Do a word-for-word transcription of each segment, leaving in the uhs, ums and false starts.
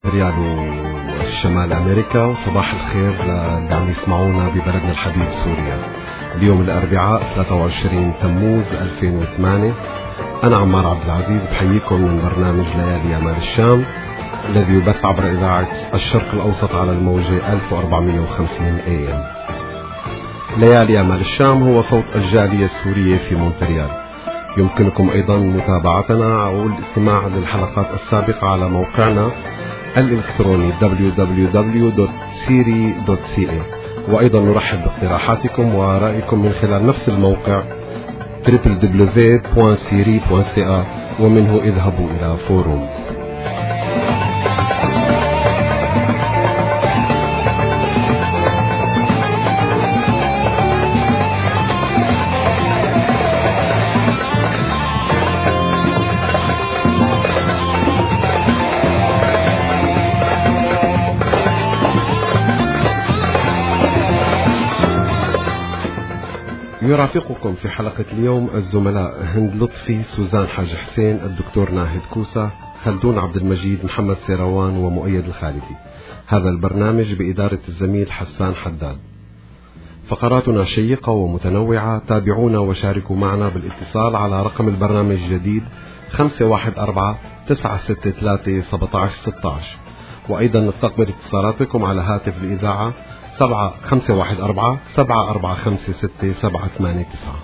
ريال وشمال أمريكا، وصباح الخير اللي عم يسمعونا ببلدنا الحبيب سوريا. اليوم الأربعاء ثلاثة وعشرين تموز ألفين وثمانية. أنا عمار عبد العزيز بحييكم من برنامج ليالي أمال الشام الذي يبث عبر إذاعة الشرق الأوسط على الموجة ألف وأربعمائة وخمسين إيه إم. ليالي أمال الشام هو صوت الجالية السورية في مونتريال. يمكنكم أيضا متابعتنا أو الاستماع للحلقات السابقة على موقعنا الإلكتروني دبليو دبليو دبليو دوت سيري دوت سي إيه، وأيضا نرحب باقتراحاتكم ورأيكم من خلال نفس الموقع دبليو دبليو دبليو دوت سيري دوت سي إيه، ومنه اذهبوا إلى فوروم. يرافقكم في حلقة اليوم الزملاء هند لطفي، سوزان حاج حسين، الدكتور ناهد كوسة، خلدون عبد المجيد، محمد سيروان، ومؤيد الخالدي. هذا البرنامج بإدارة الزميل حسان حداد. فقراتنا شيقة ومتنوعة، تابعونا وشاركوا معنا بالاتصال على رقم البرنامج الجديد خمسة واحد أربعة تسعة ستة ثلاثة سبعة عشر ستة عشر، وأيضا نستقبل اتصالاتكم على هاتف الإذاعة سبعة خمسة واحد أربعة سبعة أربعة خمسة ستة سبعة ثمانية تسعة.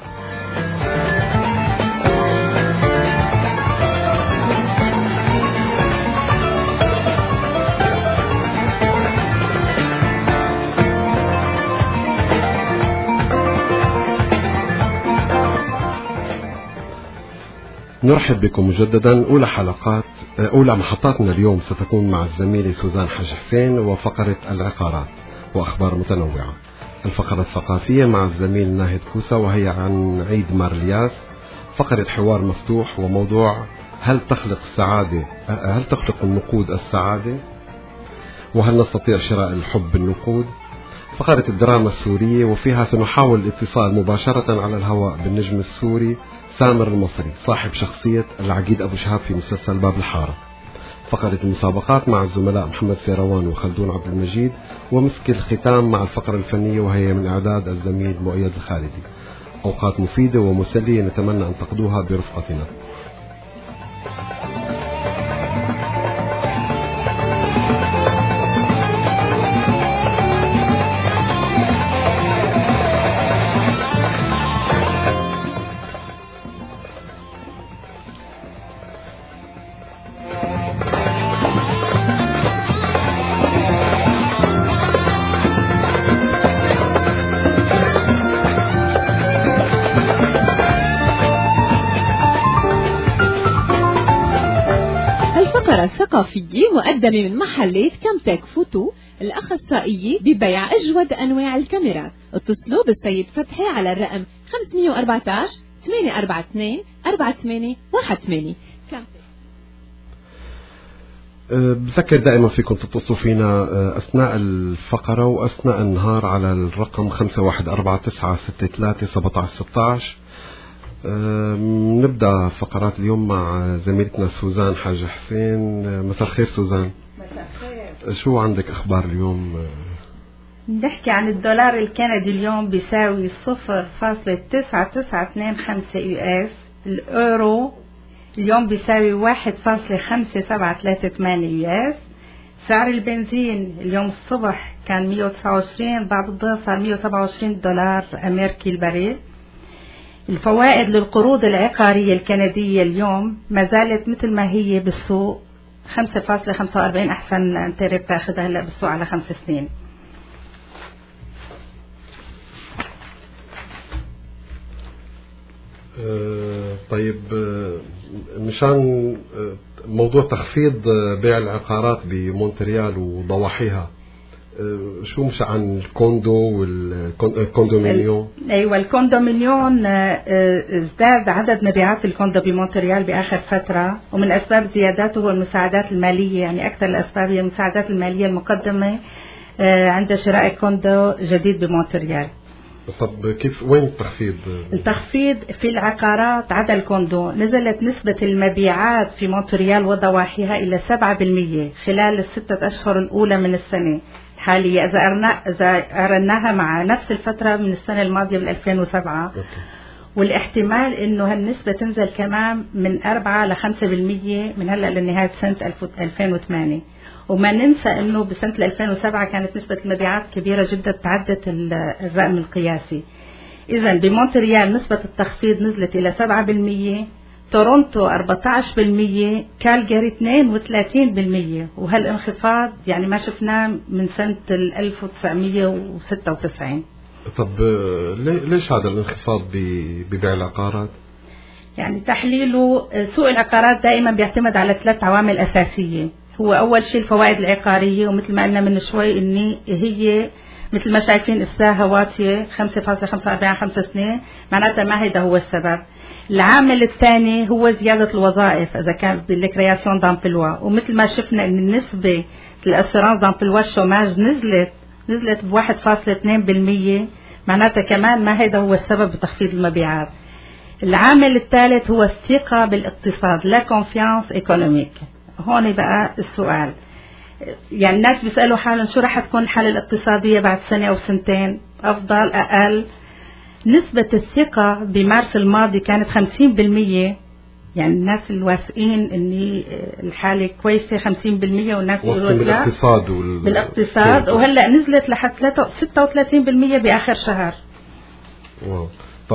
نرحب بكم مجددا. أولى حلقات أولى محطاتنا اليوم ستكون مع الزميلة سوزان حاج حسين وفقرة العقارات وأخبار متنوعة. الفقرة الثقافية مع الزميل ناهد كوسة وهي عن عيد مارلياس. فقرة حوار مفتوح وموضوع هل تخلق السعادة هل تخلق النقود السعادة، وهل نستطيع شراء الحب بالنقود. فقرة الدراما السورية وفيها سنحاول الاتصال مباشرة على الهواء بالنجم السوري سامر المصري صاحب شخصية العقيد أبو شهاب في مسلسل باب الحارة. فقرة المسابقات مع الزملاء محمد سيروان وخلدون عبد المجيد، ومسك الختام مع الفقرة الفنية وهي من إعداد الزميل مؤيد الخالدي. أوقات مفيدة ومسلية نتمنى أن تقضوها برفقتنا. الثقافية مقدمة من محلات كامتك فوتو الأخصائية ببيع أجود أنواع الكاميرات. اتصلوا بالسيد فتحي على الرقم خمسة أربعة عشر ثمانية أربعة اثنين أربعة ثمانية واحد ثمانية. بذكر دائما فيكم تتصلوا فينا أثناء الفقرة وأثناء النهار على الرقم خمسة واحد أربعة تسعة ستة ثلاثة سبعة عشر ستة عشر. نبدأ فقرات اليوم مع زميلتنا سوزان حاج حسين. مساء الخير سوزان. مساء الخير. شو عندك أخبار اليوم؟ نحكي عن الدولار الكندي اليوم بيساوي صفر فاصلة تسعة تسعة اثنين خمسة يو اس. الأورو اليوم بيساوي واحد فاصلة خمسة سبعة ثلاثة ثمانية يو اس. سعر البنزين اليوم الصبح كان مئة وتسعة وعشرين، بعد الظهر صار مئة وسبعة وعشرين دولار أمريكي البريل. الفوائد للقروض العقارية الكندية اليوم ما زالت مثل ما هي بالسوق خمسة فاصلة خمسة وأربعين، أحسن أنت بتاخذها هلا بالسوق على خمس سنين. أه طيب، مشان موضوع تخفيض بيع العقارات بمونتريال وضواحيها، شو مش عن الكوندو والكوندومينيون؟ ايوه، الكوندومينيون ازداد عدد مبيعات الكوندو بمونتريال باخر فتره، ومن اسباب زياداته هو المساعدات الماليه. يعني اكثر الاسباب هي المساعدات الماليه المقدمه عند شراء كوندو جديد بمونتريال. طب كيف وين التخفيض؟ التخفيض في العقارات عدا الكوندو نزلت نسبة المبيعات في مونتريال وضواحيها إلى سبعة بالمية خلال الستة أشهر الأولى من السنة الحالية إذا إذا قارناها مع نفس الفترة من السنة الماضية من ألفين وسبعة. أوكي. والاحتمال إنه هالنسبة تنزل كمان من أربعة لخمسة بالمية من هلأ لنهاية سنة ألفين وثمانية. وما ننسى إنه بسنة ألفين وسبعة كانت نسبة المبيعات كبيرة جدا تعدت الرقم القياسي. إذا بمونتريال نسبة التخفيض نزلت إلى سبعة بالمية، تورونتو أربعة عشر بالمية، كالجاري اثنين وثلاثين بالمية، وهالانخفاض يعني ما شفناه من سنة ألف وتسعمية وستة وتسعين. طب ليش هذا الانخفاض ببيع العقارات؟ يعني تحليله سوق العقارات دائما بيعتمد على ثلاث عوامل أساسية. هو أول شيء الفوائد العقارية، ومثل ما قلنا من شوي إني هي مثل ما شايفين الساعة واطية خمسة فاصلة خمسة وأربعين خمسة سنين، معناتها ما هيدا هو السبب. العامل الثاني هو زيادة الوظائف إذا كان بالكرياسيون دامبلوا، ومثل ما شفنا إن النسبة الأسيرانس دامبلوا الشوماج نزلت نزلت بواحد فاصلة اثنين بالمية، معناتها كمان ما هيدا هو السبب بتخفيض المبيعات. العامل الثالث هو الثقة بالاقتصاد، لا كونفيانس ايكونوميك. هون بقى السؤال، يعني الناس بيسألوا حالهم شو رح تكون الحالة الاقتصادية بعد سنة أو سنتين، أفضل أقل. نسبة الثقة بمارس الماضي كانت خمسين بالمية، يعني الناس الواثقين إن الحالة كويسة خمسين بالمية، والناس يقولوا لا بالاقتصاد وال... بالاقتصاد، وهلأ نزلت لحد ستة وثلاثين بالمية بآخر شهر. واو. طب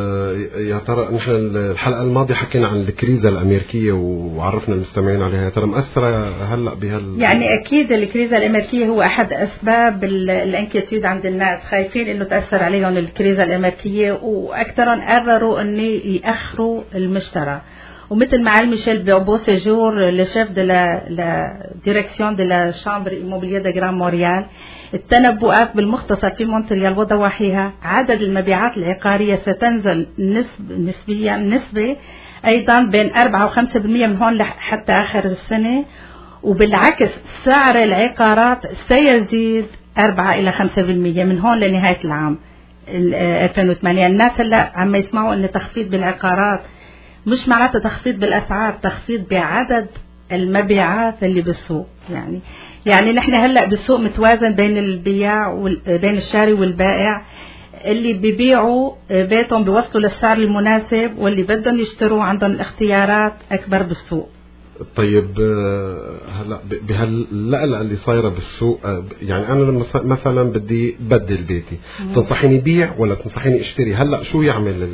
يا ترى نحن الحلقة الماضية حكينا عن الكريزة الأمريكية وعرفنا المستمعين عليها، يا ترى مأثرة هلأ بهال؟ يعني أكيد الكريزة الأمريكية هو أحد أسباب الانكيتود عند الناس، خايفين إنه تأثر عليهم الكريزة الأمريكية، وأكثرهم قرروا إنه يأخروا المشترى. ومثل ما قال ميشيل بوسيجور لشيف de la, la direction de la chambre immobilière de Grand Montréal، التنبؤات بالمختصر في مونتريال وضواحيها عدد المبيعات العقارية ستنزل نسب نسبيا نسبة أيضا بين أربعة وخمسة بالمية من هون حتى آخر السنة، وبالعكس سعر العقارات سيزيد أربعة إلى خمسة بالمية من هون لنهاية العام ألفين وثمانية. الناس هلا عم يسمعوا إن تخفيض بالعقارات مش معناته تخفيض بالأسعار، تخفيض بعدد المبيعات اللي بالسوق. يعني يعني نحن هلا بالسوق متوازن بين البياع بين الشاري والبائع، اللي بيبيعوا بيتهم بيوصلوا للسعر المناسب، واللي بدهم يشتروا عندهم الاختيارات أكبر بالسوق. طيب هلا بهاللقلقة اللي صايرة بالسوق، يعني أنا مثلا بدي بدل بيتي، تنصحيني بيع ولا تنصحيني اشتري؟ هلا شو يعمل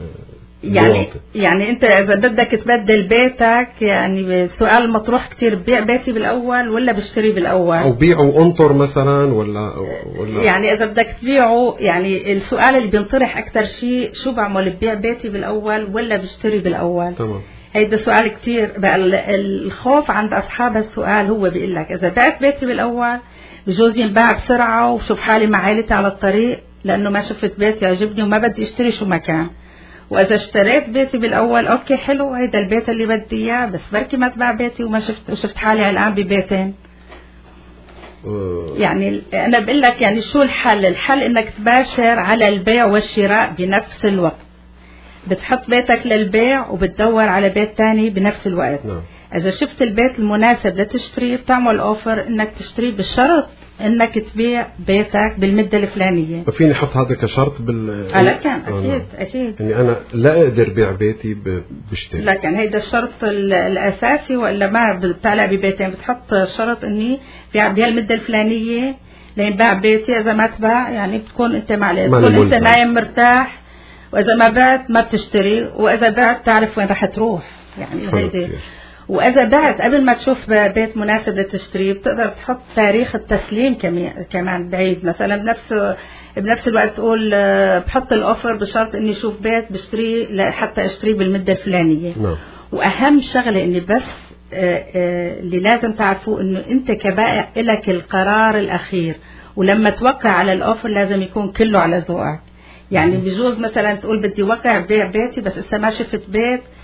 يعني يعني انت اذا بدك تبدل بيتك، يعني السؤال المطروح كتير، بيع بيتي بالاول ولا بشتري بالاول، او بيع وانطر مثلا ولا ولا يعني اذا بدك تبيعه، يعني السؤال اللي بينطرح اكثر شيء شو بعمل، ببيع بيتي بالاول ولا بشتري بالاول؟ تمام. هيدا سؤال كتير بقى الخوف عند اصحاب السؤال. هو بيقول لك اذا بعت بيتي بالاول بجوز ينباع بسرعه وشوف حالي مع عائلتي على الطريق لانه ما شفت بيت يعجبني وما بدي اشتري شو ما كان. واذا اشتريت بيتي بالاول اوكي حلو، هيدا البيت اللي بدي اياه، بس بركي ما تباع بيتي وما شفت وشفت حالي الان ببيتين. يعني انا بقول لك يعني شو الحل؟ الحل انك تباشر على البيع والشراء بنفس الوقت، بتحط بيتك للبيع وبتدور على بيت تاني بنفس الوقت. نعم. اذا شفت البيت المناسب لتشتريه بتعمل اوفر انك تشتريه، بالشرط انك تبيع بيتك بالمدة الفلانية. فيني احط هذا كشرط بال لكن اكيد اكيد يعني انا لا اقدر بيع بيتي بشتري، لكن هيدا الشرط الاساسي، ولا ما بتعلق ببيتين بتحط شرط اني بيع بهالمدة الفلانية لينباع بيتي. اذا ما تباع يعني بتكون انت معلش تكون انت نايم مرتاح، واذا ما بعت ما بتشتري، واذا بعت تعرف وين رح تروح. يعني هيدي. وإذا بعت قبل ما تشوف بيت مناسب للتشتري بتقدر تحط تاريخ التسليم كمان بعيد، مثلا بنفس بنفس الوقت تقول بحط الأوفر بشرط إني أشوف بيت بشتري حتى أشتري بالمدة الفلانية. نعم. وأهم شغلة إني بس اللي لازم تعرفوه إنه أنت كبائع إلك القرار الأخير، ولما توقع على الأوفر لازم يكون كله على ذوقك. يعني بجوز مثلا تقول بدي وقع بيع بيتي بس إذا ما شفت بيت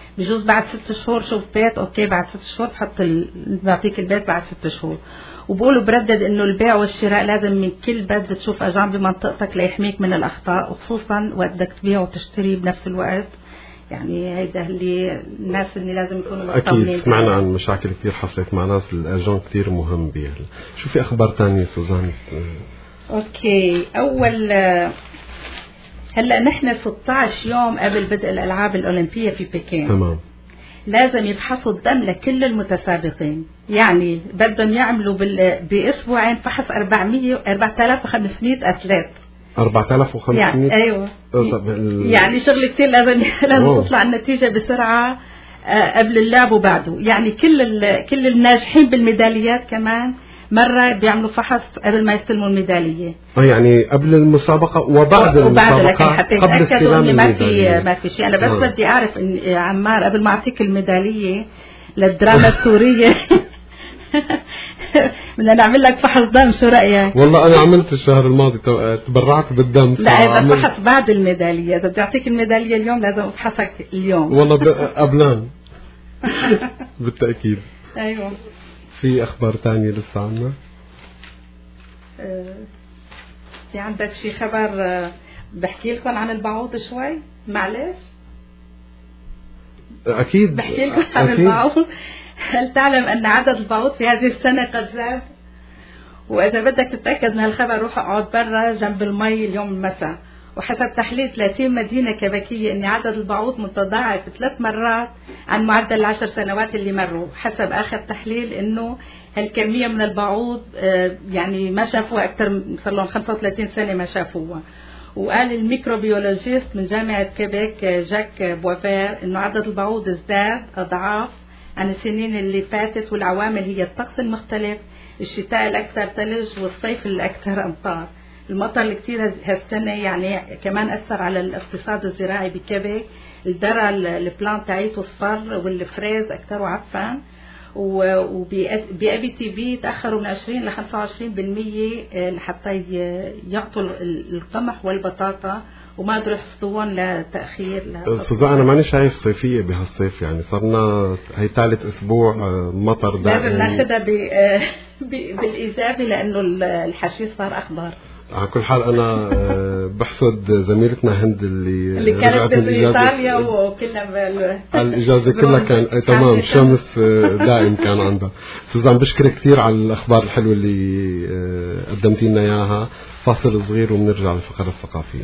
بجوز بعد ست شهور شوف بيت اوكي، بعد ست شهور بحط ال... بعطيك البيت بعد ست شهور. وبقولوا بردد انه البيع والشراء لازم من كل بلد تشوف اجان بمنطقتك ليحميك من الاخطاء، وخصوصا وقت بدك تبيع وتشتري بنفس الوقت. يعني هيدا اللي الناس اللي لازم يكونوا مطمنين. اكيد سمعنا عن مشاكل كثير حصلت مع ناس، الاجان كثير مهم بيها. شو في اخبار تانية سوزان؟ اوكي، اول هلا نحن ستة عشر يوم قبل بدء الالعاب الاولمبيه في بكين. تمام. لازم يفحصوا الدم لكل المتسابقين، يعني بدهم يعملوا بال... باسبوعين فحص أربعمية أربعة آلاف وخمسمية اثليت. أربعة آلاف وخمسمية يعني ايوه. ال... يعني شغل كثير لازم لازم تطلع النتيجه بسرعه قبل اللعب وبعده. يعني كل ال... كل الناجحين بالميداليات كمان مرة بيعملوا فحص قبل ما يستلموا الميدالية. اه يعني قبل المسابقة وبعد و... وبعد المسابقة حتى يتأكدوا إن ما في ما في شيء. أنا بس آه. بدي أعرف إن عمار قبل ما أعطيك الميدالية للدراما السورية بدنا نعمل لك فحص دم، شو رأيك؟ والله أنا عملت الشهر الماضي تبرعت بالدم. لا هذا فحص بعد الميدالية، إذا بدي أعطيك الميدالية اليوم لازم أفحصك اليوم. والله ب... قبلان بالتأكيد. أيوة. في أخبار تانية لسه عنا؟ في عندك شي خبر بحكي لكم عن البعوض شوي؟ معلش أكيد بحكي لكم عن أكيد. البعوض. هل تعلم أن عدد البعوض في هذه السنة قد زاد؟ وإذا بدك تتأكد من هالخبر روح اقعد برا جنب المي اليوم المساء. وحسب تحليل ثلاثين مدينة كبكية أن عدد البعوض متضاعف ثلاث مرات عن معدل العشر سنوات اللي مروا. حسب آخر تحليل أنه هالكمية من البعوض يعني ما شافوها أكثر، صار لهم خمسة وثلاثين سنة ما شافوها. وقال الميكروبيولوجيست من جامعة كيبيك جاك بوفير أنه عدد البعوض ازداد أضعاف عن السنين اللي فاتت، والعوامل هي الطقس المختلف، الشتاء الأكثر ثلج والصيف الأكثر أمطار. المطر اللي كتير هالسنة يعني كمان أثر على الاقتصاد الزراعي بكيبيك. الذرة البلان تاعيته الصفر والفريز أكثر عفان. وبأبي تي في تأخروا من عشرين إلى خمسة وعشرين بالمية لحتى يعطوا القمح والبطاطا، وما قدروا يحصدوهم لتأخير. سوزان أنا ماني شايف صيفية بهالصيف، يعني صرنا هي ثالث أسبوع مطر دائم. لازم ناخدها بالإيجابي لأنه الحشيش صار أخضر. على كل حال أنا بحسد زميلتنا هند اللي اللي كانت بإيطاليا وكلنا الإجازة كلها كان تمام، شمس دائم كان عندها. سوزان بشكرك كثير على الأخبار الحلوة اللي قدمتي لنا إياها. فاصل صغير وبنرجع للفقرة الثقافية.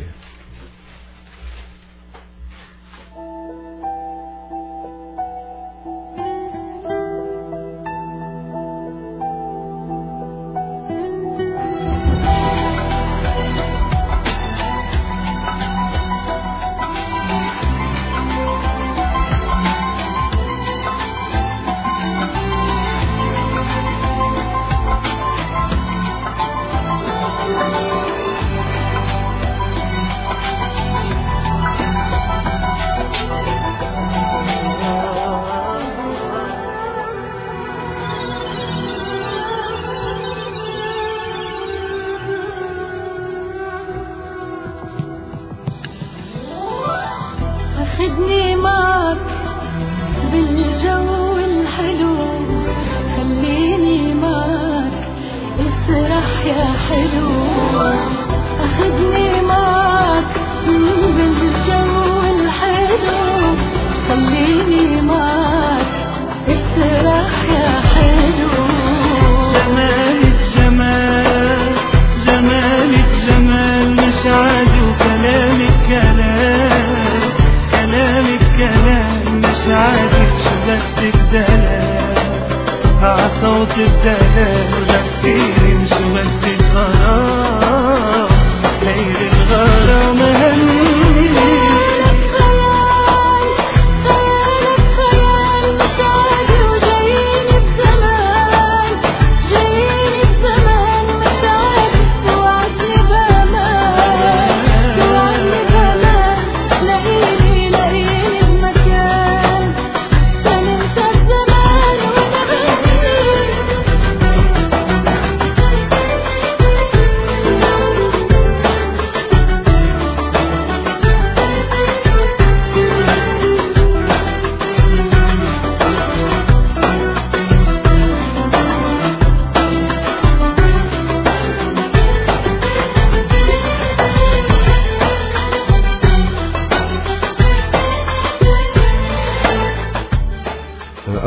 خدني معك بالجو الحلو، خليني معك اسرح يا حلو. أخدني معك بالجو الحلو، خليني معك اسرح يا حلو. جمالك جمال جمالك جمال مش عادي، وكلامك كلام كلامك كلام مش عادي. شو بس الدلال عصوت الدلال وغسيري، شو بس الغرام ليل الغرام هني.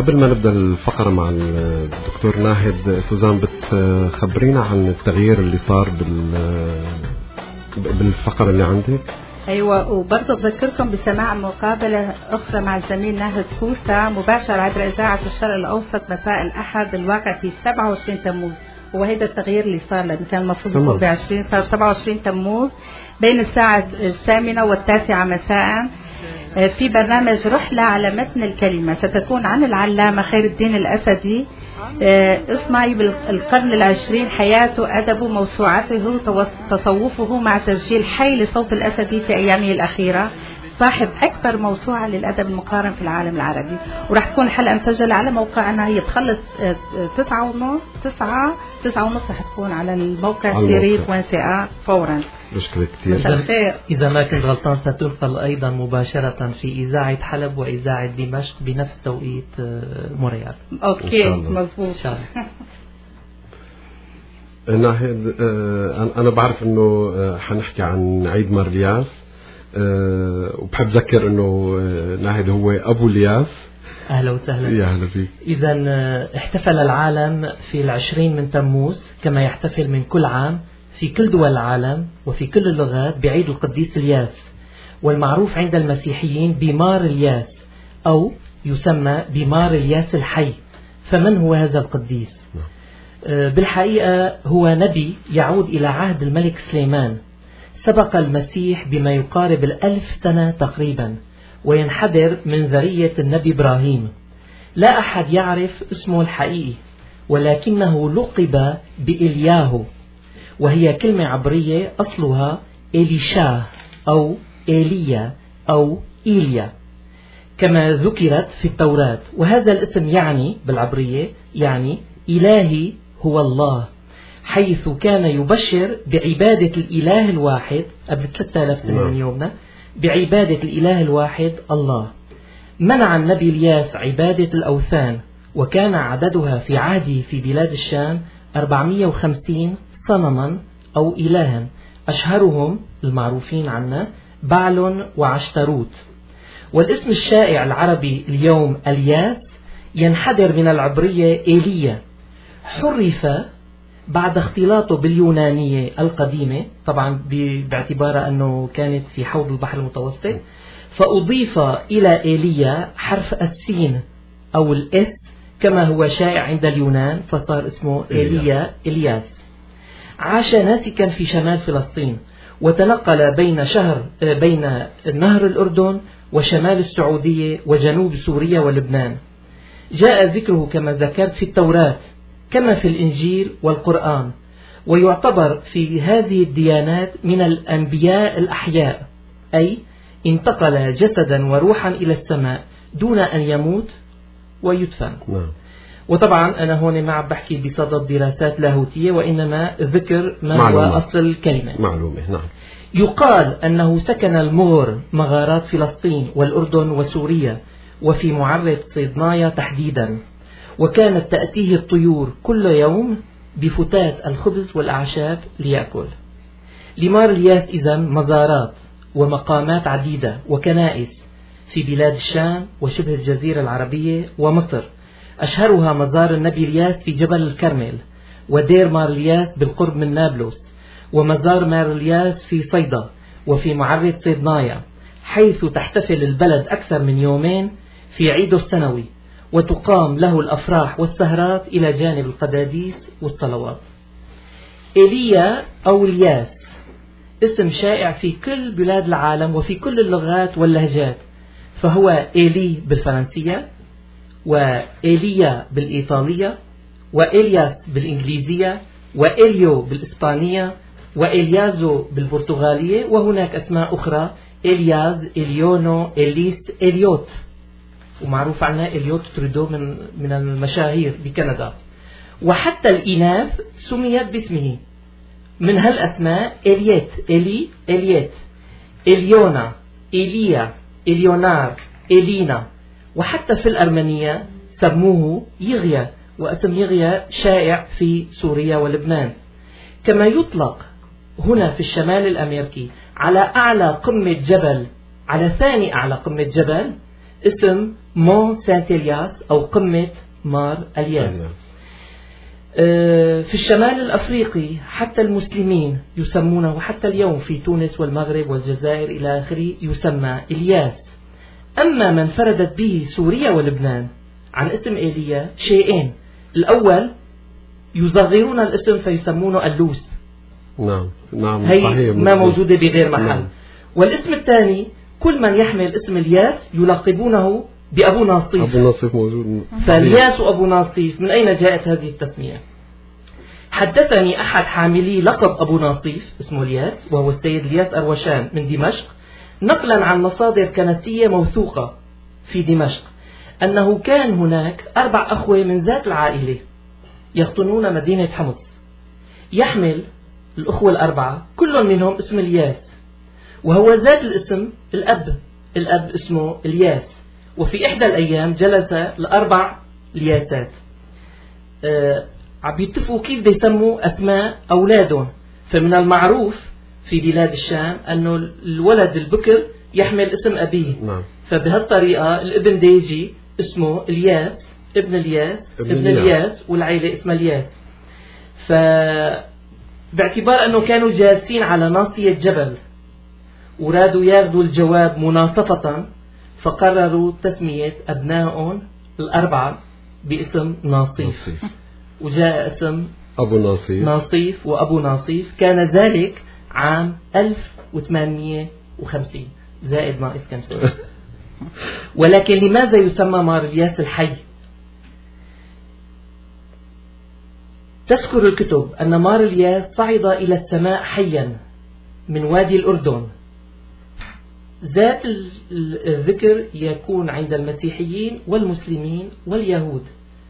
قبل ما نبدأ الفقرة مع الدكتور ناهد، سوزان بتخبرينا عن التغيير اللي صار بالفقرة اللي عندك؟ ايوه، وبرضه بذكركم بسماع مقابله اخرى مع الزميل ناهد كوسا مباشر عبر اذاعه الشرق الاوسط مساء الاحد الواقع في سبعة وعشرين تموز، وهذا التغيير اللي صار لانه كان المفروض يكون ب عشرين، صار سبعة وعشرين تموز بين الساعه الثامنه والتاسعه مساء في برنامج رحله على متن الكلمه، ستكون عن العلامه خير الدين الاسدي. اسمعي بالقرن العشرين، حياته، أدبه، موسوعته، تصوفه، مع تسجيل حي لصوت الأسدي في أيامه الأخيرة، صاحب أكبر موسوعة للأدب المقارن في العالم العربي. وراح تكون الحلقة مسجلة على موقعنا، هي تخلص تسعة ونص تسعة تسعة ونص رح تكون على الموقع سيريت وانساء فورا. مشكلة كثير. إذا ما كنت غلطان ستنقل أيضا مباشرة في إذاعة حلب وإذاعة دمشق بنفس توقيت موريال. أوكي مظبوط. ناهد، أنا بعرف إنه حنحكي عن عيد مارلياس، وبحب أذكر إنه ناهد هو أبو الياس. أهلا وسهلا. يا أهلا فيك. إذا احتفل العالم في العشرين من تموز كما يحتفل من كل عام في كل دول العالم وفي كل اللغات بعيد القديس الياس، والمعروف عند المسيحيين بمار الياس أو يسمى بمار الياس الحي. فمن هو هذا القديس؟ بالحقيقة هو نبي يعود إلى عهد الملك سليمان، سبق المسيح بما يقارب الألف سنة تقريبا، وينحدر من ذرية النبي إبراهيم. لا أحد يعرف اسمه الحقيقي، ولكنه لقب بإلياهو، وهي كلمة عبرية أصلها إليشا أو إيليا أو إيليا كما ذكرت في التوراة. وهذا الاسم يعني بالعبرية يعني إلهي هو الله، حيث كان يبشر بعبادة الإله الواحد قبل ثلاثة آلاف سنة من يومنا، بعبادة الإله الواحد الله. منع النبي الياس عبادة الأوثان، وكان عددها في عهده في بلاد الشام أربعمائة وخمسين صنما أو إلها، أشهرهم المعروفين عنا بعل وعشتروت. والاسم الشائع العربي اليوم الياس ينحدر من العبرية إيليا، حرف بعد اختلاطه باليونانية القديمة، طبعا باعتبار أنه كانت في حوض البحر المتوسط، فأضيف إلى إيليا حرف السين أو الإس كما هو شائع عند اليونان، فصار اسمه إيليا إلياس. عاش ناسكا في شمال فلسطين، وتنقل بين شهر بين نهر الأردن وشمال السعودية وجنوب سوريا ولبنان. جاء ذكره كما ذكرت في التوراة كما في الإنجيل والقرآن، ويعتبر في هذه الديانات من الأنبياء الأحياء، أي انتقل جسدا وروحا إلى السماء دون أن يموت ويدفن. وطبعا أنا هون ما عم بحكي بصدد دراسات لاهوتية، وإنما ذكر ما معلومة. هو أصل الكلمة معلومة. نعم. يقال أنه سكن المغر مغارات فلسطين والأردن وسوريا، وفي معرة صيدنايا تحديدا، وكانت تأتيه الطيور كل يوم بفتات الخبز والأعشاب ليأكل. لمار الياس إذن مزارات ومقامات عديدة وكنائس في بلاد الشام وشبه الجزيرة العربية ومصر، أشهرها مزار النبي الياس في جبل الكرمل، ودير مار الياس بالقرب من نابلس، ومزار مار الياس في صيدا وفي معرة صيدنايا، حيث تحتفل البلد أكثر من يومين في عيده السنوي، وتقام له الأفراح والسهرات إلى جانب القداديس والصلوات. إيليا أو الياس اسم شائع في كل بلاد العالم وفي كل اللغات واللهجات، فهو إيلي بالفرنسية، وإيليا بالإيطالية، وإلياس بالإنجليزية، وإليو بالإسبانية، وإليازو بالبرتغالية، وهناك أسماء أخرى إلياز، إليونو، إليست، إليوت، ومعروف عنها إليوت ترودو من من المشاهير بكندا. وحتى الإناث سميت باسمه، من هالأسماء إليت، إلي، إليت، إليونا، إليا، إليونار، إلينا. وحتى في الأرمنية سموه يغيا، واسم يغيا شائع في سوريا ولبنان. كما يطلق هنا في الشمال الأمريكي على أعلى قمة جبل، على ثاني أعلى قمة جبل، اسم مون سانت إلياس أو قمة مار الياس. في الشمال الأفريقي حتى المسلمين يسمونه حتى اليوم في تونس والمغرب والجزائر إلى آخره يسمى إلياس. أما من انفردت به سوريا ولبنان عن اسم إيليا شيئين: الأول يصغرون الاسم فيسمونه اللوس، نعم نعم هي صحيح ما موجودة بغير محل. نعم. والاسم الثاني كل من يحمل اسم الياس يلقبونه بأبو ناصيف. أبو ناصيف موجود. فالياس وأبو ناصيف من أين جاءت هذه التسمية؟ حدثني أحد حاملي لقب أبو ناصيف اسمه الياس وهو السيد الياس أروشان من دمشق، نقلا عن مصادر كنسية موثوقة في دمشق، أنه كان هناك أربع أخوة من ذات العائلة يقطنون مدينة حمص، يحمل الأخوة الأربعة كل منهم اسم الياس، وهو ذات الاسم الأب الأب اسمه الياس. وفي إحدى الأيام جلس الأربع الياسات أه عم يتفقوا كيف بيسموا أسماء أولادهم. فمن المعروف في بلاد الشام أنه الولد البكر يحمل اسم أبيه، نعم. فبهالطريقة الابن ديجي اسمه الياس، ابن الياس، ابن, ابن الياس، والعيلة اسمها الياس. فباعتبار أنه كانوا جالسين على ناصية جبل ورادوا ياخذوا الجواب مناصفة، فقرروا تسمية أبنائهم الأربعة باسم ناصيف، وجاء اسم أبو ناصيف ناصيف وأبو ناصيف. كان ذلك عام ألف وثمانمئة وخمسين زائد ناقص كم سنة. ولكن لماذا يسمى مار الياس الحي؟ تذكر الكتب أن مار الياس صعد إلى السماء حيا من وادي الأردن. ذات الذكر يكون عند المسيحيين والمسلمين واليهود،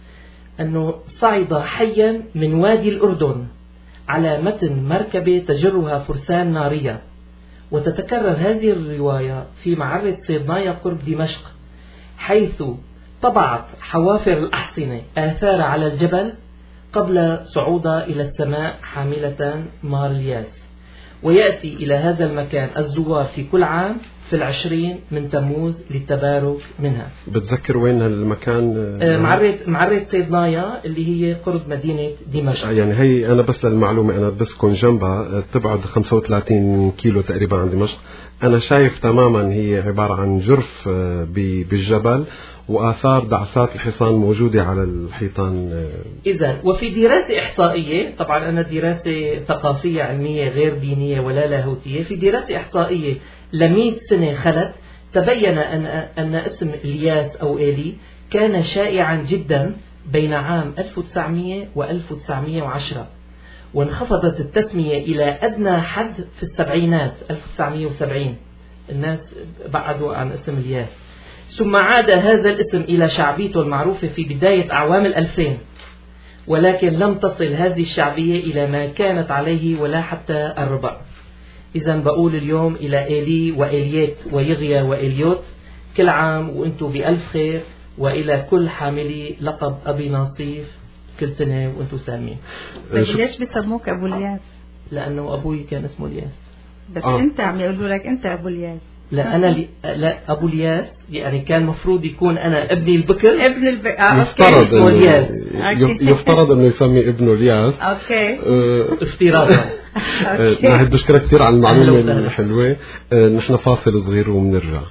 أنه صعد حيا من وادي الأردن على متن مركبة تجرها فرسان نارية. وتتكرر هذه الرواية في معرة صيدنايا قرب دمشق، حيث طبعت حوافر الأحصنة آثار على الجبل قبل صعودها إلى السماء حاملة مار الياس. ويأتي إلى هذا المكان الزوار في كل عام في العشرين من تموز للتبارك منها. بتذكر وين المكان؟ معرة معرة صيدنايا اللي هي قرب مدينة دمشق. يعني هي أنا بس للمعلومة أنا بسكن جنبها، تبعد خمسة وثلاثين كيلو تقريبا عن دمشق. أنا شايف تماما هي عبارة عن جرف بالجبل وآثار دعسات الحصان موجودة على الحيطان. إذا وفي دراسة إحصائية، طبعا أنا دراسة ثقافية علمية غير دينية ولا لاهوتية، في دراسة إحصائية لمئة سنة خلت تبين أن أن اسم الياس أو إيلي كان شائعا جدا بين عام ألف وتسعمئة و ألف وتسعمئة وعشرة، وانخفضت التسمية إلى أدنى حد في السبعينات ألف وتسعمئة وسبعين، الناس بعدوا عن اسم الياس. ثم عاد هذا الاسم إلى شعبيته المعروفة في بداية أعوام الألفين، ولكن لم تصل هذه الشعبية إلى ما كانت عليه ولا حتى الربع. إذا بقول اليوم إلى إيلي وإليت ويغيا وإليوت، كل عام وأنتم بألف خير، وإلى كل حاملي لقب أبي ناصيف كل سنة وأنتم سالمين. ليش بيسموك أبو الياس؟ لأنه أبوي كان اسمه الياس. بس آه. أنت عم يقولوا لك أنت أبو الياس. لا أنا لي... لا أبو الياس، يعني كان مفروض يكون أنا ابني البكر ابن البكر. آه يفترض أوكي. إنه يفترض إنه يسمي ابنه الياس. أوكي. أه افتراضا. نحن بشكرك كثير على المعلومة الحلوة. أه نحن فاصل صغير وبنرجع.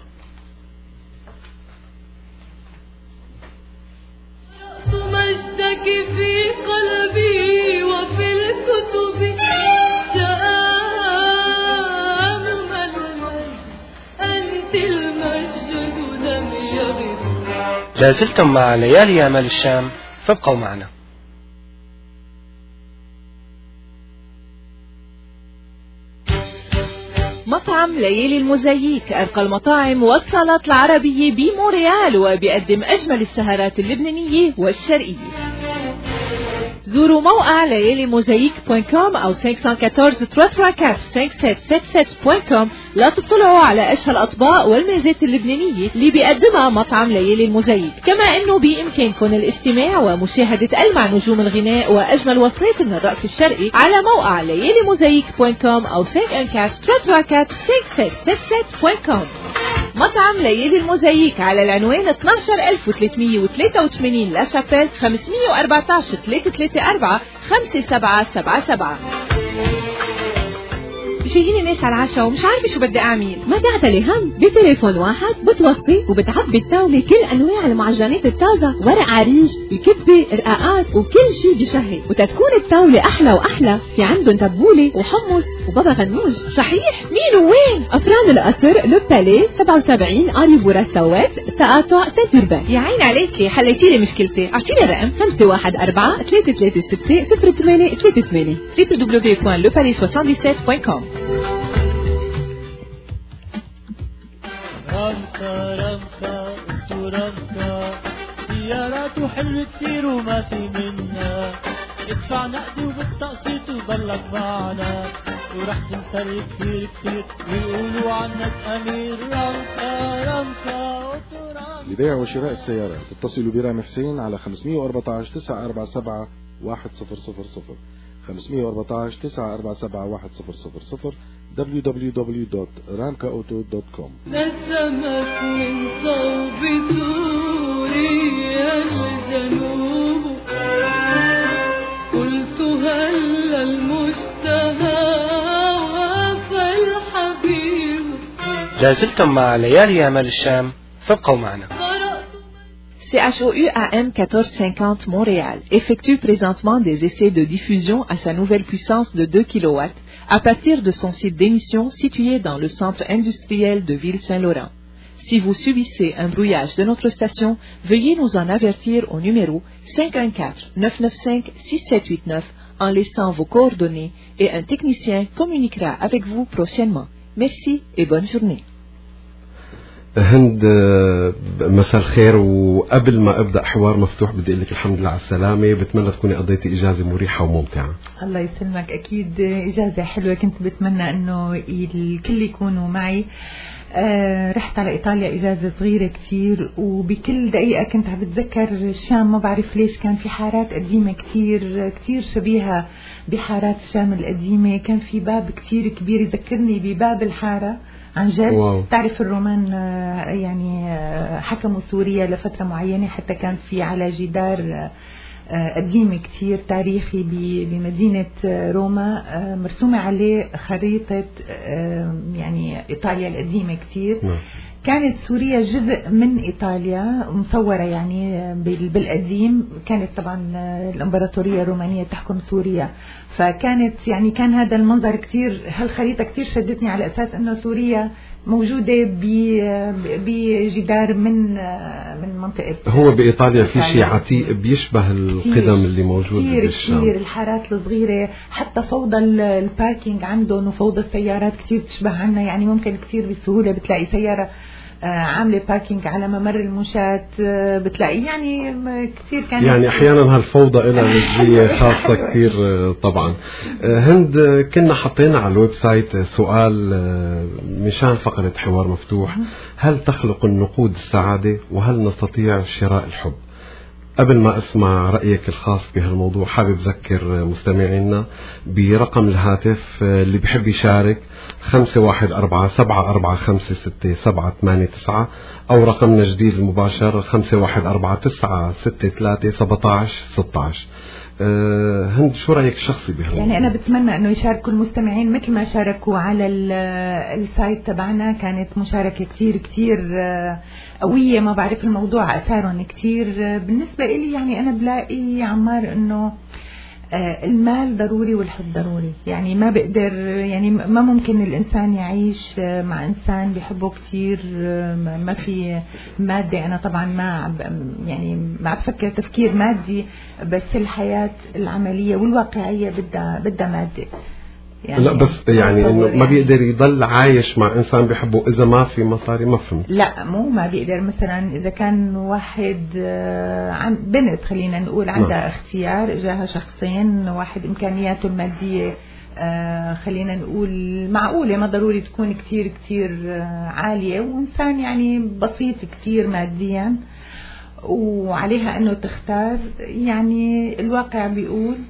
مجدك في قلبي وفي الكتب لا زلتم مع ليالي أعمال الشام، فابقوا معنا. مطعم ليالي الموزاييك، أرقى المطاعم والصالات العربية بمونريال، وبيقدم أجمل السهرات اللبنانية والشرقية. زوروا موقع ليالي موزاييك دوت كوم أو خمسة أربعة أربعة ثلاثة ثلاثة خمسة سبعة سبعة ستة دوت كوم لا تطلعوا على أشهى الأطباق والميزات اللبنانية اللي بيقدمها مطعم ليالي الموزاييك. كما أنه بإمكانكم الاستماع ومشاهدة ألمع نجوم الغناء وأجمل وصلات من الرقص الشرقي على موقع ليالي موزاييك دوت كوم أو خمسة أربعة أربعة ثلاثة ثلاثة خمسة سبعة سبعة ستة دوت كوم. مطعم ليالي الموزاييك على العنوان اثنا عشر ألف وثلاثمية وثلاثة وثمانين لا شابيل خمسمية وأربعة عشر ثلاثة ثلاثة أربعة خمسة سبعة سبعة سبعة. جايين ناس على العشاء ومش عارفة شو بدي أعمل. ما تعتلي هم، بتليفون واحد بتوصي وبتعبي الطاولة كل أنواع المعجنات الطازة، ورق عريش، الكبة، رقاقات وكل شي بشهي، وتتكون الطاولة أحلى وأحلى في عندهم تبولة وحمص وبابا غنوج. صحيح؟ مين وين؟ أفران القصر لو بالي سبعة وسبعين آري بورا سوات تقاطع سنتربان. يا عين عليكي، حليتي لي مشكلتي. أعطيني الرقم خمسة واحد أربعة ثلاثة ثلاثة ستة صفر ثمانية ثلاثة ثمانية دبليو دبليو دبليو دوت لو بالي سبعة سبعة دوت كوم. رمكة رمكة انتو رمكة سيارات وحلوة كتير وما في منا، ادفع نقدي وبالتقسيط وضلك معنا، ورح تنسر كتير كتير ويقولوا عنك أمير. رمكة رمكة اوتو رمكة. لبيع وشراء السيارات اتصلوا برامي حسين على خمسمية وأربعة عشر تسعة أربعة سبعة واحد صفر صفر صفر خمسمية وأربعة عشر تسعة أربعة سبعة واحد صفر صفر صفر دبليو دبليو دبليو دوت رامكا أوتو دوت كوم. نسمت من صوب سوريا الجنوب، قلت هل المشتهى وفى الحبيب. لازلتم مع ليالي أمل الشام، فابقوا معنا. C H O U A M quatorze cinquante Montréal effectue présentement des essais de diffusion à sa nouvelle puissance de deux kilowatts à partir de son site d'émission situé dans le centre industriel de Ville-Saint-Laurent. Si vous subissez un brouillage de notre station, veuillez nous en avertir au numéro cinq un quatre neuf neuf cinq six sept huit neuf en laissant vos coordonnées et un technicien communiquera avec vous prochainement. Merci et bonne journée. هند مساء الخير، وقبل ما ابدا حوار مفتوح بدي اقول لك الحمد لله على السلامه، بتمنى تكوني قضيتي اجازه مريحه وممتعه. الله يسلمك، اكيد اجازه حلوه، كنت بتمنى انه الكل يكونوا معي. آه رحت على ايطاليا اجازه صغيره كتير، وبكل دقيقه كنت عم بتذكر الشام. ما بعرف ليش كان في حارات قديمه كتير كتير شبيهه بحارات الشام القديمه، كان في باب كتير كبير يذكرني بباب الحاره عن جد. واو. تعرف الرومان يعني حكموا سوريا لفترة معينة، حتى كان في على جدار قديم كتير تاريخي بمدينة روما مرسومة عليه خريطة يعني إيطاليا القديمة كتير. كانت سوريا جزء من إيطاليا مصورة يعني بالقديم، كانت طبعا الإمبراطورية الرومانية تحكم سوريا، فكانت يعني كان هذا المنظر كتير، هالخريطة كتير شدتني على أساس أنه سوريا موجودة بجدار من من منطقة. هو بإيطاليا في شيء عتيق بيشبه القدم اللي موجودة بالشام، كتير الحارات الصغيرة، حتى فوضى الباركينج عندهم وفوضى السيارات كتير بتشبه عنا، يعني ممكن كتير بسهولة بتلاقي سيارة عاملة باركينج على ممر المشاة، بتلاقي يعني كثير كان يعني أحيانا هالفوضى إلها وجهية خاصة كثير طبعا. هند كنا حطينا على الويب سايت سؤال مشان فقرة حوار مفتوح: هل تخلق النقود السعادة، وهل نستطيع شراء الحب؟ قبل ما اسمع رأيك الخاص بهالموضوع، حابب أذكر مستمعينا برقم الهاتف اللي بحب يشارك خمسة واحد أربعة سبعة أربعة خمسة ستة سبعة ثمانية تسعة، أو رقمنا الجديد المباشر خمسة واحد أربعة تسعة ستة ثلاثة سبعة عشر ستة عشر. أه هند، شو رأيك الشخصي بهالموضوع؟ يعني أنا بتمنى أنه يشاركوا المستمعين مثل ما شاركوا على السايت تبعنا، كانت مشاركة كتير كتير قوية. ما بعرف الموضوع أثارهم كتير بالنسبة إلي. يعني أنا بلاقي عمار أنه المال ضروري والحب ضروري، يعني ما بقدر، يعني ما ممكن الإنسان يعيش مع إنسان بيحبه كتير ما في مادة. أنا طبعا ما يعني ما بفكر تفكير مادي، بس الحياة العملية والواقعية بدها بدها مادة. يعني لا بس يعني انه ما بيقدر يضل عايش مع انسان بيحبه اذا ما في مصاري. ما فهمت. لا مو ما بيقدر. مثلا اذا كان واحد عن بنت خلينا نقول عندها اختيار، اجاها شخصين، واحد امكانياته الماديه آه خلينا نقول معقوله، ما ضروري تكون كتير كتير آه عاليه، وانسان يعني بسيط كتير ماديا، وعليها انه تختار. يعني الواقع بيقول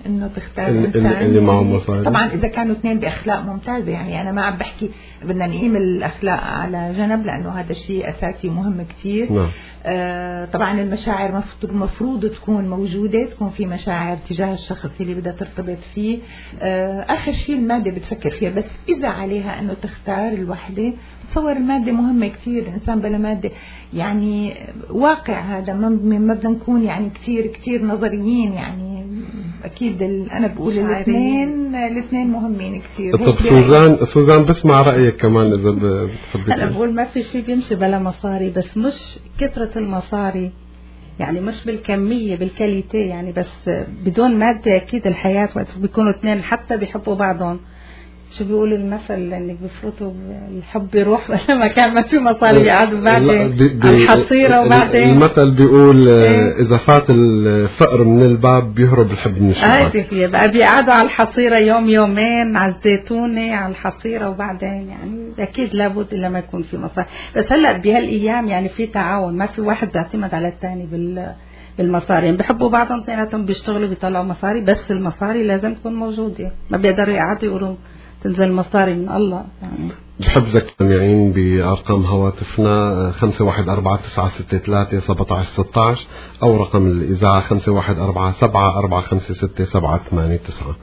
انه تختار اللي, انسان اللي معه مصاري. طبعا اذا كانوا اثنين باخلاق ممتازه، يعني انا ما عم بحكي بدنا نقيم الاخلاق على جنب لانه هذا شيء اساسي مهم كثير. نعم. آه طبعا المشاعر المفروض تكون موجوده، تكون في مشاعر تجاه الشخص اللي بدها ترتبط فيه. آه اخر شيء الماده بتفكر فيها، بس اذا عليها انه تختار الوحده تصور الماده مهمه كثير. الانسان بلا ماده يعني واقع هذا ما بدنا نكون يعني كثير كثير نظريين، يعني اكيد انا بقول الاثنين الاثنين مهمين كثير. طب سوزان سوزان بسمع رايك كمان اذا بتفضلي. انا بقول ما في شيء بيمشي بلا مصاري، بس مش كثره المصاري، يعني مش بالكميه بالكاليتي، يعني بس بدون ماده اكيد الحياه وقت بيكونوا اثنين حتى بيحبوا بعضهم. شو بيقولوا المثل انك بفوتوا الحب بيروح بس ما كان ما في مصاري بيقعدوا بعدين على الحصيره. وبعدين المثل بيقول إيه؟ اذا فات الفقر من الباب بيهرب الحب من الشباك. هاي بقى بيقعدوا على الحصيره يوم يومين على الزيتونه على الحصيره، وبعدين يعني اكيد لابد الا ما يكون في مصاري. بس هلا بهالايام يعني في تعاون، ما في واحد بيعتمد على الثاني بال بالمصاري، يعني بيحبوا بعضهم اثنيناتهم بيشتغلوا بيطلعوا مصاري، بس المصاري لازم تكون موجوده، ما بيقدروا يقعدوا يقولوا تنزل مصاري من الله. يعني بحب ذكر سامعين بأرقام هواتفنا خمسة واحد أربعة تسعة ستة ثلاثة سبعة عشر ستة عشر أو رقم الإذاعة خمسة واحد أربعة سبعة أربعة خمسة ستة سبعة ثمانية تسعة.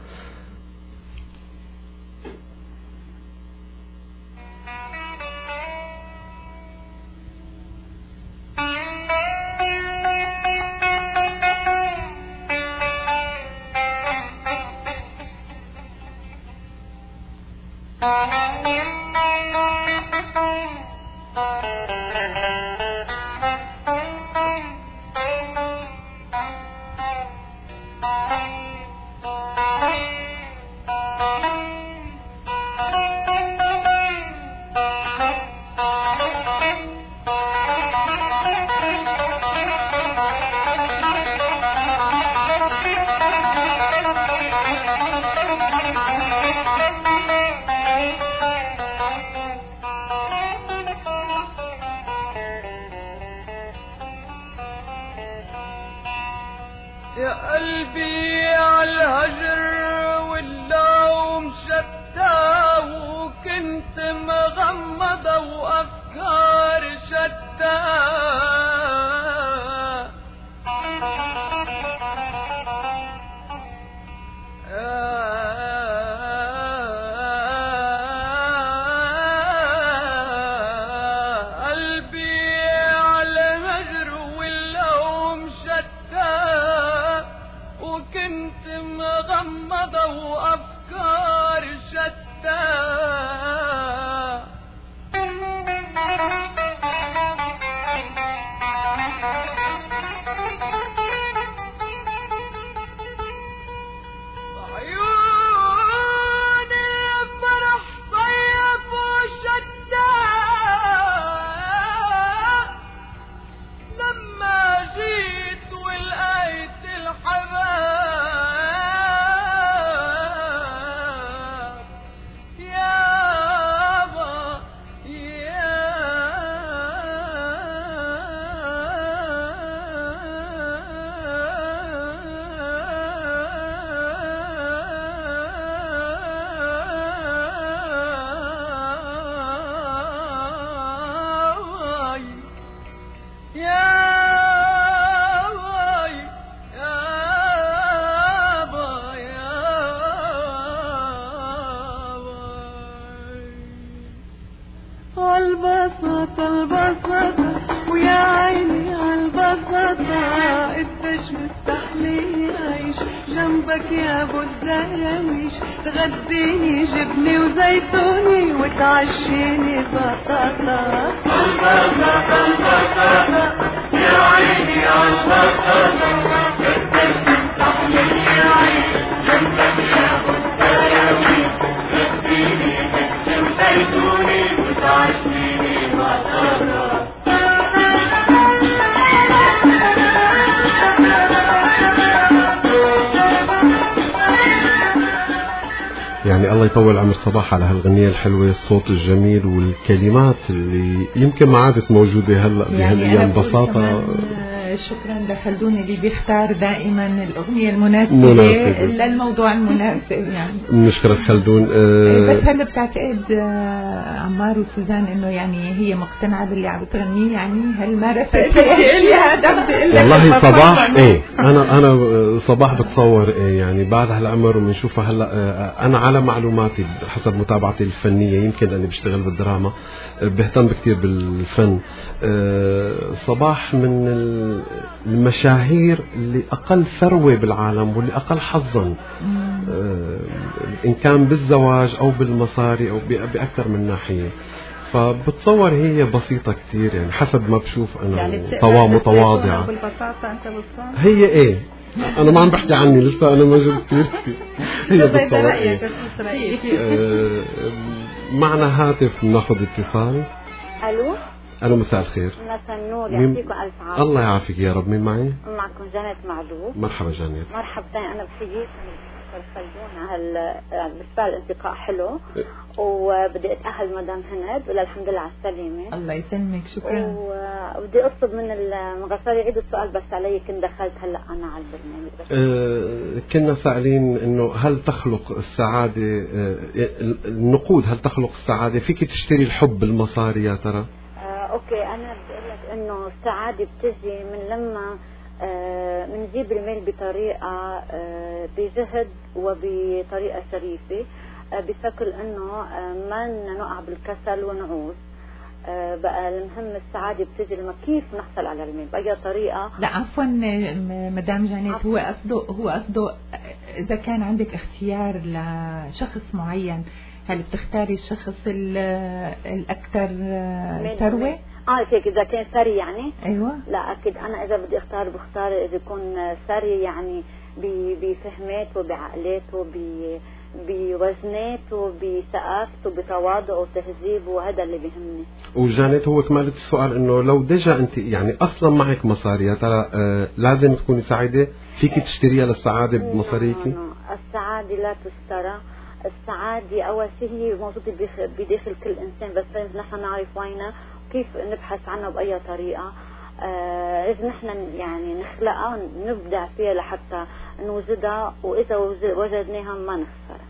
يا قلبي عالهجر واللوم شتى، وكنت مغمضة وأفكار شتى. جنبك يا ابو الدراويش، تغديني جبني وزيتوني وتعشيني بطاطا. البطاطا البطاطا يا عيني عالبطاطا، قديش مستحمل يا عيني جنبك يا ابو الدراويش، تغديني جبني وزيتوني وتعشيني بطاطا. يعني الله يطول عمر صباح على هالغنية الحلوة، الصوت الجميل والكلمات اللي يمكن ما عادت موجودة هلا بهالايام. ببساطة شكرا لخلدون اللي بيختار دائما الأغنية المناسبة مناسبة. للموضوع المناسب يعني. نشكرك خلدون. أه بس هلا بتعتقد عمار وسوزان انه يعني هي مقتنعة باللي عم بتغنيه؟ يعني هل مارست والله صباح ايه انا انا صباح بتصور إيه يعني بعد هالعمر وبنشوفها هلا. انا على معلوماتي حسب متابعتي الفنية، يمكن لاني بشتغل بالدراما بهتم كتير بالفن. أه صباح من المشاهير اللي اقل ثروة بالعالم واللي اقل حظا، أه ان كان بالزواج او بالمصاري او باكثر من ناحية. فبتصور هي بسيطة كتير يعني حسب ما بشوف أنا يعني طوا متواضعة. هي إيه أنا ما عم بحكي عني لسه، أنا ما جبت سيرتي. هي بتصور إيه. آه معنا هاتف ناخذ اتصال. ألو ألو مساء الخير. مساء النور، يعطيكم ألف عافية. الله يعافيك يا رب. مين معي؟ معكم جنات معلوف. مرحبا جنات. مرحبتين. أنا بحييكم خلدون هال بالفعل الانتقاء حلو، وبدي اتاهل مدام هند ولا الحمد لله على السلامه. الله يسلمك. شكرا. وبدي اطلب من المغفر يعيد السؤال بس علي، كنت دخلت هلا انا على البرنامج. أه كنا سائلين انه هل تخلق السعاده أه النقود هل تخلق السعاده؟ فيك تشتري الحب بالمصاري يا ترى؟ أه اوكي، انا بدي اقول لك انه السعاده بتجي من لما بنجيب آه المال بطريقة آه بجهد وبطريقة شريفة، آه بشكل انه آه ما نقع بالكسل ونعوز. آه بقى المهم السعادة بتجي لما كيف نحصل على المال بأي طريقة. لا عفوا مدام جانيت، هو قصده هو قصده اذا كان عندك اختيار لشخص معين، هل بتختاري الشخص الاكثر ثروة؟ اه هيك اذا كان ثري يعني. ايوه. لا اكيد انا اذا بدي اختار بختار اذا يكون ثري يعني بفهماته بعقلاته بوزناته بثقافته بتواضعه وتهذيبه، وهذا اللي بيهمني. وجانيت هو كمالة السؤال انه لو دجا انت يعني اصلا معك مصاري يا ترى آه لازم تكوني سعيدة؟ فيك تشتريها للسعادة بمصاريكي؟ السعادة لا تشترى. السعادة اول شيء هي موجودة بداخل كل انسان، بس لازم نحن نعرف وينها كيف نبحث عنها بأي طريقة. آه لازم نحن يعني نخلقها ونبدع فيها لحتى نوجدها، وإذا وجدناها ما نخسرها.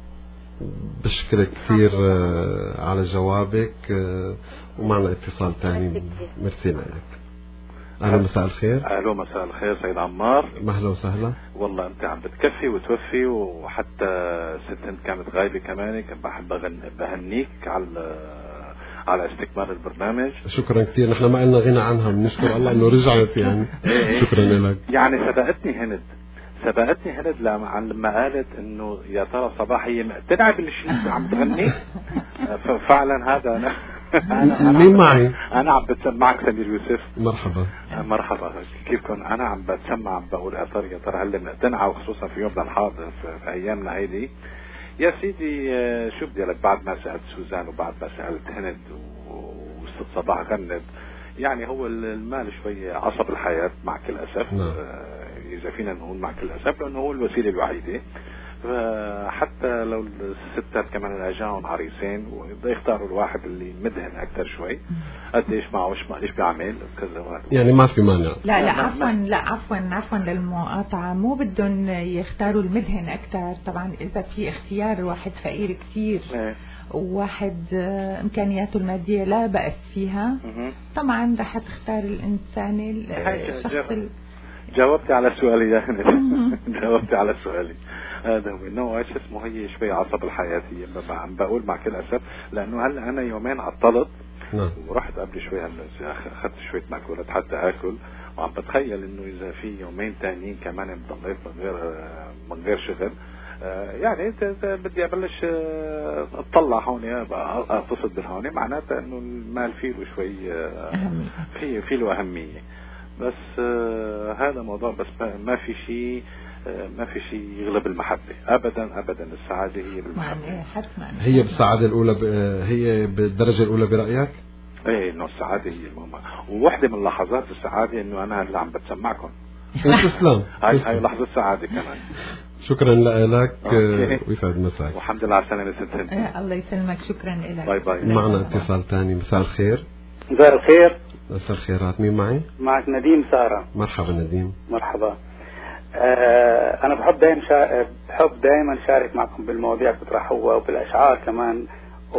بشكرك كثير آه على جوابك. آه ومعنا اتصال ثاني. ميرسي لك. أهلا مساء الخير. أهلا مساء الخير سيد عمار. أهلا وسهلا. والله أنت عم بتكفي وتوفي، وحتى ست هند كانت غايبة كمان، كنت بحب بهنيك على على استكمال البرنامج. شكرا كثير. نحن ما قلنا غنى عنها، بنشكر الله انه رجعت يعني. شكرا لك. يعني سبقتني هند سبقتني هند لما قالت انه يا ترى صباح هي مقتنعه بالشيء اللي عم تغني. ففعلا هذا انا انا مين معي؟ انا عم بتسمعك سمير يوسف. مرحبا. مرحبا. كيفكم؟ انا عم بتسمع عم بقول يا ترى يا ترى هل مقتنعه، وخصوصا في يومنا الحاضر في ايامنا هيدي. يا سيدي شو بدي لك، بعد ما سألت سوزان وبعد ما سألت هند وست صباح غند، يعني هو المال شوية عصب الحياة مع كل أسف. نعم. إذا فينا نقول مع كل أسف، لأنه هو الوسيلة الوحيدة. حتى لو الستات كمان اللي اجاهم عريسين وبده يختاروا الواحد اللي مدهن اكثر شوي، قديش معه ايش ما ايش بيعمل كذا، يعني ما في مانع. لا لا عفوا لا عفوا عفوا للمقاطعه، مو بدهم يختاروا المدهن اكثر. طبعا اذا في اختيار واحد فقير كثير وواحد امكانياته الماديه لا بأس فيها، طبعا رح تختار الانسان الشخص. جاوبتي على سؤالي يا هند. جاوبتي على سؤالي. هذا هو انه ايش اسمه، هي شوي عصب الحياتيه عم بقول مع كل اسف، لانه هلا انا يومين عطلت ورحت قبل شوي هلا اخذت شويه ماكولات حتى اكل، وعم بتخيل انه اذا في يومين ثانيين كمان ضليت من غير من غير شغل، يعني بدي ابلش اطلع هون اتصل بالهون، معناتها انه المال فيه له شوي في في له اهميه. بس هذا موضوع، بس ما في شيء ما في شيء يغلب المحبة أبدا أبدا. السعادة هي بالمحبة. هي بالسعادة الأولى ب... هي بالدرجة الأولى برأيك؟ إيه، إنه السعادة هي المهمة، وواحدة من لحظات السعادة إنه أنا اللي عم بتسمعكم. تسلم. هاي هاي لحظة سعادة كمان. شكرا لك ويسعد مساك. والحمد لله على السلامة ست هند. الله يسلمك. شكرا لك. باي باي. معنا اتصال ثاني. مساء الخير. مساء الخير. مساء الخيرات، مين معي؟ معك نديم سارة. مرحبا نديم. مرحبا. آه أنا بحب دائما شا... بحب دائما شارك معكم بالمواضيع اللي بتطرحوها وبالأشعار كمان،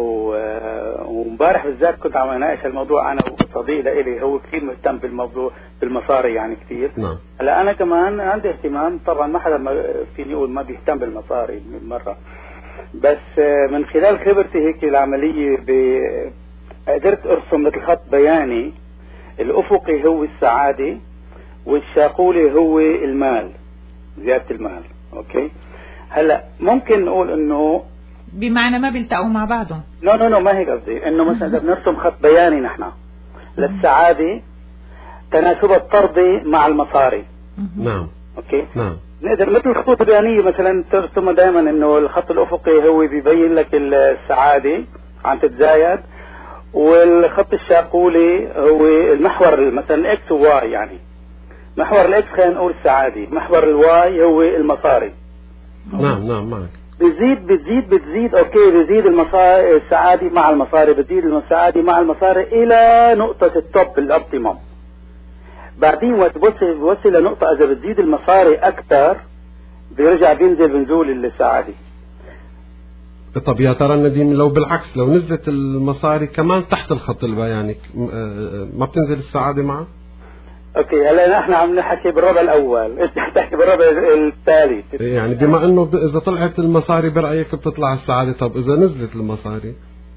ومبارح بالذات كنت عم اناقش الموضوع انا وصديق لإلي هو كثير مهتم بالموضوع بالمصاري يعني كثير. نعم. هلا انا كمان عندي اهتمام، طبعا ما حدا ما فيني اقول ما بيهتم بالمصاري من مره، بس من خلال خبرتي هيك العمليه ب... قدرت ارسم مثل خط بياني. الافقي هو السعاده والشاقولي هو المال، زياده المال. اوكي. هلا ممكن نقول انه بمعنى ما بيلتقوا مع بعضهم. نو نو نو ما هيك قصدي، انه مثلا اذا بنرسم خط بياني نحن للسعاده تناسبها الطردي مع المصاري. نعم. اوكي. نعم. نقدر مثل الخطوط البيانيه مثلا ترسمها دائما انه الخط الافقي هو بيبين لك السعاده عم تتزايد، والخط الشاقولي هو المحور مثلا اكس وواي، يعني محور الاكس خلينا نقول السعاده، محور الواي هو المصاري. نعم نعم معك. بتزيد بتزيد بتزيد اوكي بتزيد المصاري السعاده مع المصاري، بتزيد السعاده مع المصاري الى نقطه التوب الاوبتيموم. بعدين وقت بوصل بوصل لنقطه اذا بتزيد المصاري اكثر بيرجع بينزل بنزول السعاده. طب يا ترى نديم لو بالعكس، لو نزلت المصاري كمان تحت الخط البياني ما بتنزل السعاده معه؟ اوكي. هلا نحن عم نحكي بالربع الاول، انت تحكي بالربع الثالث. يعني بما انه اذا طلعت المصاري برايك بتطلع السعاده، طب اذا نزلت المصاري؟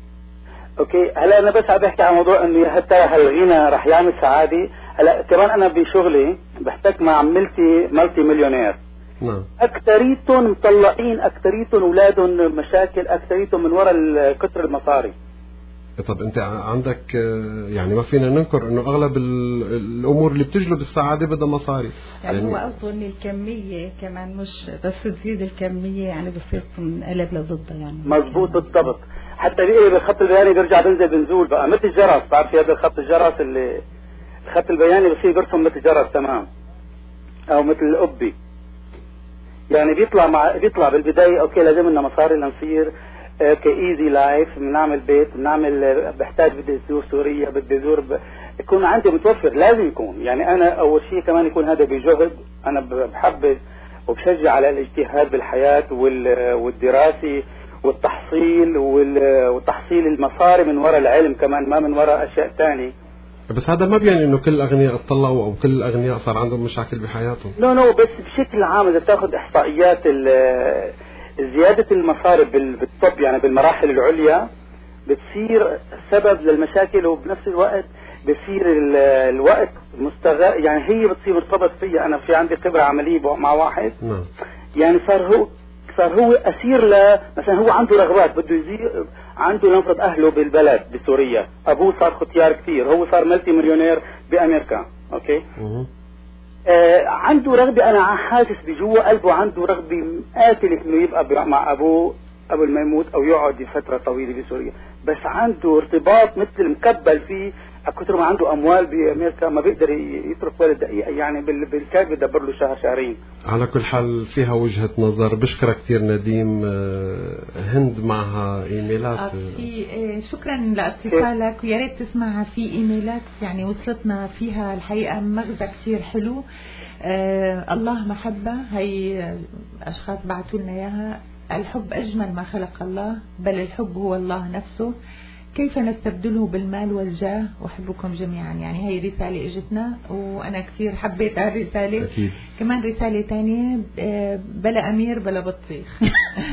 اوكي. هلا انا بس عم بحكي عن موضوع انه حتى هالغنى رح يعمل سعاده. هلا كمان انا بشغلي بحتك مع ملتي مالتي مليونير. نعم. اكثريتهم مطلقين، اكثريتهم اولادهم مشاكل، اكثريتهم من وراء كثر المصاري. طب انت عندك يعني ما فينا ننكر انه اغلب الامور اللي بتجلب السعاده بدها مصاري. يعني, يعني هو اظن الكميه كمان مش بس تزيد الكميه يعني بصير تنقلب لضدها يعني. مضبوط بالضبط. حتى بيقلب الخط البياني بيرجع بينزل بنزول بقى مثل الجرس، بعرفي هذا الخط الجرس اللي الخط البياني بصير بيرسم مثل جرس تمام، او مثل القبي. يعني بيطلع مع بيطلع بالبدايه اوكي لازم لنا مصاري لنصير كايزي لايف، بنعمل بيت، بنعمل بحتاج بدي ازور سوريا، بدي ازور ب... يكون عندي متوفر، لازم يكون. يعني انا اول شيء كمان يكون هذا بجهد، انا بحب وبشجع على الاجتهاد بالحياه وال... والدراسه والتحصيل وال... وتحصيل المصاري من وراء العلم كمان، ما من وراء اشياء ثانيه. بس هذا ما بيعني انه كل الاغنياء اتطلعوا او كل الاغنياء صار عندهم مشاكل بحياتهم. نو نو بس بشكل عام اذا تاخذ احصائيات ال... زيادة المصاري بالطب يعني بالمراحل العليا بتصير سبب للمشاكل، وبنفس الوقت بصير الوقت مستغل، يعني هي بتصير مرتبط فيها. أنا في عندي خبرة عملية مع واحد نعم. يعني صار هو صار هو أسير ل مثلا هو عنده رغبات بده يزيد، عنده نفرض أهله بالبلد بسوريا، أبوه صار ختيار كثير، هو صار ملتي مليونير بأمريكا. أوكي. أه. آه عنده رغبة، أنا حاسس بجوا قلبه عنده رغبة قاتلة إنه يبقى مع أبوه قبل ما يموت أو يقعد فترة طويلة بسوريا، بس عنده ارتباط مثل مكبل فيه، كثر ما عنده أموال بأمريكا ما بيقدر يترك ولا دقيقة، يعني بالكاد بيدبر له شهر شهرين. على كل حال فيها وجهة نظر. بشكرك كثير نديم. هند معها إيميلات. في شكرا لاتصالك، ويا ريت تسمعها في إيميلات يعني وصلتنا فيها الحقيقة مغزى كثير حلو. آه الله محبة، هي أشخاص بعثوا لنا إياها. الحب أجمل ما خلق الله، بل الحب هو الله نفسه، كيف نستبدله بالمال والجاه، وأحبكم جميعا. يعني هي رسالة اجتنا وأنا كثير حبيت هالرسالة. أكيد. كمان رسالة تانية، بلا أمير بلا بطيخ.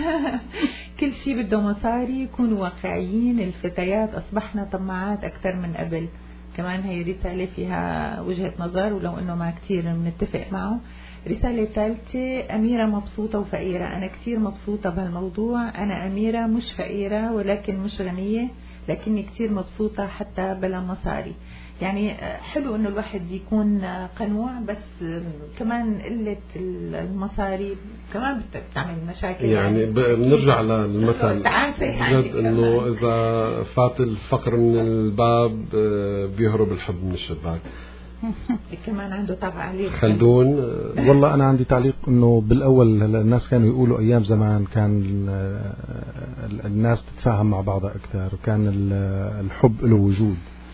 كل شيء بده مصاري، كونوا واقعيين، الفتيات أصبحنا طماعات أكثر من قبل. كمان هي رسالة فيها وجهة نظر ولو أنه ما كثير بنتفق معه. رسالة ثالثة، أميرة مبسوطة وفقيرة. أنا كثير مبسوطة بهالموضوع، أنا أميرة مش فقيرة ولكن مش غنية، لكني كثير مبسوطة حتى بلا مصاري. يعني حلو انه الواحد يكون قنوع، بس كمان قلة المصاري كمان بتعمل مشاكل. يعني بنرجع للمثل جد انه اذا فات الفقر من الباب بيهرب الحب من الشباك. كمان عنده طبع عليه خلدون. والله أنا عندي تعليق إنه بالأول الناس كانوا يقولوا أيام زمان كان الناس تتفاهم مع بعضها أكثر، وكان الحب له وجود.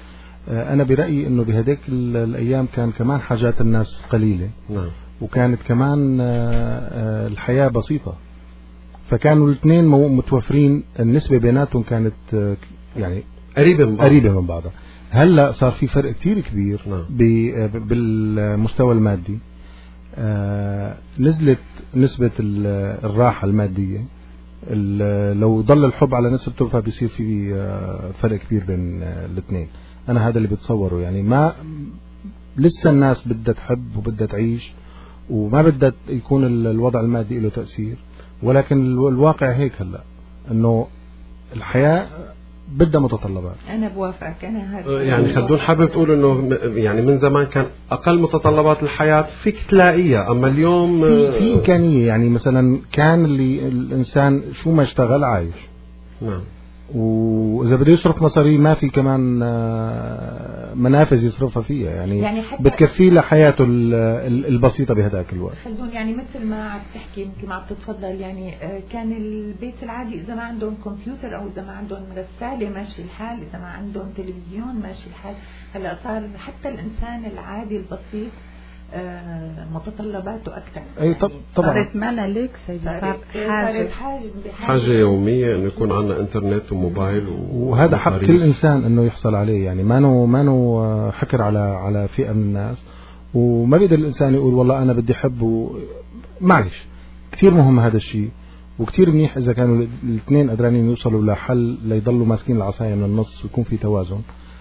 أنا برأيي أنه بهديك الأيام كان كمان حاجات الناس قليلة. نعم. وكانت كمان الحياة بسيطة، فكانوا الاثنين متوفرين، النسبة بيناتهم كانت يعني قريبة من بعض. قريبة من بعضها. هلا صار في فرق كتير كبير. نعم. بالمستوى المادي. آه نزلت نسبة الراحة المادية. لو ضل الحب على نسبته فبيصير في آه فرق كبير بين آه الاثنين. أنا هذا اللي بتصوره، يعني ما لسه الناس بدها تحب وبدها تعيش وما بدها يكون الوضع المادي له تأثير، ولكن الواقع هيك هلا إنه الحياة بدها متطلبات. أنا بوافقك. أنا هذا يعني خلدون حابب تقول إنه يعني من زمان كان أقل متطلبات الحياة فيك تلاقيها، أما اليوم في, في إمكانية. يعني مثلا كان اللي الإنسان شو ما اشتغل عايش. نعم. وإذا بده يصرف مصاري ما في كمان منافذ يصرفها فيها، يعني, يعني بتكفيه لحياته البسيطة بهذاك الوقت. خلدون يعني مثل ما عم تحكي يمكن عم تتفضل، يعني كان البيت العادي إذا ما عندهم كمبيوتر أو إذا ما عندهم غسالة ماشي الحال، إذا ما عندهم تلفزيون ماشي الحال. هلا صار حتى الإنسان العادي البسيط متطلباته أكثر. أي طب طبعا. صارت مانا ليك صارت حاجة حاجة يومية إنه يكون عندنا إنترنت وموبايل، وهذا حق كل إنسان إنه يحصل عليه. يعني ما نو ما نو حكر على على فئة من الناس، وما بيقدر الإنسان يقول والله أنا بدي أحب. معلش كثير مهم هذا الشيء، وكثير منيح إذا كانوا الاثنين قدرانين يوصلوا لحل ليضلوا ماسكين العصاية من النص ويكون في توازن.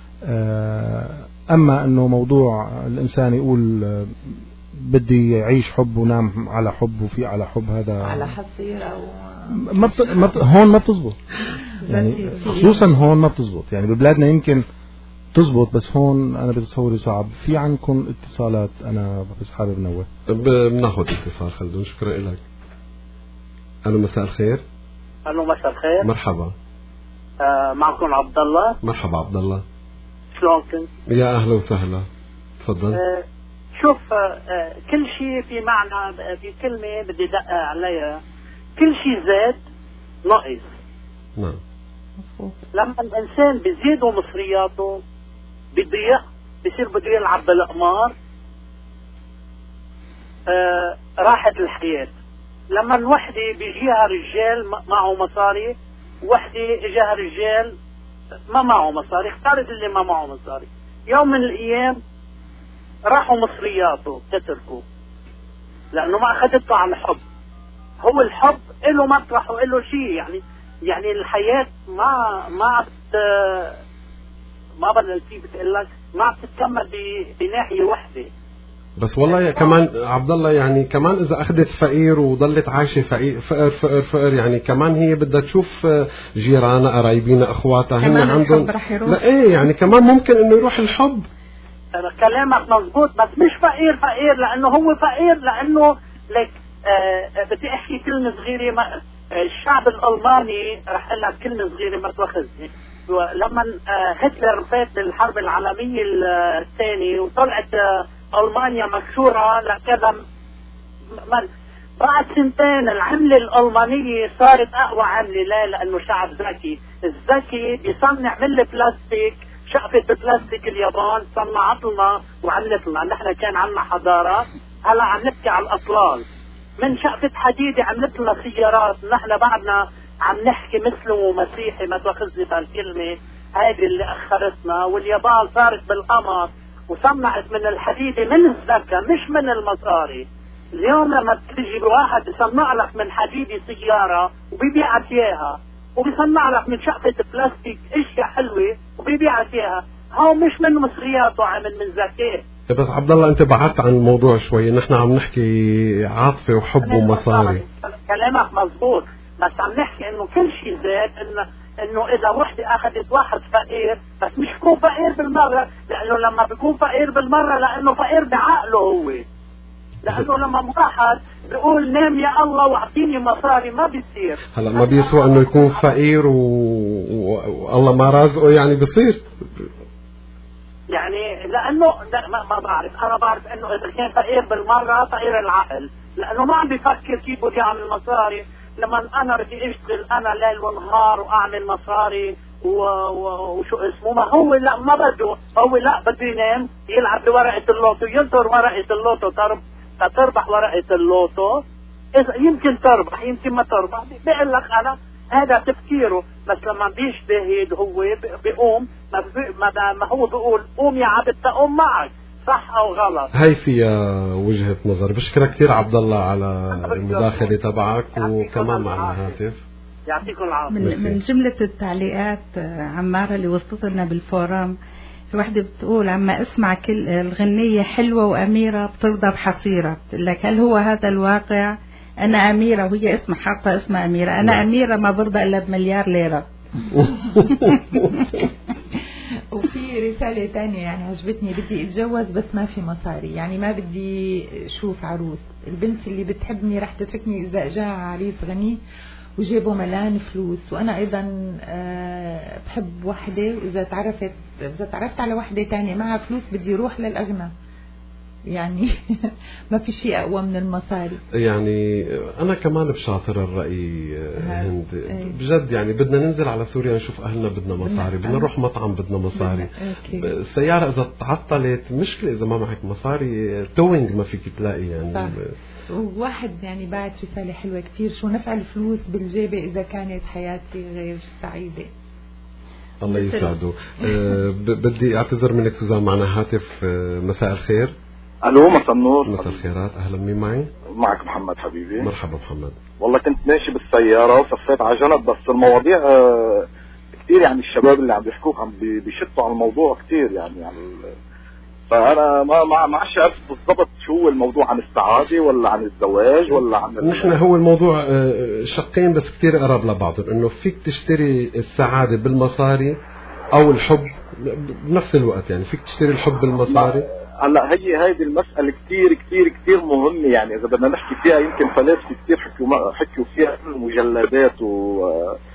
أما أنه موضوع الإنسان يقول بدي يعيش حب ونام على حب وفي على حب، هذا على حصير أو ما بت... ما بت... هون ما بتزبط. يعني خصوصا هون ما بتزبط. يعني ببلادنا يمكن تزبط، بس هون أنا بتصوري صعب. في عندكم اتصالات؟ أنا بس حابب نوه. بناخذ اتصال خلدون. شكرا لك. ألو مساء الخير. ألو مساء الخير. مرحبا. آه معكم عبد الله. مرحبا عبد الله. شلون كنت؟ يا أهلا وسهلا. تفضل. آه شوف آه كل شيء في معنى، في كلمة بدي دق عليها، كل شيء زاد ناقص. نعم. لما الإنسان بيزيدوا مصرياته بيضيع، بيصير بده يلعب بالقمار، آه راحت الحياة. لما الوحدة بيجيها رجال معه مصاري، وحدة اجاها رجال ما معه مصاري، اختارت اللي ما معه مصاري. يوم من الايام راحوا مصرياته تتركوا، لانه ما اخذته عن حب. هو الحب له مطرح وله شيء. يعني يعني الحياة ما ما بت ما بدنا كيف بتقول لك ما بتتكمل بناحية واحدة. بس والله كمان عبد الله، يعني كمان اذا اخذت فقير وضلت عايشه فقير فقر فقر فقر، يعني كمان هي بدها تشوف جيرانها قرايبينها اخواتها هن عندهم. لا ايه يعني كمان ممكن انه يروح الحب. كلامك مزبوط، بس مش فقير فقير لانه هو فقير لانه لك آه بدي احكي كلمه صغيره. ما الشعب الالماني رح اقول لك كلمه صغيره ما تاخذني. لما آه هتلر فات بالحرب العالميه الثانيه وطلعت آه ألمانيا مكسورة لكذا، بعد سنتين العملة الألمانية صارت أقوى عملة. لا لأنه شعب ذكي، الذكي بيصنع من البلاستيك. شقفة بلاستيك اليابان صنعت لنا وعملت لنا، نحن كان عنا حضارة. هلا عم نبكي على الأطلال. من شقفة حديدة عملت لنا سيارات، نحن بعدنا عم نحكي مسلم ومسيحي، ما تاخذني بهالكلمة هذه اللي أخرتنا. واليابان صارت بالقمر وصنعت من الحديدة من الزكاة مش من المصاري. اليوم لما تجي بواحد يصنع لك من حديدة سيارة وبيبيعك اياها، وبيصنع لك من شقفة بلاستيك اشياء حلوة وبيبيعك اياها، هو مش من مصرياته، عامل من زكاة. بس عبد الله انت بعدت عن الموضوع شوي، نحن عم نحكي عاطفة وحب ومصاري. كلامك مزبوط، بس عم نحكي انه كل شيء زاد. انه انه اذا وحده اخذت واحد فقير، بس مش يكون فقير بالمره، لانه لما بيكون فقير بالمره لانه فقير بعقله هو. لانه لما واحد بيقول نام يا الله واعطيني مصاري ما بيصير. هلا ما بيسوى انه يكون فقير و... والله ما رازقه، يعني بيصير. يعني لانه لا ما, ما بعرف، انا بعرف انه اذا كان فقير بالمره فقير العقل، لانه ما عم بيفكر كيف بده يعمل مصاري. لما انا بدي اشتغل انا ليل ونهار واعمل مصاري وشو اسمه ما هو لا ما بده، هو لا بده ينام يلعب بورقة اللوتو، ينطر ورقة اللوتو ترب تربح ورقة اللوتو، إذا يمكن تربح يمكن ما تربح، بيقول لك أنا هذا تفكيره. بس لما بيجتهد هو بيقوم ما, ما هو بيقول قوم يا عبد تقوم معك، صح أو غلط. هاي فيها وجهة نظر. بشكرك كثير عبد الله على المداخلة تبعك وكمان معنا هاتف. يعطيكم العافية. من, من جملة التعليقات عمارة اللي وصلت لنا بالفورم، في واحدة بتقول عما اسمع كل الغنية حلوة وأميرة بترضى بحصيرة، بتقول لك هل هو هذا الواقع؟ أنا أميرة وهي اسمها حاطة اسمها أميرة، أنا أميرة ما برضى إلا بمليار ليرة. وفي رسالة تانية يعني عجبتني، بدي اتجوز بس ما في مصاري، يعني ما بدي شوف عروس، البنت اللي بتحبني رح تتركني إذا جاء عريس غني وجيبوا ملان فلوس، وأنا أيضا أه بحب وحدة، وإذا تعرفت إذا تعرفت على وحدة تانية معها فلوس بدي روح للأغنى، يعني ما في شيء أقوى من المصاري. يعني أنا كمان بشاطر الرأي هند بجد، يعني بدنا ننزل على سوريا نشوف أهلنا بدنا مصاري، بدنا نروح مطعم بدنا مصاري، السيارة إذا تعطلت مشكلة إذا ما معك مصاري، توينج ما فيك تلاقي يعني صح. وواحد يعني بعد رسالة حلوة كتير، شو نفع الفلوس بالجيبة إذا كانت حياتي غير سعيدة. الله يسعده. أه بدي أعتذر منك سوزان، معنا هاتف. أه مساء الخير. الو مساء النور. مساء الخيرات، اهلا. مين معي؟ معك محمد حبيبي. مرحبا محمد. والله كنت ماشي بالسياره وصفيت على جنب، بس المواضيع آه كثير يعني الشباب اللي عم بيحكوك عم بيشطوا على الموضوع كثير يعني يعني فانا ما ما ما عادش عارف بالضبط شو هو الموضوع، عن السعاده ولا عن الزواج ولا عن نحن هو الموضوع شقين بس كثير قرب لبعض، انه فيك تشتري السعاده بالمصاري او الحب بنفس الوقت، يعني فيك تشتري الحب بالمصاري. هلا هي هيدي المسألة كتير كتير كتير مهمة، يعني إذا بدنا نحكي فيها يمكن فلاسفة كتير حكوا حكوا فيها المجلدات و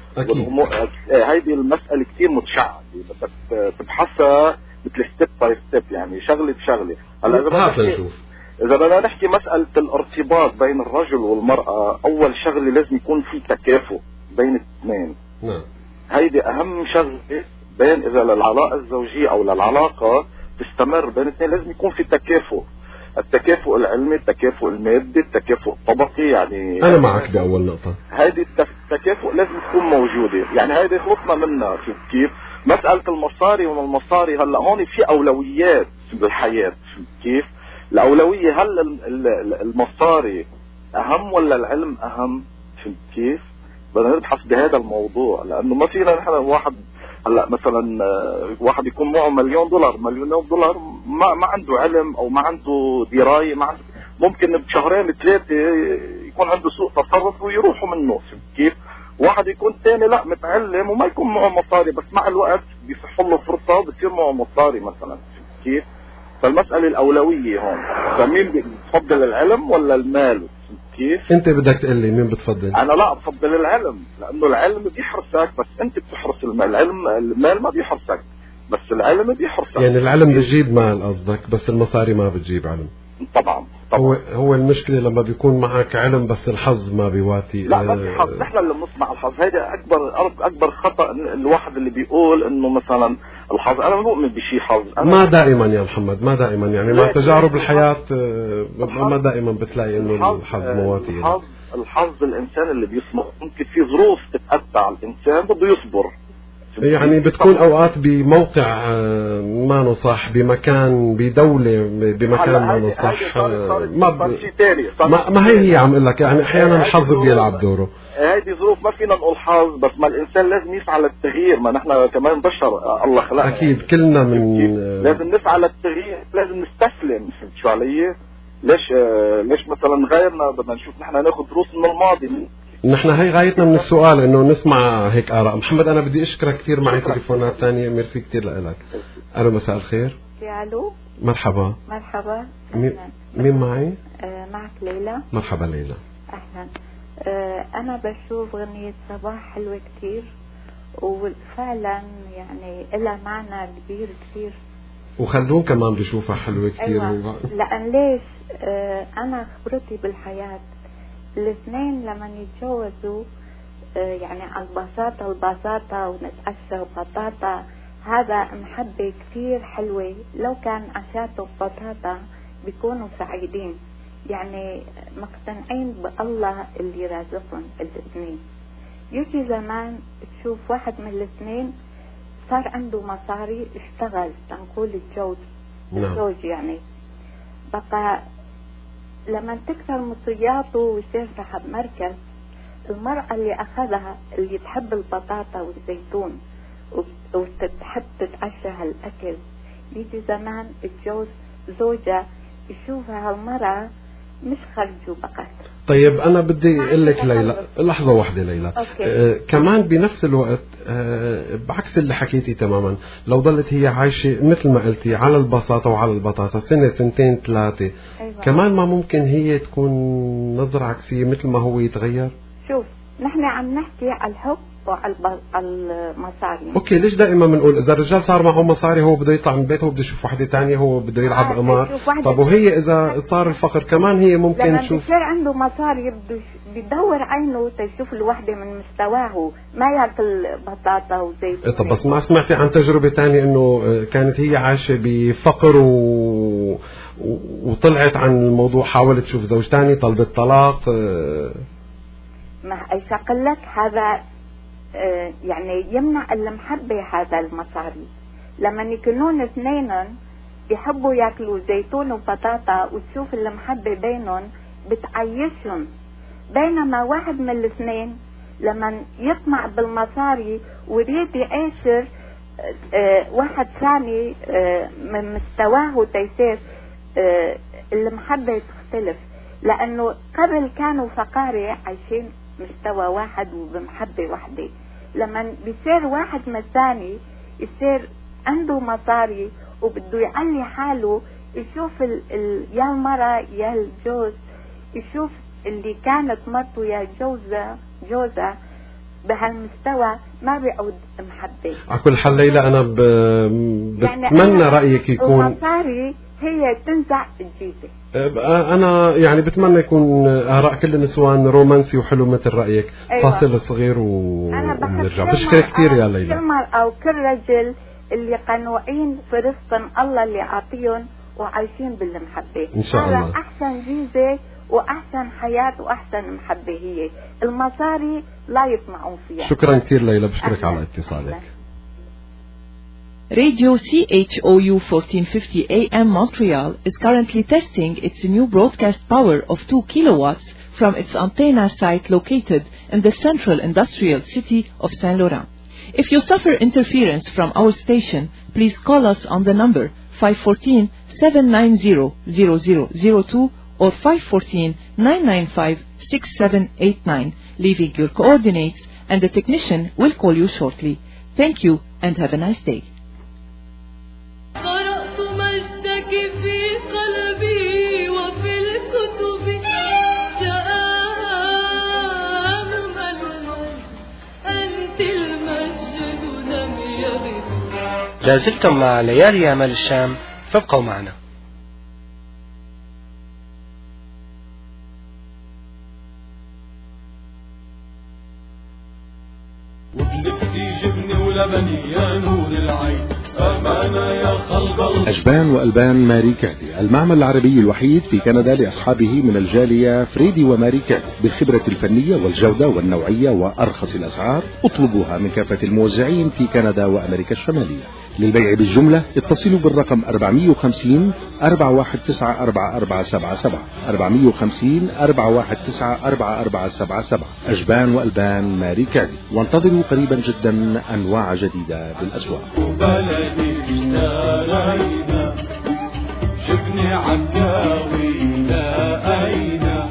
هيدي المسألة كتير متشعبة، بدك تبحثها مثل ستيب باي ستيب، يعني شغلة بشغلة. هلا إذا بدنا نحكي إذا بدنا نحكي مسألة الارتباط بين الرجل والمرأة، أول شغلة لازم يكون في تكافؤ بين الاثنين. نعم. هيدي أهم شغلة بين إذا للعلاقة الزوجية أو للعلاقة تستمر بين الاثنين، لازم يكون في تكافؤ، التكافؤ العلمي، التكافؤ المادي، التكافؤ الطبقي. يعني أنا معك بأول نقطة، هذه التكافؤ لازم تكون موجودة، يعني هذه خلصنا منها. كيف مسألة المصاري وما المصاري، هلا هون في أولويات بالحياة. كيف الأولوية؟ هل المصاري أهم ولا العلم أهم؟ كيف بدنا نبحث بهذا الموضوع، لأنه ما فينا نحن واحد هلا مثلا واحد يكون معه مليون دولار مليون دولار ما ما عنده علم او ما عنده درايه، ما عنده، ممكن بشهرين ثلاثه يكون عنده سوء تصرف ويروحوا منه. كيف واحد يكون ثاني لا متعلم وما يكون معه مصاري، بس مع الوقت بيصح له فرصه بتصير معه مصاري مثلا. كيف فالمساله الاولويه هون، فمين بتفضل العلم ولا المال؟ كيف انت بدك تقول لي مين بتفضل؟ انا لا بفضل العلم، لانه العلم بيحرسك، بس انت بتحرس المال. العلم المال ما بيحرسك، بس العلم بيحرسك. يعني العلم بيجيب مال قصدك، بس المصاري ما بتجيب علم. طبعا طبعا. هو هو المشكله لما بيكون معك علم بس الحظ ما بيواتي. لا ما في حظ، نحن اللي بنصنع الحظ. هذا اكبر اكبر خطا الواحد اللي بيقول انه مثلا الحظ. انا مؤمن بشيء حظ. أنا ما دائما يا محمد، ما دائما، يعني مع تجارب الحياه ما دائما بتلاقي انه الحظ مواتي. الحظ الحظ الانسان اللي بيصبر، ممكن في ظروف تتأتى على الانسان بده يصبر، يعني بتكون اوقات بموقع ما نصح، بمكان بدولة بمكان ما نصح، ما, ب... ما ما هي هي عم اقول لك، يعني احيانا الحظ بيلعب دوره. هذه ظروف ما فينا نقول حظ، بس ما الانسان لازم يسعى للتغيير، ما نحن كمان بشر الله خلقنا. اكيد كلنا من لازم نسعى للتغيير، لازم نستسلم. فهمت شو علي؟ ليش آه ليش مثلا غيرنا بدنا نشوف نحن ناخذ دروس من الماضي؟ نحن هي غايتنا من السؤال انه نسمع هيك آراء. محمد انا بدي اشكرك كثير، معي تليفونات ثانيه، ميرسي كثير لك. الو مساء الخير. الو مرحبا. مرحبا. مين معي؟ آه معك ليلى. مرحبا ليلى. اهلا. آه انا بشوف غنية صباح حلوة كثير، وفعلا يعني لها معنى كبير كثير، وخلدون كمان بشوفها حلوة كثير. أيوة. لأن ليش آه أنا خبرتي بالحياة، الاثنين لما يتجوزوا يعني على البساطة البساطة ونتعشى بطاطا، هذا محبة كثير حلوة. لو كان عشاته بطاطا بيكونوا سعيدين، يعني مقتنعين بالله اللي رازقهم الاثنين. يجي زمان تشوف واحد من الاثنين صار عنده مصاري، اشتغل تنقول الجوز الزوج يعني، بقى لما تكثر مصرياته ويصير صاحب مركز، المرأة اللي أخذها اللي تحب البطاطا والزيتون وتحب تتعشى هالأكل، يجي زمان الجوز زوجة يشوفها هالمرأة مش خرجوا بقى. طيب أنا بدي أقول لك ليلى، لحظة واحدة ليلى، آه كمان بنفس الوقت آه بعكس اللي حكيتي تماما، لو ضلت هي عايشة مثل ما قلتي على البساطة وعلى البطاطا سنة سنتين ثلاثة، أيوة. كمان ما ممكن هي تكون نظرة عكسية مثل ما هو يتغير؟ شوف نحن عم نحكي على الحب وعلى المصاري. اوكي، ليش دائما بنقول اذا الرجال صار معه مصاري هو بده يطلع من بيته وبده يشوف وحده ثانيه، هو بده يلعب قمار؟ طب وهي اذا صار الفقر كمان هي ممكن لما تشوف، لما بصير عنده مصاري بده بدور عينه تشوف الوحده من مستواه، ما ياكل بطاطا وزيت. طب بس ما سمعتي عن تجربه ثانيه انه كانت هي عايشه بفقر و... وطلعت عن الموضوع، حاولت تشوف زوج ثاني، طلبت طلاق؟ ما ايش اقول لك، هذا يعني يمنع المحبة. هذا المصاري لما يكونون اثنين يحبوا ياكلوا زيتون وبطاطا وتشوف المحبة بينهم بتعيشهم، بينما واحد من الاثنين لما يطمع بالمصاري ويريد يعيشر واحد ثاني من مستواه تيسير، المحبة تختلف، لأنه قبل كانوا فقاري عايشين مستوى واحد وبمحبة واحدة. لما بيصير واحد من الثاني يصير عنده مصاري وبده يعلي حاله، يشوف ال ال يا المرأة يا الجوز، يشوف اللي كانت مرته يا جوزة جوزة بهالمستوى ما بيعود محبة. على كل حال ليلى أنا ب... بتمنى يعني رأيك يكون المصاري هي تنزع الجيزة. أنا يعني بتمنى يكون آراء كل النسوان رومانسي وحلو مثل رأيك. أيوة. فاصل صغير ونرجع. بشكرك كثير يا ليلى. كل مرأة وكل رجل اللي قنوعين في رزق الله اللي عطيهم وعايشين بالمحبة إن شاء الله. هذا أحسن جيزة وأحسن حياة وأحسن محبة. هي المصاري لا يطمعون فيها. شكرا كثير ليلى، بشكرك على اتصالك. Radio C H O U fourteen fifty A M Montreal is currently testing its new broadcast power of two kilowatts from its antenna site located in the central industrial city of Saint Laurent. If you suffer interference from our station, please call us on the number five one four, seven nine zero, zero zero zero two or five one four, nine nine five, six seven eight nine, leaving your coordinates, and the technician will call you shortly. Thank you and have a nice day. قرأت مجدك في قلبي وفي الكتب شآم المجد أنت المجد لم يغب. لازلتم مع ليالي أمل الشام، فابقوا معنا. وبنفسي جبني ولبني يا نور العين أمانة يا خلق الله. أجبان وألبان ماري كادي، المعمل العربي الوحيد في كندا لأصحابه من الجالية فريدي وماري كادي، بالخبرة الفنية والجودة والنوعية وأرخص الأسعار. اطلبوها من كافة الموزعين في كندا وأمريكا الشمالية. للبيع بالجملة اتصلوا بالرقم أربعمية وخمسين أربعة واحد تسعة أربعة أربعة سبعة سبعة أربعمية وخمسين أربعة واحد تسعة أربعة أربعة سبعة سبعة. أجبان وألبان ماري كادي، وانتظروا قريبا جدا أنواع جديدة بالأسواق. بلدي اشترينا جبني عكاوي لقينا.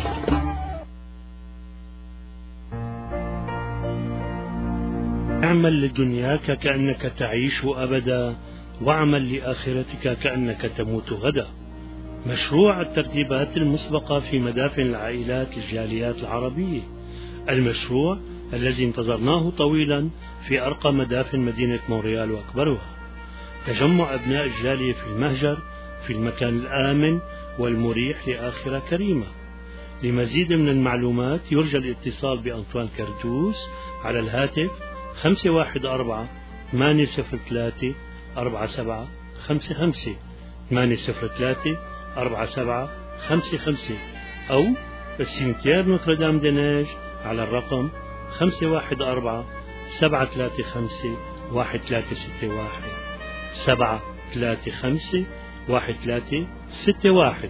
اعمل لدنياك كأنك تعيش أبدا، واعمل لآخرتك كأنك تموت غدا. مشروع الترتيبات المسبقة في مدافن العائلات للجاليات العربية، المشروع الذي انتظرناه طويلا في أرقى مدافن مدينة مونريال وأكبرها. تجمع أبناء الجالية في المهجر، في المكان الآمن والمريح لآخرة كريمة. لمزيد من المعلومات يرجى الاتصال بأنطوان كردوس على الهاتف خمسة واحد أربعة ثمانية صفر ثلاثة أربعة سبعة خمسة خمسة ثمانية صفر ثلاثة أربعة سبعة خمسة خمسة أو السيمتير نوتردام دناج على الرقم خمسة واحد أربعة سبعة ثلاثة خمسة واحد ثلاثة ستة واحد سبعة ثلاثة خمسة واحد ثلاثة ستة واحد.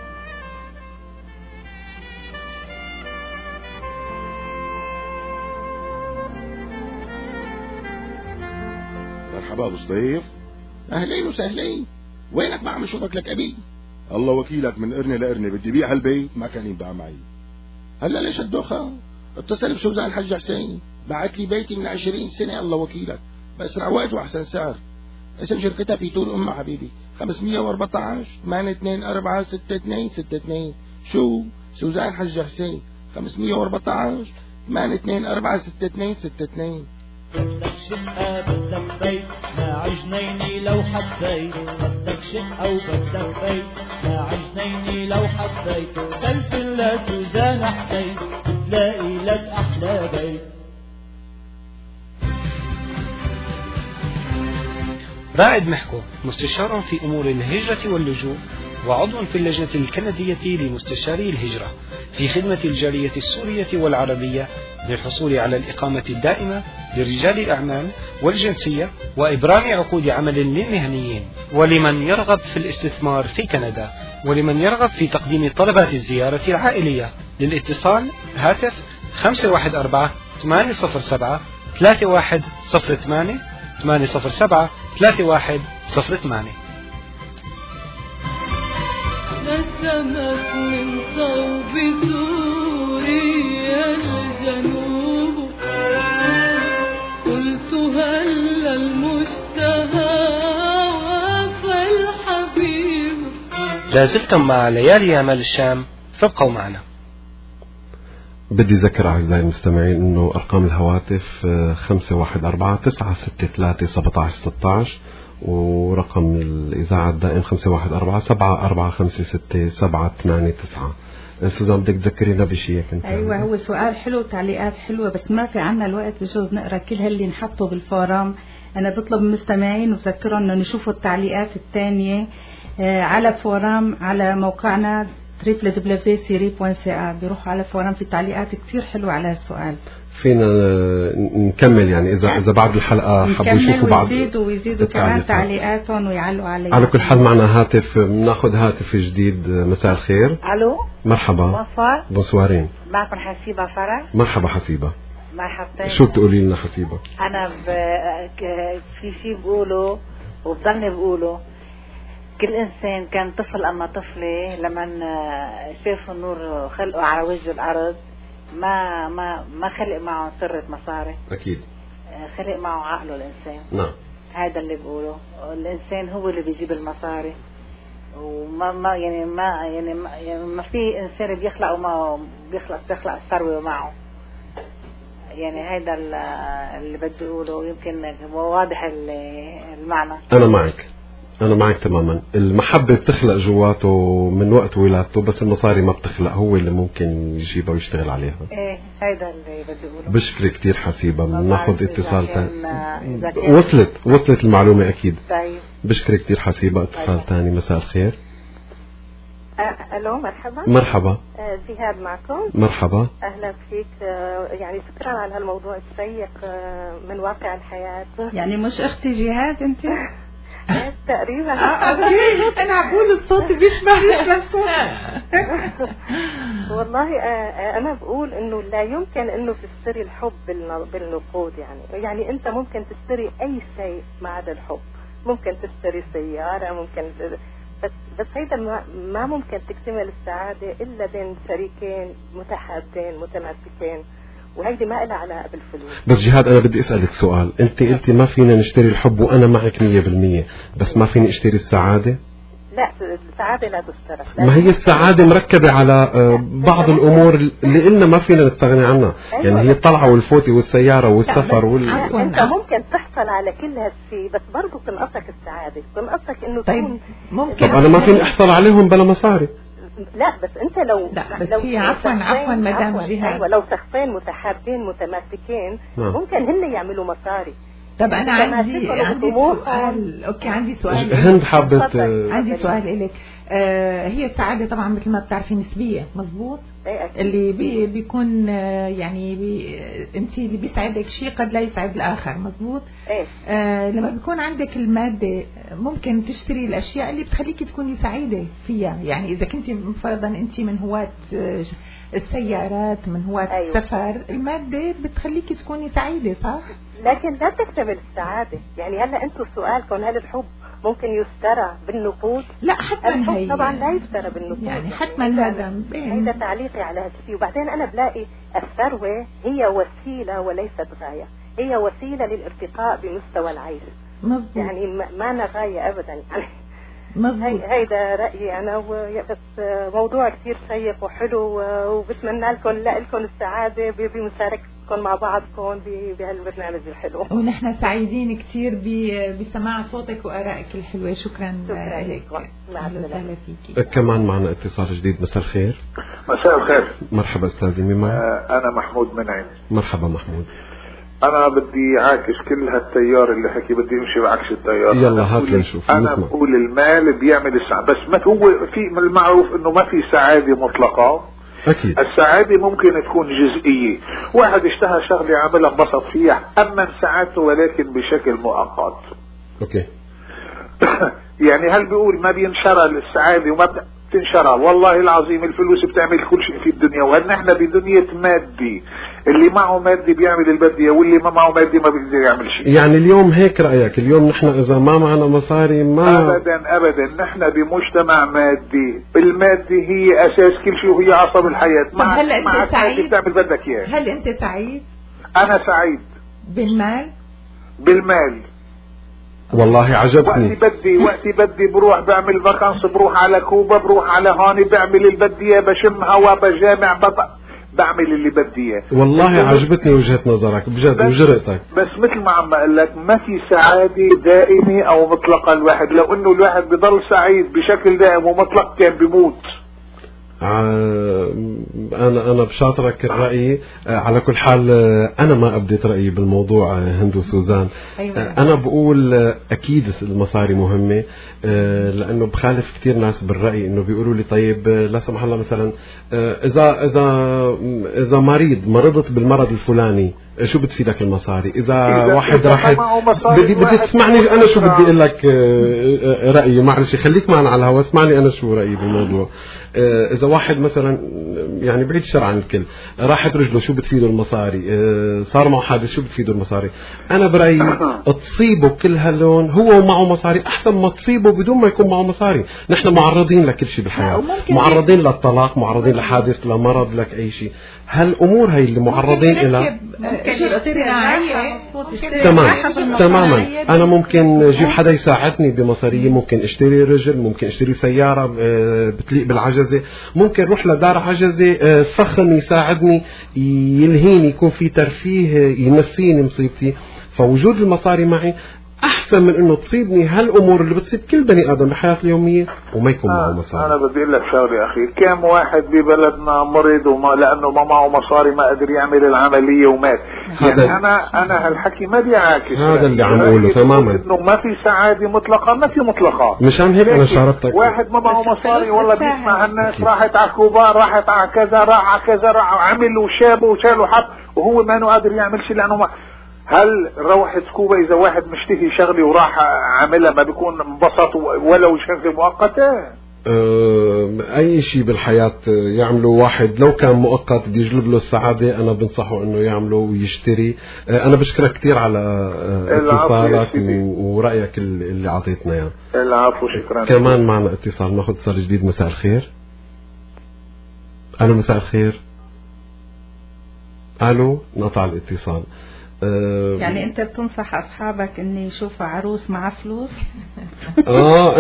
مرحبا ابو ضيف. اهلين وسهلين. وينك ما عم اشوفك لك ابي؟ الله وكيلك، من قرني لقرني بدي بيع هالبيت ما كان ينباع معي. هلا ليش الدوخه؟ اتصل بسوزان الحج حسين، بعت لي بيتي من عشرين سنة الله وكيلك بأسرع وقت وأحسن سعر. اسم شركتها في طول أمها حبيبي، خمسمية وأربعتاشر ثمانية اثنين أربعة ستة اثنين ستة اثنين. شو؟ سوزان حج حسين، خمسمية وأربعتاشر ثمانية اثنين أربعة ستة اثنين ستة اثنين. بدك شقة بدك بيت مع جنيني لو حبيت، بدك شقة وبدك بيت مع جنيني لو حبيت، تلفن لسوزان حسين تلاقي لك أحلى بيت. رائد محكو مستشار في أمور الهجرة واللجوء وعضو في اللجنة الكندية لمستشاري الهجرة في خدمة الجالية السورية والعربية للحصول على الإقامة الدائمة لرجال الأعمال والجنسية وإبرام عقود عمل للمهنيين ولمن يرغب في الاستثمار في كندا ولمن يرغب في تقديم طلبات الزيارة العائلية. للاتصال هاتف خمسة واحد أربعة ثمانية صفر سبعة ثلاثة واحد صفر ثمانية ثمانية صفر سبعة ثلاثة واحد صفر ثمانية. نسمت من صوب سوريا الجنوب، قلت هل المشتهى وفى الحبيب. لازلتم مع ليالي أمل الشام، فابقوا معنا. بدي أذكر أعزائي المستمعين أنه أرقام الهواتف خمسة واحد أربعة تسعة ستة ثلاثة سبعة عشر ستة عشر ورقم الإذاعة الدائم خمسة واحد أربعة سبعة أربعة خمسة ستة سبعة ثمانية تسعة. سوزان بدك تذكرينا بشيء كنت؟ أيوة هو سؤال حلو وتعليقات حلوة بس ما في عنا الوقت بجوز نقرأ كل هاللي نحطه بالفورم. أنا بطلب من المستمعين وبذكرهم أنه نشوفوا التعليقات الثانية على فورم على موقعنا دبليو دبليو دبليو دوت سيري دوت سي إيه. بيروحوا على فورم في تعليقات كتير حلوة على السؤال. فينا نكمل يعني إذا إذا بعد الحلقة حبوا يشوفوا بعض ويزيدوا ويزيدوا كمان تعليقاتهم ويعلقوا عليها. على كل حال معنا هاتف، بناخذ هاتف جديد. مساء الخير. ألو مرحبا. بونسوار. بونسوارين. معكم حسيبة فرح. مرحبا حسيبة. مرحبتين. شو بتقولي لنا حسيبة؟ أنا ب... في شيء بقوله وبضلني بقوله، كل إنسان كان طفل أما طفلة لما شافوا النور خلقوا على وجه الأرض ما ما ما خلق معه سرة مصاري. أكيد. خلق معه عقله الإنسان. نعم. هذا اللي بقوله، الإنسان هو اللي بيجيب المصاري وما ما يعني ما يعني ما, يعني ما في إنسان بيخلق وما بيخلق بيخلق الثروة معه. يعني هذا اللي بدي أقوله، يمكن واضح المعنى. أنا معك. أنا معك تماما. المحبة بتخلق جواته من وقت ولادته، بس المصاري ما بتخلق، هو اللي ممكن يجيبها ويشتغل عليها. إيه هيدا اللي بدي أقوله. بشكرك كتير حسيبة. بناخذ اتصال ثاني. وصلت وصلت المعلومة أكيد. طيب. بشكرك كتير حسيبة. اتصال ثاني. مساء الخير. أه ألو مرحبا. مرحبا. أه زهاد معكم. مرحبا. أهلا فيك. أه يعني شكرا على هالموضوع الشيق أه من واقع الحياة. يعني مش أختي جهاد أنت؟ تقريبا. اوكي انا بقول الصوت بيشبه الصوت. والله انا بقول انه لا يمكن انه تشتري الحب بالنقود. يعني يعني انت ممكن تشتري اي شيء ما عدا الحب. ممكن تشتري سيارة، ممكن بس بس هيدا ما, ما ممكن تكتمل السعادة الا بين شريكين متحابين متماسكين، وهيدي ما لها علاقة بالفلوس. بس جهاد أنا بدي أسألك سؤال. أنت قلتي ما فينا نشتري الحب وأنا معك مية بالمية، بس ما فيني أشتري السعادة؟ لا السعادة لا تشترى. ما هي السعادة مركبة على بعض الأمور اللي إلنا ما فينا نستغني عنها. أيوة. يعني هي الطلعة والفوتة والسيارة والسفر وال... أنت ممكن تحصل على كل هالشيء بس برضو تنقصك السعادة، تنقصك إنه طيب تكون ممكن. طب أنا ما فيني أحصل عليهم بلا مصاري. لا بس انت لو لا بس لو هي عفوا عفوا مدام جهاد، ايوه لو شخصين متحابين متماسكين نعم. ممكن هن يعملوا مصاري. طب انا عندي عندي سؤال. اوكي عندي سؤال. هند حابت عندي سؤال لك. آه هي السعاده طبعا مثل ما بتعرفي نسبيه، مظبوط؟ ايه اللي بي بيكون آه يعني بي انت اللي بيسعدك شيء قد لا يسعد الاخر، مظبوط؟ ايه آه لما بيكون عندك الماده ممكن تشتري الاشياء اللي بتخليكي تكوني سعيده فيها، يعني اذا كنت فرضا انت من هواة السيارات، من هواة أيوة. السفر، الماده بتخليكي تكوني سعيده، صح؟ لكن لا تكتمل السعاده، يعني هلا انتم سؤالكم هل الحب ممكن يشترى بالنقود؟ لا حتما هي طبعا لا يشترى بالنقود، يعني حتما هذا هذا تعليقي على هذا الشيء. وبعدين انا بلاقي الثروه هي وسيله وليست غايه، هي وسيله للارتقاء بمستوى العيش. مظبوط. يعني ما أنا غايه ابدا يعني. مظبوط. هيدا رايي انا، بس موضوع كثير شيق وحلو، وبتمنى لكم لا لكم السعاده بمشاركتكم مع بعضكم بهالبرنامج الحلو. ونحن سعيدين كثير بسماع صوتك وارائك الحلوه. شكرا, شكرا لك. اهلا وسهلا فيكي. كمان معنا اتصال جديد. مساء الخير. مساء الخير. مرحبا استاذي، مين معي؟ آه انا محمود منعم. مرحبا محمود. انا بدي اعكس كل هالتيار اللي حكي، بدي امشي بعكس التيار. يلا هات لنشوف. انا بقول المال بيعمل السعاده، بس ما هو في من المعروف انه ما في سعاده مطلقه. أكيد. السعادة ممكن تكون جزئية، واحد اشتهى شغلة عملها انبسط فيها أمن سعادته ولكن بشكل مؤقت. أوكي. يعني هل بيقول ما بينشرى السعادة وما بتنشرى؟ والله العظيم الفلوس بتعمل كل شيء في الدنيا، وهل نحن بدنيا مادي، اللي معه مادي بيعمل البدية واللي ما معه مادي ما بيقدر يعمل شيء. يعني اليوم هيك رأيك؟ اليوم نحن إذا ما معنا مصاري ما أبدا أبدا، نحن بمجتمع مادي، المادي هي أساس كل شيء وهي عصب الحياة. مع هل أنت سعيد؟ بتعمل بدك إياه. هل أنت سعيد؟ أنا سعيد بالمال؟ بالمال والله عجبني. وقتي بدي وقتي بدي بروح بعمل فاكانس، بروح على كوبا، بروح على هون، بعمل البدية، بشم هوا، بجامع، بطق، بعمل اللي بدي اياه. والله عجبتني وجهة نظرك بجد وجرأتك. بس مثل ما عم بقول لك ما في سعادة دائمة او مطلقة. الواحد لو انه الواحد بضل سعيد بشكل دائم ومطلق كان بيموت. آه انا انا بشاطرك الرأي. آه على كل حال آه انا ما ابديت رأيي بالموضوع. آه هند وسوزان. أيوة. آه انا بقول آه اكيد المصاري مهمة. آه لانه بخالف كتير ناس بالرأي انه بيقولوا لي طيب آه لا سمح الله مثلا آه اذا اذا اذا مريض مرضت بالمرض الفلاني شو بتفيدك المصاري؟ إذا, إذا واحد راح بدي بدي تسمعني أنا شو بدي أقول لك رأيي. معلش خليك معنا على الهواء، اسمعني أنا شو رأيي بالموضوع. إذا واحد مثلا يعني بعيد الشر عن الكل راحت رجله شو بتفيده المصاري؟ صار معه حادث شو بتفيده المصاري؟ أنا برأيي تصيبه كل هاللون هو ومعه مصاري أحسن ما تصيبه بدون ما يكون معه مصاري. نحن معرضين لكل شيء بالحياة، معرضين للطلاق، معرضين لحادث، لمرض، لك أي شيء. هالأمور هي اللي معرضين إلى تمام تماما. أنا ممكن أجيب حدا يساعدني بمصارية، ممكن اشتري رجل، ممكن اشتري سيارة بتليق بالعجزة، ممكن روح لدار عجزة فخم يساعدني يلهيني، يكون في ترفيه ينسيني مصيبتي. فوجود المصاري معي أحسن من إنه تصيبني هالأمور اللي بتصيب كل بني آدم بحياة اليومية وما يكون معه مصاري. أنا بدي أقول لك شغلة أخي، كم واحد ببلدنا مرض وما لأنه ما معه مصاري ما قدر يعمل العملية ومات. يعني أنا أنا هالحكي ما بيعاكس هذا اللي عم أقوله تماما، إنه ما في سعادة مطلقة، ما في مطلقة. مشان هيك أنا شاركتك. واحد ما معه مصاري والله بيسمع الناس راحت على كوبا، راحت على كذا، راح على كذا، راح عمل وشاب وشال وحط وهو ما إنه قادر يعمل شيء لأنه ما. هل روحة كوبا إذا واحد مشتهي شغلي وراح عاملها ما بيكون انبسط ولو شغل مؤقتة؟ أه أي شيء بالحياة يعمله واحد لو كان مؤقت بيجلب له السعادة أنا بنصحه إنه يعمله ويشتري. أه أنا بشكرك كتير على اتصالك ورأيك اللي عطيتنا يعني. العفو شكرا. كمان معنا اتصال، ناخذ اتصال جديد. مساء الخير. ألو مساء الخير. ألو نقطع الاتصال. يعني انت بتنصح اصحابك ان يشوفوا عروس مع فلوس؟ اه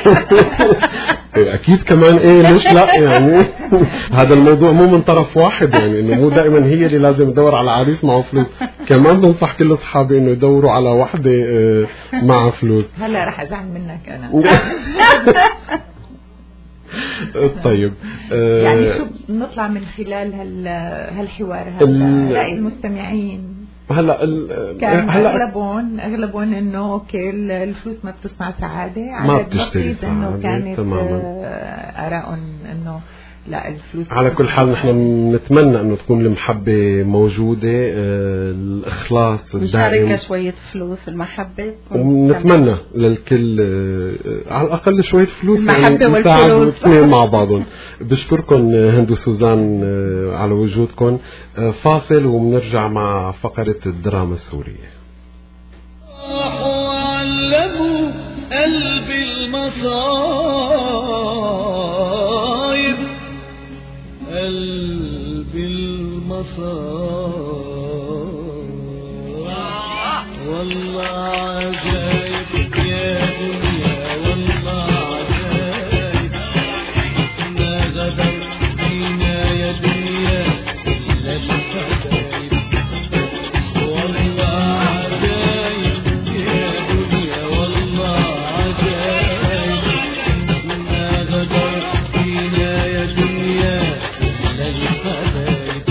اكيد كمان ايه ليش لا يعني هذا الموضوع مو من طرف واحد، يعني انه مو دائما هي اللي لازم تدور على عريس معه فلوس. كمان بنصح كل اصحابي انه يدوروا على وحده مع فلوس. هلا رح ازعل منك انا. طيب يعني شو نطلع من خلال هال هالحوار هذا رأي المستمعين؟ هلا كان هلا اغلبهم اغلبهم انه اوكي الفلوس ما بتصنع سعاده، على النقيض انه كانت ارائهم انه لا الفلوس. على كل حال نحن نتمنى انه تكون المحبه موجوده، آه الاخلاص الدائم، مشاركه شويه فلوس، المحبه، ونتمنى للكل آه على الاقل شويه فلوس، المحبه يعني والفلوس الاثنين مع بعضهم. بشكركم هند وسوزان آه على وجودكم. آه فاصل وبنرجع مع فقره الدراما السوريه. وعلموا قلبي المصايب، قلبي المصايب، والله عجايب يا دنيا، والله عجايب، ما غدر فينا يا دنيا إلا الحبايب، والله عجايب يا دنيا، والله عجايب، ما غدر فينا يا دنيا إلا الحبايب.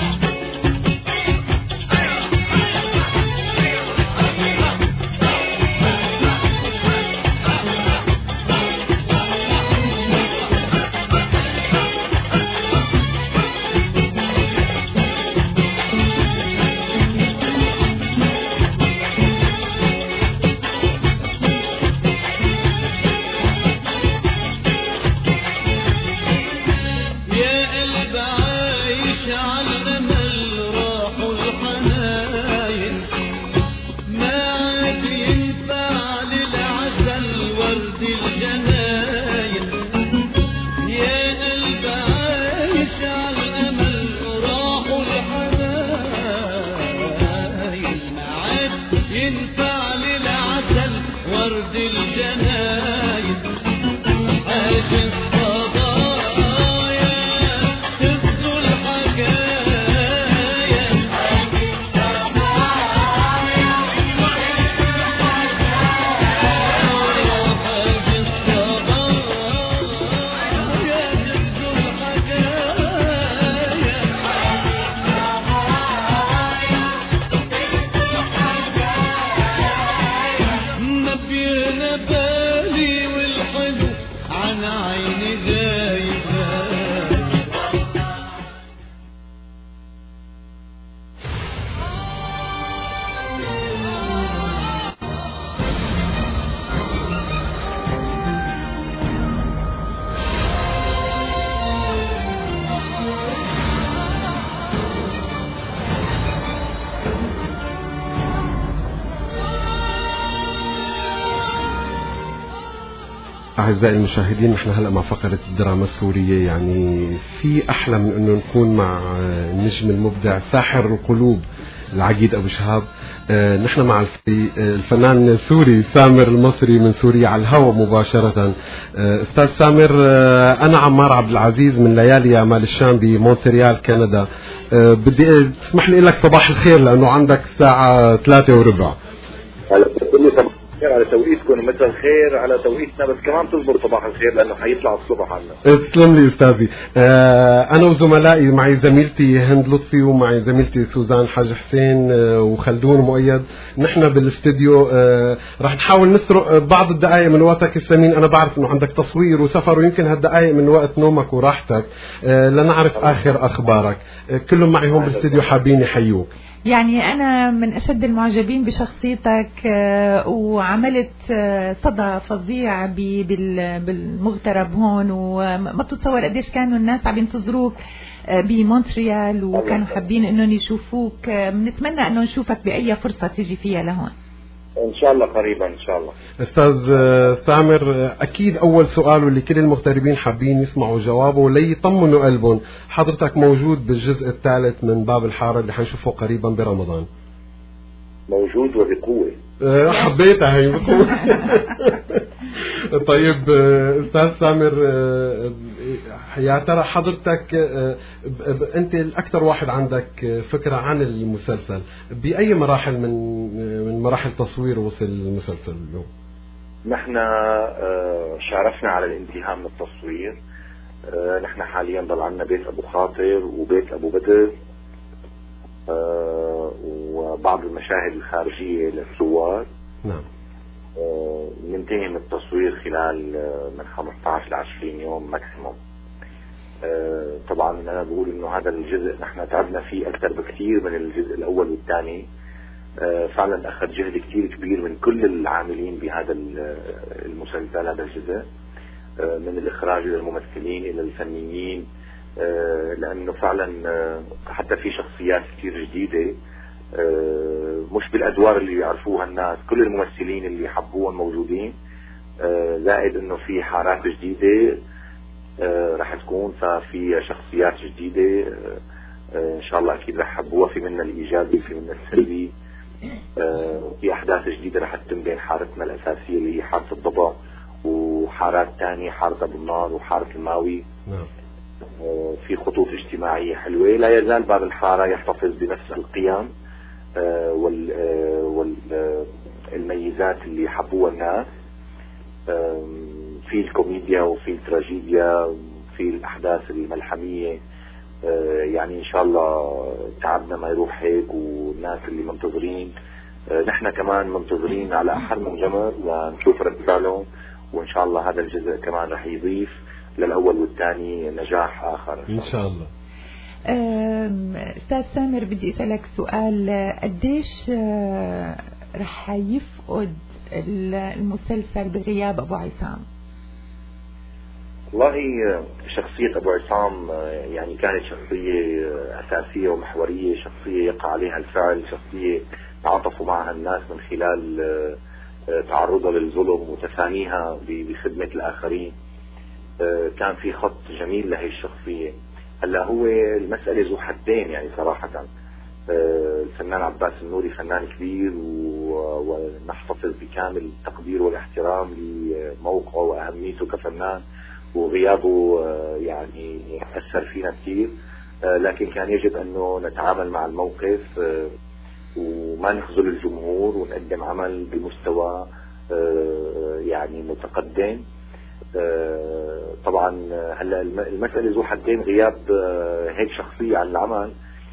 أعزائي المشاهدين، نحن هلأ مع فقرة الدراما السورية. يعني في أحلى من أنه نكون مع النجم المبدع ساحر القلوب العقيد أبو شهاب. آه نحن مع الفنان السوري سامر المصري من سوريا على الهواء مباشرة. آه أستاذ سامر، آه أنا عمار عبد العزيز من ليالي أمال الشام بمونتريال كندا. آه بدي تسمح لي لك صباح الخير لأنه عندك الساعة ثلاثة وربع. هلا بتقول لي صباح الخير على توقيتكم ومساء الخير على توقيتنا، بس كمان تزبط صباح الخير لأنه حيطلع الصبح عنا. تسلم لي أستاذي. آه أنا وزملائي، معي زميلتي هند لطفي ومعي زميلتي سوزان حاج حسين آه وخلدون مؤيد. نحن بالاستديو آه راح نحاول نسرق بعض الدقائق من وقتك الثمين. أنا بعرف إنه عندك تصوير وسفر ويمكن هالدقائق من وقت نومك وراحتك آه لنعرف آخر أخبارك. آه كلهم معي هون بالاستديو حابين يحيوك. يعني أنا من أشد المعجبين بشخصيتك، وعملت صدى فظيع بالمغترب هون، وما تتصور قديش كانوا الناس عم ينتظروك بمونتريال وكانوا حابين انهم يشوفوك. بنتمنى انه نشوفك بأي فرصة تيجي فيها لهون ان شاء الله قريبا ان شاء الله. استاذ سامر، اكيد اول سؤال واللي كل المغتربين حابين يسمعوا جوابه ليطمنوا قلبهم، حضرتك موجود بالجزء الثالث من باب الحارة اللي حنشوفه قريبا برمضان؟ موجود وبقوة. حبيتها هي بقوة. طيب استاذ سامر، يا ترى حضرتك انت الاكثر واحد عندك فكرة عن المسلسل، باي مراحل من من مراحل تصوير وصل المسلسل اليوم؟ نحن آه شارفنا على الانتهاء من التصوير. آه نحن حاليا ضل عنا بيت ابو خاطر وبيت ابو بدر آه وبعض المشاهد الخارجية للثوار. نعم. آه ننتهي من التصوير خلال آه من خمسة عشر ل عشرين يوم ماكسيموم. آه طبعا انا بقول انه هذا الجزء نحن تعبنا فيه اكثر بكثير من الجزء الاول والثاني. آه فعلا اخذ جهد كثير كبير من كل العاملين بهذا المسلسل، هذا الجزء آه من الاخراج الى الممثلين الى الفنيين، آه لانه فعلا آه حتى في شخصيات كثير جديدة آه مش بالادوار اللي يعرفوها الناس، كل الممثلين اللي حبوهم موجودين، آه زائد انه في حارات جديدة آه رح تكون، ففي شخصيات جديدة آه آه ان شاء الله اكيد رح حبوها، في منا الايجابي في منا السلبي. آه في احداث جديدة رح تتم بين حارتنا الاساسية اللي هي حارة الضبع وحارات تانية، حارة ابو النار وحارة الماوي. نعم. آه في خطوط اجتماعية حلوة. لا يزال باب الحارة يحتفظ بنفس القيم آه وال آه والميزات آه اللي حبوها الناس. آه في الكوميديا وفي التراجيديا وفي الأحداث الملحمية. آه يعني إن شاء الله تعبنا ما يروح هيك، والناس اللي منتظرين آه نحن كمان منتظرين على أحر من جمر لنشوف رد فعلهم، وإن شاء الله هذا الجزء كمان رح يضيف للأول والثاني نجاح آخر إن شاء الله. أستاذ سامر بدي أسألك سؤال، قديش رح يفقد المسلسل بغياب أبو عصام؟ والله شخصية أبو عصام يعني كانت شخصية أساسية ومحورية، شخصية يقع عليها الفعل، شخصية تعاطفوا معها الناس من خلال تعرضها للظلم وتفانيها بخدمة الآخرين. كان في خط جميل لهي الشخصية. هلا هو المسألة ذو حدين يعني صراحة. الفنان عباس النوري فنان كبير ونحتفظ بكامل التقدير والاحترام لموقعه وأهميته كفنان، وغيابه يعني أثر فينا كثير، لكن كان يجب أنه نتعامل مع الموقف وما نخذل الجمهور ونقدم عمل بمستوى يعني متقدم. طبعا هلا المسألة ذو حدين، غياب هيك شخصية عن العمل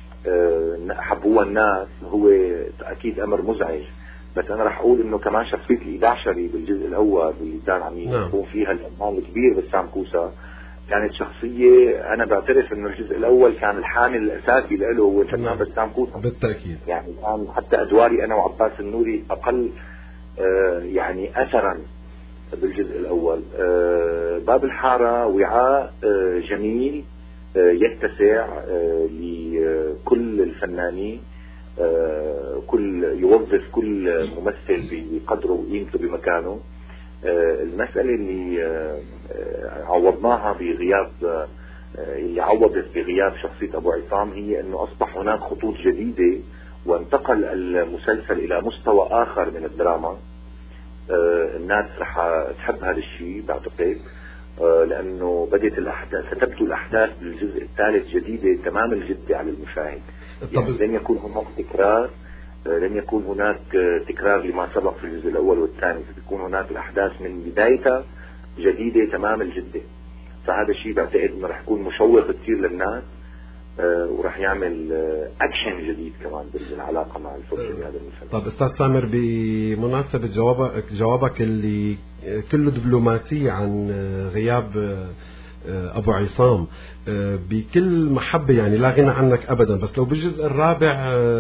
حبوها الناس هو أكيد أمر مزعج، بس أنا رح أقول إنه كمان شخصية الإدعشري بالجزء الأول اللي كان عم يكون فيها الفنان الكبير بسام كوسا كانت شخصية أنا بعترف إنه الجزء الأول كان الحامل الأساسي له هو الفنان بسام كوسا بالتأكيد. يعني كان حتى أدواري أنا وعباس النوري أقل آه يعني أثرا بالجزء الأول. آه باب الحارة وعاء آه جميل آه يتسع آه لكل الفنانين، آه كل يوظف كل ممثل بقدره وقيمته بمكانه. آه المسألة اللي آه عوضناها بغياب آه اللي عوضت بغياب شخصية أبو عصام هي أنه أصبح هناك خطوط جديدة وانتقل المسلسل إلى مستوى آخر من الدراما. آه الناس رح تحب هذا الشيء بعتقد، آه لأنه بدأت الأحداث ستبدو الأحداث بالجزء الثالث جديدة تمام الجدة على المشاهد. يعني لن يكون هناك تكرار، آه لن يكون هناك آه تكرار لما سبق في الجزء الأول والثاني، ستكون هناك الأحداث من بدايتها جديدة تمام الجدة. فهذا الشيء بعتقد انه رح يكون مشوق كثير للناس، آه ورح يعمل آه اكشن جديد كمان بالعلاقه مع الفرجه بهذا المسلسل. طب استاذ سامر، بمناسبه جوابك جوابك اللي كله دبلوماسي عن غياب ابو عصام، بكل محبه يعني لا غنى عنك ابدا، بس لو بالجزء الرابع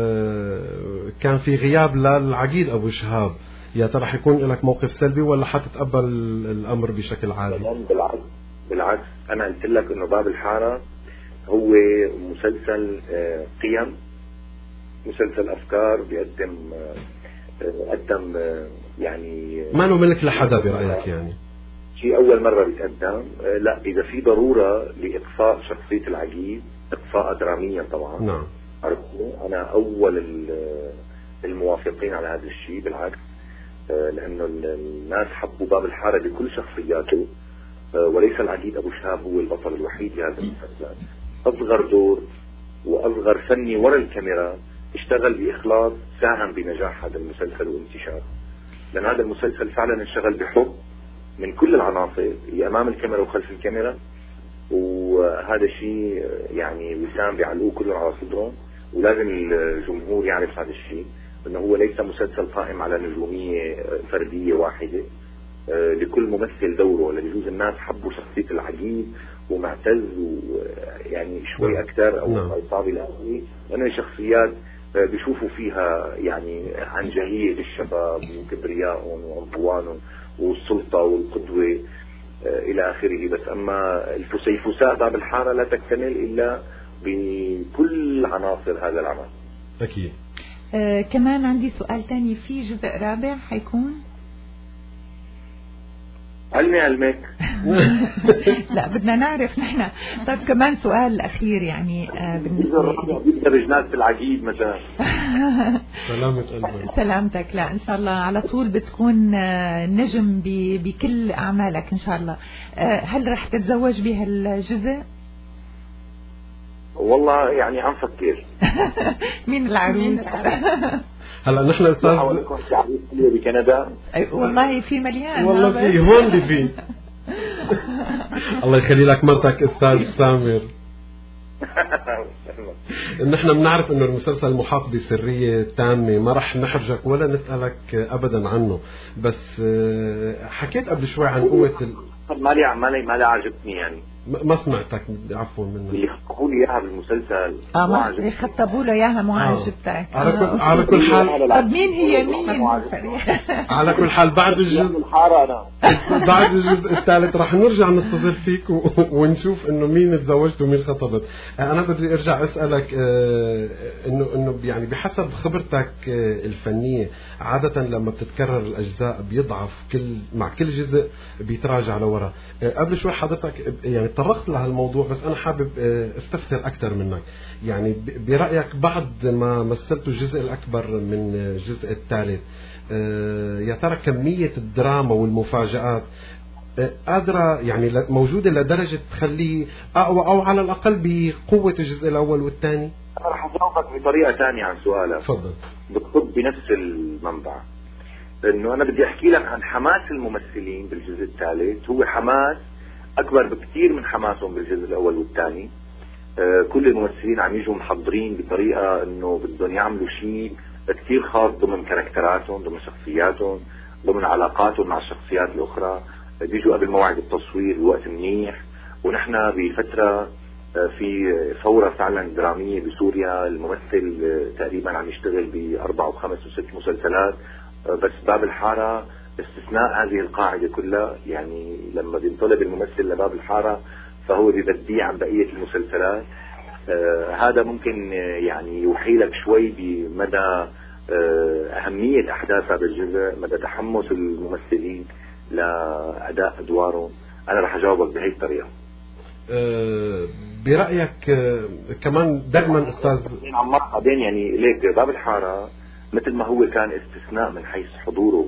كان في غياب للعقيد ابو شهاب، يا ترى حيكون لك موقف سلبي ولا حتتقبل الامر بشكل عادي؟ بالعكس بالعكس انا قلت لك انه باب الحاره هو مسلسل قيم، مسلسل افكار بيقدم قدم يعني ما له ملك لحدا برايك يعني؟ شيء اول مره بيتقدم. لا، اذا في ضروره لاقفاء شخصيه العقيد اقفاء دراميا طبعا. نعم. انا اول الموافقين على هذا الشيء، بالعكس لانه الناس حبوا باب الحاره بكل شخصياته، وليس العقيد ابو شهاب هو البطل الوحيد لهذا المسلسل. اصغر دور واصغر فني وراء الكاميرا اشتغل باخلاص، ساهم بنجاح هذا المسلسل وانتشاره. لأن هذا المسلسل فعلا انشغل بحب من كل العناصر اللي أمام الكاميرا وخلف الكاميرا، وهذا الشيء يعني وسام بيعلقوه كلهم على صدرهم، ولازم الجمهور يعرف هذا الشيء، انه هو ليس مسلسل قائم على نجومية فردية واحدة. لكل ممثل دوره، لجوز الناس حبوا شخصية العقيد ومعتز ويعني شوي أكثر أو عصابي الأهلي، لأنه شخصيات بيشوفوا فيها يعني عنجهية الشباب وكبريائهم وعنفوانهم والسلطة والقدوة إلى آخره. بس أما الفسيفساء باب الحارة لا تكتمل إلا بكل عناصر هذا العمل. أكيد. آه كمان عندي سؤال تاني، في جزء رابع حيكون؟ علمي علمك. لا بدنا نعرف نحن. طيب كمان سؤال أخير يعني آه بالنسبة درجنات في العقيد مثلا. سلامة قلبك. سلامتك. لا إن شاء الله على طول بتكون آه نجم بكل أعمالك إن شاء الله. آه هل رح تتزوج بهالجزء؟ والله يعني عم فكر. مين العروس؟ هلا نحن استاذ بكندا. والله في مليان. والله في هون دي في. الله يخلي لك مرتك استاذ سامر. نحن بنعرف انه المسلسل محاط بسرية تامة، ما رح نحرجك ولا نسألك ابدا عنه، بس حكيت قبل شوي عن قوة ال... مالي مالي مالي عجبتني يعني. ما سمعتك، عفوا منك. اللي خطبوا لي اياها بالمسلسل اه اللي خطبوا له اياها مو عجبتك. على كل على كل حال. طب مين هي مين؟ على كل حال بعد الجزء بعد الجزء الثالث راح نرجع نتصل فيك و... ونشوف انه مين تزوجت ومين خطبت. انا بدي ارجع اسالك انه انه يعني بحسب خبرتك الفنيه عاده لما بتتكرر الاجزاء بيضعف كل مع كل جزء بيتراجع لورا. قبل شوي حضرتك يعني تطرقت لهالموضوع، بس أنا حابب استفسر أكثر منك. يعني برأيك بعد ما مثلتوا الجزء الأكبر من الجزء الثالث، يا ترى كمية الدراما والمفاجآت قادرة يعني موجودة لدرجة تخليه أقوى أو على الأقل بقوة الجزء الأول والثاني؟ أنا رح أجاوبك بطريقة ثانية عن سؤالك. تفضل. بتصب بنفس المنبع، إنه أنا بدي أحكي لك عن حماس الممثلين بالجزء الثالث. هو حماس أكبر بكثير من حماسهم بالجزء الأول والثاني. آه كل الممثلين عم يجوا محضرين بطريقة إنه بدهم يعملوا شيء كثير خاص ضمن كاركتراتهم، ضمن شخصياتهم، ضمن علاقاتهم مع الشخصيات الأخرى. آه بيجوا قبل موعد التصوير بوقت منيح، ونحن بفترة آه في ثورة فعلا درامية بسوريا. الممثل آه تقريبا عم يشتغل بأربع وخمس وست مسلسلات، آه بس باب الحارة استثناء هذه القاعدة كلها. يعني لما بينطلب الممثل لباب الحارة فهو بيبديه عن بقية المسلسلات. آه هذا ممكن يعني يوحي لك شوي بمدى آه أهمية أحداث هذا الجزء، مدى تحمس الممثلين لأداء أدوارهم. أنا رح أجاوبك بهي الطريقة. آه برأيك آه كمان دائما أستاذ عمار بعدين يعني ليك باب الحارة مثل ما هو كان استثناء من حيث حضوره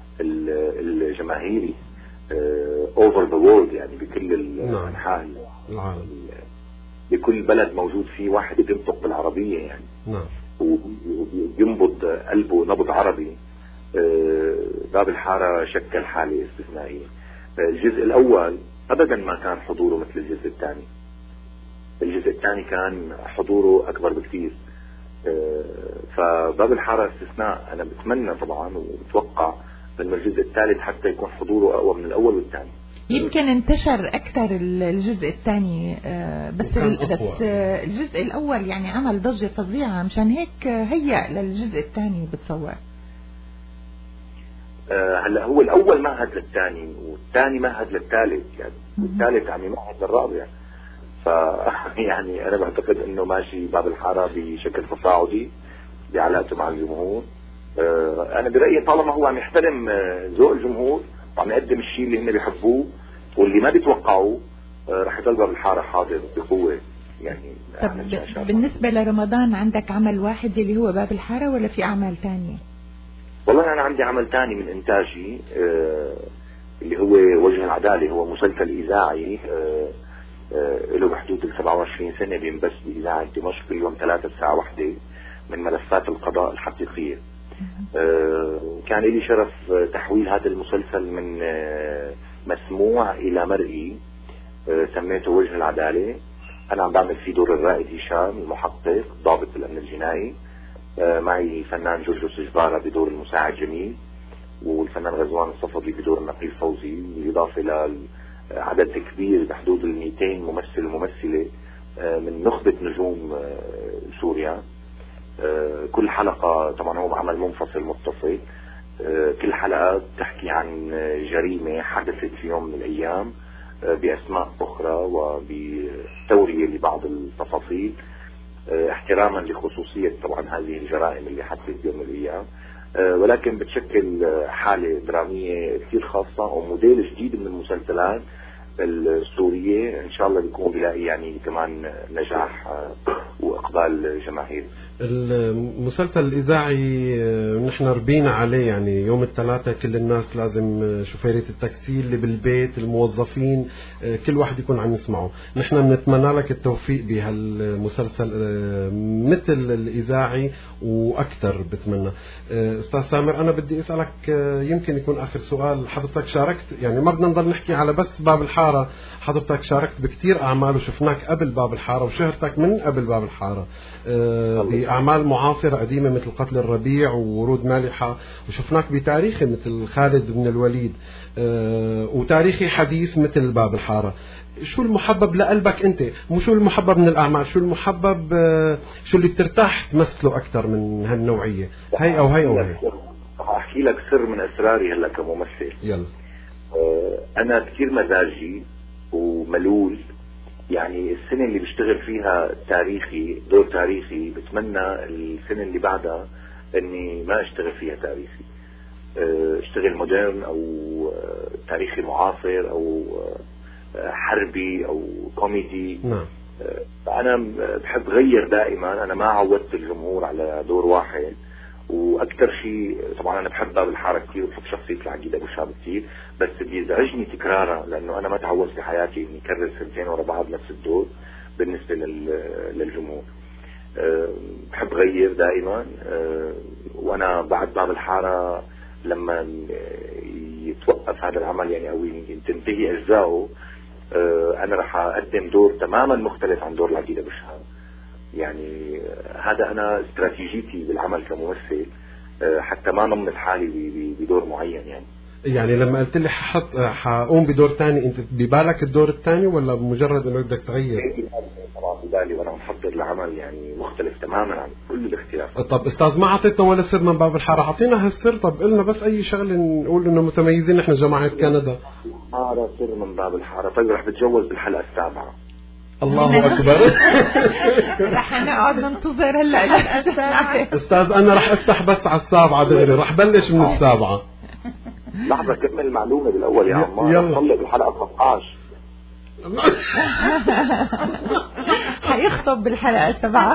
الجماهيري اوفر ذا وورلد، يعني بكل الانحاء العالم، بكل بلد موجود فيه واحد بينطق بالعربيه يعني. نعم. وبينبض قلبه نبض عربي. باب الحاره شكل حاله استثنائيه. الجزء الاول ابدا ما كان حضوره مثل الجزء الثاني. الجزء الثاني كان حضوره اكبر بكثير. فباب الحاره استثناء. انا بتمنى طبعا وبتوقع أن الجزء الثالث حتى يكون حضوره أقوى من الأول والثاني. يمكن انتشر أكثر الجزء الثاني، بس بس الجزء الأول يعني عمل ضجة فظيعة، مشان هيك هيأ للجزء الثاني بتصور. هلا هو الأول مهد للثاني والثاني مهد للثالث يعني، والثالث عم يمهد للرابع. ف يعني أنا بعتقد إنه ماشي باب الحارة بشكل تصاعدي بعلاقته مع الجمهور. أنا برأيي طالما هو عم يحترم ذوق الجمهور وعم يقدم الشيء اللي هن بيحبوه واللي ما بيتوقعوه، رح يضل باب الحارة حاضر بقوة يعني. طب بالنسبة لرمضان عندك عمل واحد اللي هو باب الحارة ولا في أعمال تانية؟ والله أنا عندي عمل تاني من إنتاجي اللي هو وجه العدالة. هو مسلسل إذاعي له بحدود ال سبعة وعشرين سنة بينبث بإذاعة دمشق كل يوم ثلاثة الساعة واحدة من ملفات القضاء الحقيقية. كان لي شرف تحويل هذا المسلسل من مسموع إلى مرئي، سميته وجه العدالة. أنا عم بعمل فيه دور الرائد هشام المحقق ضابط الأمن الجنائي، معي فنان جورجوس جبارة بدور المساعد جميل، والفنان غزوان الصفدي بدور النقيب فوزي، بالإضافة إلى عدد كبير بحدود ال مئتين ممثل وممثلة من نخبة نجوم سوريا. كل حلقة طبعا هو عمل منفصل متصل، كل حلقة تحكي عن جريمة حدثت في يوم من الأيام بأسماء أخرى وبتورية لبعض التفاصيل، احتراما لخصوصية طبعا هذه الجرائم اللي حدثت بيوم من الأيام، ولكن بتشكل حالة درامية كثير خاصة وموديل جديد من المسلسلات السورية. إن شاء الله بيكون بلاقي يعني كمان نجاح وإقبال جماهير. المسلسل الإذاعي نحن ربينا عليه، يعني يوم الثلاثاء كل الناس لازم، شوفيرة التكسير اللي بالبيت، الموظفين، كل واحد يكون عم يسمعه. نحن بنتمنى لك التوفيق بهالمسلسل مثل الإذاعي وأكثر بتمنى. أستاذ سامر، أنا بدي أسألك يمكن يكون آخر سؤال. حضرتك شاركت، يعني ما بدنا نضل نحكي على بس باب الحارة، حضرتك شاركت بكتير أعمال وشفناك قبل باب الحارة وشهرتك من قبل باب الحارة بأعمال معاصرة قديمة مثل قتل الربيع وورود مالحة، وشفناك بتاريخي مثل خالد بن الوليد، وتاريخي حديث مثل باب الحارة. شو المحبب لقلبك أنت؟ مو شو المحبب من الأعمال، شو المحبب، شو اللي بترتاح تمثله أكثر من هالنوعية، هي أو هي أو هي؟ أحكي لك سر من أسراري هلا كممثل. يلا. أنا كثير مزاجي وملول، يعني السنة اللي بشتغل فيها تاريخي، دور تاريخي، بتمنى السنة اللي بعدها اني ما اشتغل فيها تاريخي، اشتغل مودرن او تاريخي معاصر او حربي او كوميدي. نعم. انا بحب غير دائما، انا ما عودت الجمهور على دور واحد. واكثر شيء طبعا انا بحب باب الحاره كثير وبحب شخصيه العقيد ابو شاب كثير، بس بيزعجني تكرارها لانه انا ما تعودت في حياتي اني اكرر سنتين ورا بعض نفس الدور بالنسبه للجمهور. أه بحب غير دائما. أه وانا بعد باب الحاره لما يتوقف هذا العمل يعني او تنتهي اجزائه، أه انا راح اقدم دور تماما مختلف عن دور العقيد ابو شاب. يعني هذا أنا استراتيجيتي بالعمل كممثل، حتى ما نمت حالي بدور معين. يعني يعني لما قلت لي ححط حقوم بدور ثاني، أنت ببالك الدور الثاني ولا بمجرد إنه بدك تغير؟ طبعا ببالي وأنا محضر العمل يعني مختلف تماما عن كل الاختلاف. طب أستاذ ما عطيتنا ولا سر من باب الحارة، عطينا هالسر. طب قلنا بس أي شغلة نقول إنه متميزين إحنا جماعة كندا. هذا سر من باب الحارة. طيب رح بتجوز بالحلقة السابعة. الله أكبر. رح نقعد ننتظر هلا أستاذ أنا رح أفتح بس على السابعة دغري، رح بلش من السابعة. لحظة كمل المعلومة بالأول يا عمار. يلا نطلع بالحلقة ثلاثة عشر. حيخطب بالحلقة السابعة.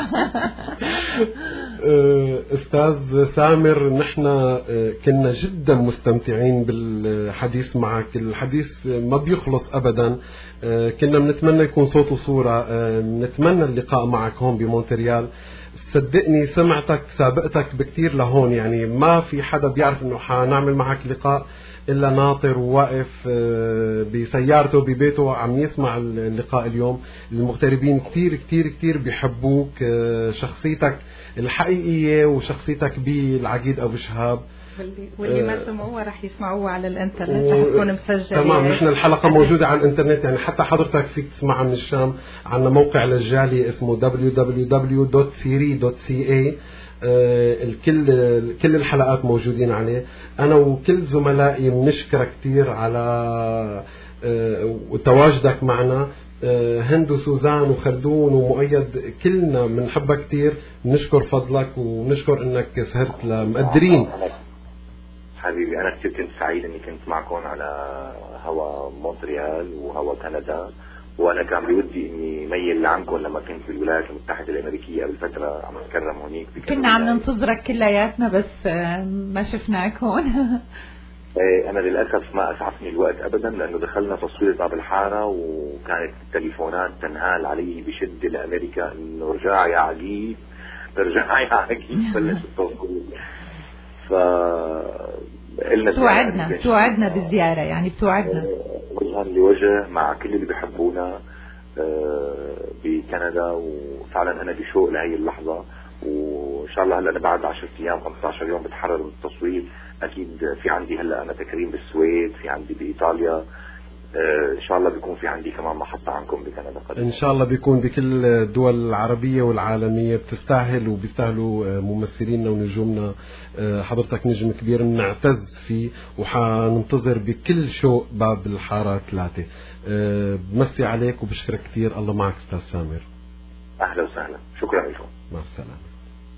أستاذ سامر، نحن كنا جدا مستمتعين بالحديث معك، الحديث ما بيخلص أبدا. كنا بنتمنى يكون صوت وصورة، نتمنى اللقاء معك هون بمونتريال. صدقني سمعتك سابقتك بكتير لهون، يعني ما في حدا بيعرف انه حنعمل معك لقاء إلا ناطر وواقف بسيارته ببيته عم يسمع اللقاء اليوم. المغتربين كتير كتير كتير بيحبوك، شخصيتك الحقيقية وشخصيتك بالعقيد أبو شهاب. واللي ما سمعوها رح يسمعوها على الانترنت، رح تكون مسجلة. تمام، نحن الحلقة موجودة على الانترنت، يعني حتى حضرتك فيك تسمعها من الشام. عنا موقع للجالية اسمه دبليو دبليو دبليو دوت سيري دوت سي اي. الكل كل الحلقات موجودين عليه. أنا وكل زملائي بنشكرك كتير على تواجدك معنا. هند وسوزان وخلدون ومؤيد كلنا بنحبك كتير، بنشكر فضلك ونشكر انك سهرت لمقدرين. حبيبي أنا كتير كنت سعيد إني كنت معكم على هوا مونتريال وهوا كندا، وأنا كان بودي إني ميل لعنكم لما كنت في الولايات المتحدة الأمريكية قبل فترة عم أتكرم هونيك. كنا عم ننتظرك كلياتنا بس ما شفناك هون. أنا للأسف ما أسعفني الوقت أبدا، لأنه دخلنا تصوير باب الحارة وكانت التليفونات تنهال علي بشدة لأمريكا إنه رجع يا عقيد، رجع يا عقيد، بلش التصوير. ف توعدنا توعدنا بالزيارة، يعني بتوعدنا وجها لوجه مع كل اللي بيحبونا بكندا، وفعلا أنا بشوق لهي اللحظة. وإن شاء الله هلا أنا بعد عشرة أيام خمسة عشر يوم بتحرر من التصوير. أكيد في عندي هلا أنا تكريم بالسويد، في عندي بإيطاليا، إن شاء الله بيكون في عندي كمان محطة عنكم بكندا قريبا. إن شاء الله بيكون بكل الدول العربية والعالمية. بتستاهل وبيستاهلوا ممثلينا ونجومنا. حضرتك نجم كبير بنعتز فيه، وحننتظر بكل شوق باب الحارة ثلاثة. بمسي عليك وبشكرك كثير. الله معك أستاذ سامر. أهلا وسهلا، شكرا لكم. مع السلامة.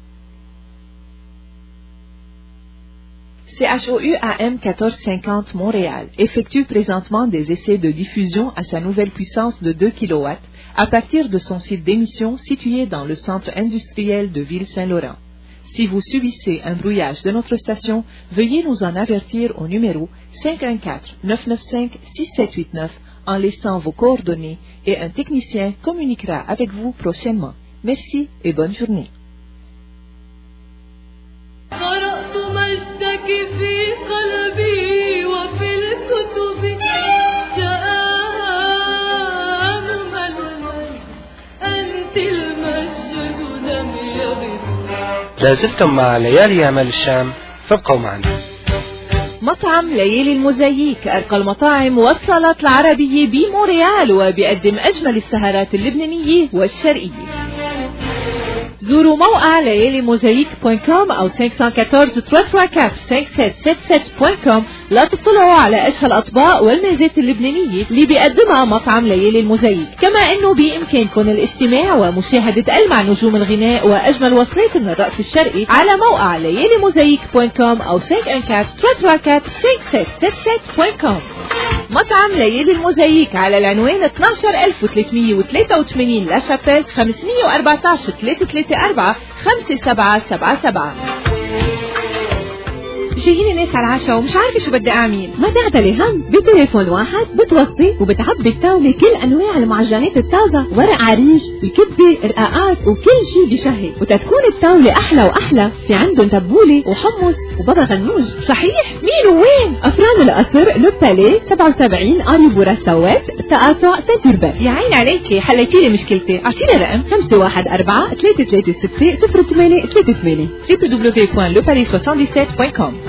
C H O U A M quatorze cinquante Montréal effectue présentement des essais de diffusion à sa nouvelle puissance de deux kilowatts à partir de son site d'émission situé dans le centre industriel de Ville-Saint-Laurent. Si vous subissez un brouillage de notre station, veuillez nous en avertir au numéro cinq un quatre neuf neuf cinq six sept huit neuf en laissant vos coordonnées et un technicien communiquera avec vous prochainement. Merci et bonne journée. في قلبي وفي الكتب شآن المجد أنت المجد لم يغب. لازلتم مع ليالي عمل الشام، فابقوا معنا. مطعم ليالي الموزاييك أرقى المطاعم والصالات العربية بمونريال، وبيقدم أجمل السهرات اللبنانية والشرقية. زوروا موقع ليالي موزايك دوت كوم أو خمسة واحد أربعة ثلاثة أربعة أربعة خمسة سبعة ستة دوت كوم لا تطلعوا على أشهى الأطباق والميزات اللبنانية اللي بيقدمها مطعم ليالي الموزايك. كما أنه بإمكانكم الاستماع ومشاهدة ألمع نجوم الغناء وأجمل وصلات من الرقص الشرقي على موقع ليالي موزايك دوت كوم أو خمسة واحد أربعة ثلاثة أربعة أربعة خمسة ستة ستة دوت كوم. مطعم ليالي الموزايك على العنوان اثني عشر ألف وثلاثمئة وثلاثة وثمانين لا شابيل خمسمئة وأربعة عشر ثلاثة ثلاثة أربعة خمسة سبعة سبعة سبعة. جايين ناس على العشاء ومش عارفة شو بدي أعمل. ما تعتلي هم، بتليفون واحد بتوصي وبتعبي الطاولة كل أنواع المعجنات الطازة، ورق عريش، الكبة، رقاقات وكل شي بشهي. وتتكون الطاولة أحلى وأحلى في عندهم تبولة وحمص وبابا غنوج. صحيح؟ مين وين؟ أفران القصر لوبالي سبعة وسبعين آري بورا سوات تقاطع سنتوربان. يا عين عليكي، حليتيلي مشكلتي. أعطيني رقم خمسة واحد أربعة ثلاثة ثلاثة ستة صفر ثمانية ثلاثة ثمانية دبليو دبليو دبليو دوت لوبالي سبعة سبعة دوت كوم.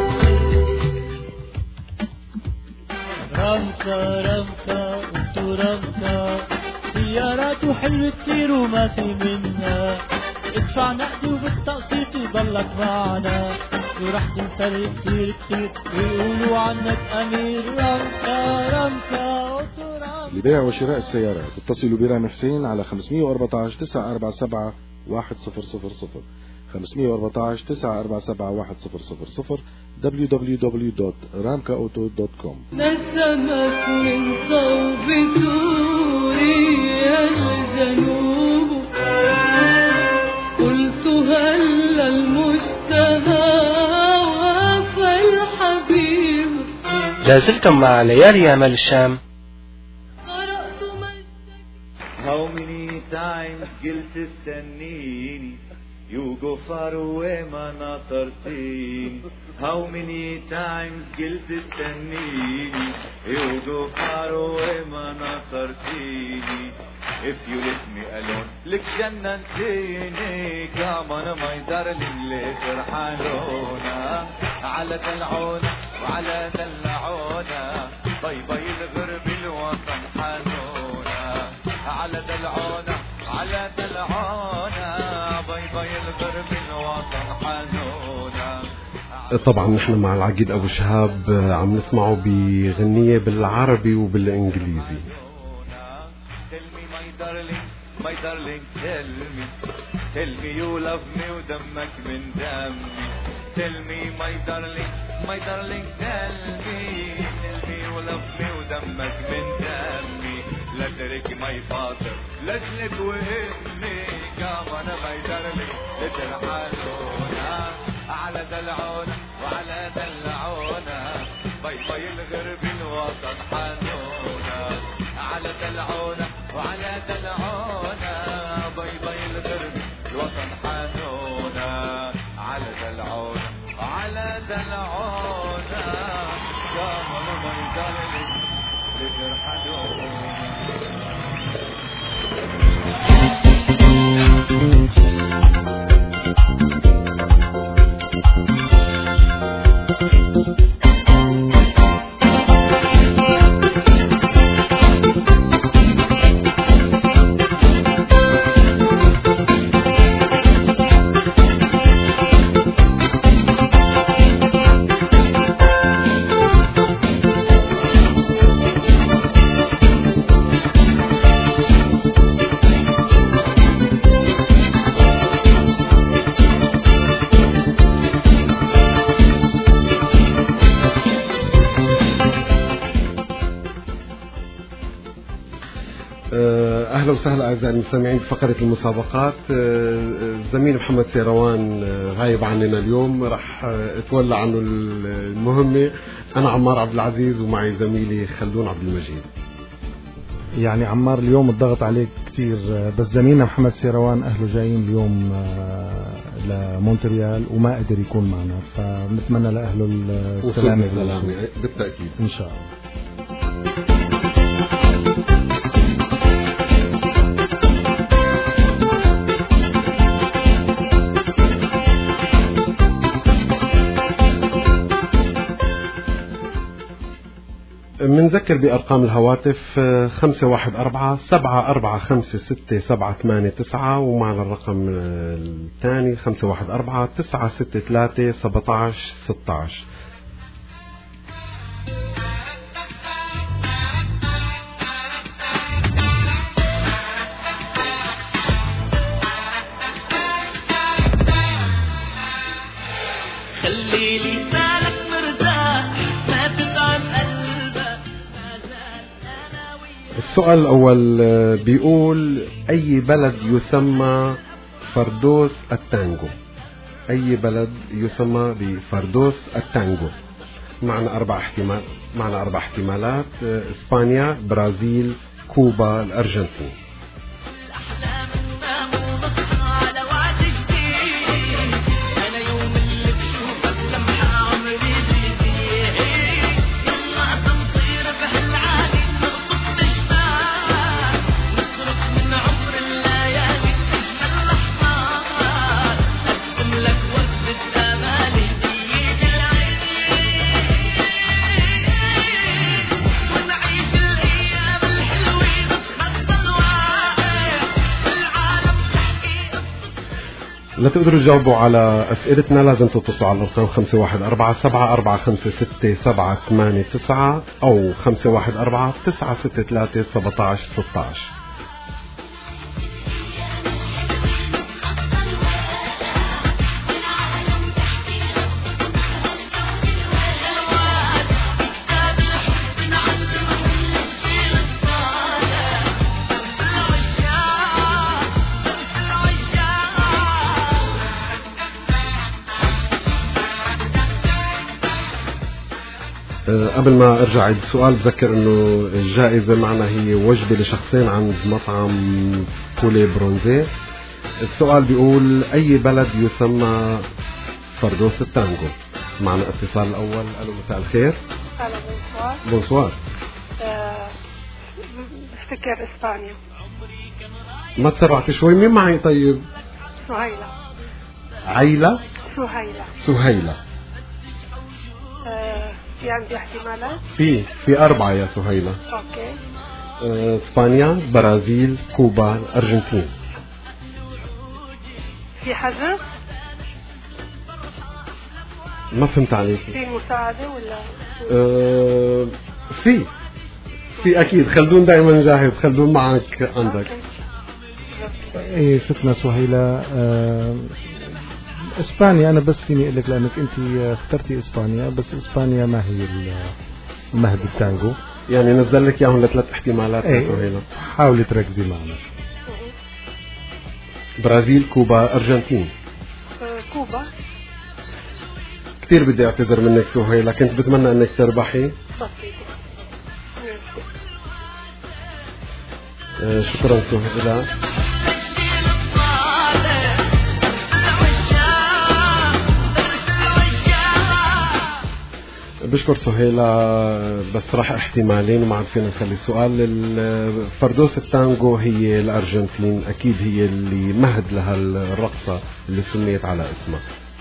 رمكة رمكة انتو رمكة سيارات وحلوة كتير وما في منا، ادفع نقد وبالتقسيط وضلك معنا، وراح تنسرق كتير كتير ويقولوا عنك أمير. رمكة رمكة انتو رمكة. لبيع وشراء السيارات اتصلوا برامي حسين على خمسمئة وأربعة عشر تسعة أربعة سبعة واحد صفر صفر صفر خمسمئة وأربعة عشر تسعة أربعة سبعة واحد صفر صفر صفر دبليو دبليو دبليو دوت رامكا أوتو دوت كوم. نسمت من صوب سوريا الجنوب، قلت هل المشتهى وفى الحبيب. لازلتم مع ليالي عمل الشام. How many times قلت استنيني You go far away ما ناطرتيني. How many times قلت استنيني You go far away ما ناطرتيني. If you let me alone لك جننتيني. Come on my darling ليه فرحانونا على دلعونا وعلى دلعونا. باي باي الغرب الوطن حانونا على دلعونا على دلعونا. باي باي الغرب الوطن حانونا. طبعا نحن مع العقيد أبو شهاب عم نسمعه بغنية بالعربي وبالإنجليزي. My darling tell me tell me you love me ودمك من دمي. Tell me my darling my darling tell me tell me you love me ودمك من دمي. لا ترك my father لجلك وهمي. كمان my darling لترحلونا على دلعونا وعلى دلعونا. باي باي الغرب الوطن حنونا على دلعونا وعلى دلعونا. باي باي الغرب الوطن حنونا على دلعونا وعلى دلعونا قاموا ما يدلك لترحلونا. أهلا وسهلا أعزائي المستمعين في فقرة المسابقات. الزميل محمد سيروان غايب عننا اليوم، راح اتولى عنه المهمة. أنا عمار عبد العزيز ومعي زميلي خلدون عبد المجيد. يعني عمار اليوم الضغط عليك كثير، بس زميلنا محمد سيروان أهله جايين اليوم لمونتريال وما قدر يكون معنا، فنتمنى لأهله السلامة بالتأكيد إن شاء الله. منذكر بأرقام الهواتف خمسة واحد أربعة سبعة أربعة خمسة ستة سبعة ثمانية تسعة، ومعنا الرقم الثاني خمسة واحد أربعة تسعة ستة ثلاثة سبعة عشر ستة عشر. السؤال الأول بيقول: أي بلد يسمى فردوس التانجو؟ أي بلد يسمى بفردوس التانجو؟ معنا أربع احتمال معنا أربع احتمالات: إسبانيا، برازيل، كوبا، الأرجنتين. لا تقدروا تجاوبوا على أسئلتنا، لازم تتصلوا على الأرقام خمسة واحد أربعة سبعة أربعة خمسة ستة سبعة ثمانية تسعة أو خمسة واحد أربعة تسعة ستة ثلاثة سبعة عشر ستة عشر. قبل ما ارجع عيد السؤال بذكر انه الجائزة معنا هي وجبة لشخصين عند مطعم بولي برونزي. السؤال بيقول: اي بلد يسمى فردوس التانجو؟ معنا اتصال الاول. الو، مساء الخير. الو، بونسوار. بونسوار. بفتكر اسبانيا. ما تسرعت شوي؟ مين معي؟ طيب. سهيلة. عيلة؟ سهيلة. سهيلة. في عندي احتمالات؟ في في أربعة يا سهيلة. اوكي. آه، اسبانيا، برازيل، كوبا، الأرجنتين. في حذف؟ ما فهمت عليك. في مساعدة ولا؟ آه، في في أكيد. خلدون دائما جاهز. خلدون معك عندك. ايه ستنا سهيلة. آه اسبانيا. انا بس فيني اقول لك لانك انت اخترتي اسبانيا، بس اسبانيا ما هي المهد التانجو. يعني نزل لك اياهم لثلاث احتمالات. ايه، يا سهيلة حاولي تركزي معنا. برازيل، كوبا، ارجنتين. كوبا. كثير بدي اعتذر منك سهيلة، كنت بتمنى انك تربحي. آه شكرا سهيلة. بشكر سهيلة، بس راح احتمالين وما عاد فينا نخلي سؤال. فردوس التانجو هي الأرجنتين، أكيد هي اللي مهد لها الرقصة اللي سميت على اسمها.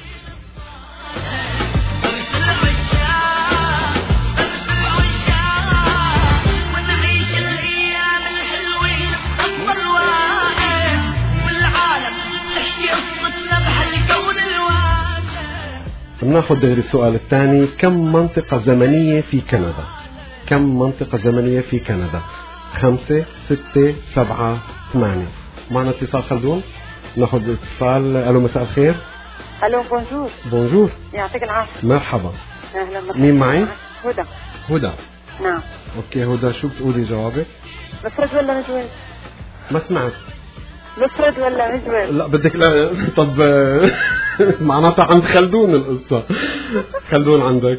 بناخذ دغري السؤال الثاني. كم منطقة زمنية في كندا؟ كم منطقة زمنية في كندا؟ خمسة، ستة، سبعة، ثمانية. معنا اتصال خلدون، ناخذ اتصال. الو مساء الخير. الو بونجور. بونجور. يعطيك العافية. مرحبا. اهلا مرحبا. مين معي؟ هدى. هدى. نعم. اوكي هدى، شو بتقولي جوابك؟ مفرد ولا مجوز؟ ما سمعت. مفرد ولا مجوز؟ لا بدك لا. طب معناتها عند خلدون القصة. خلدون عندك.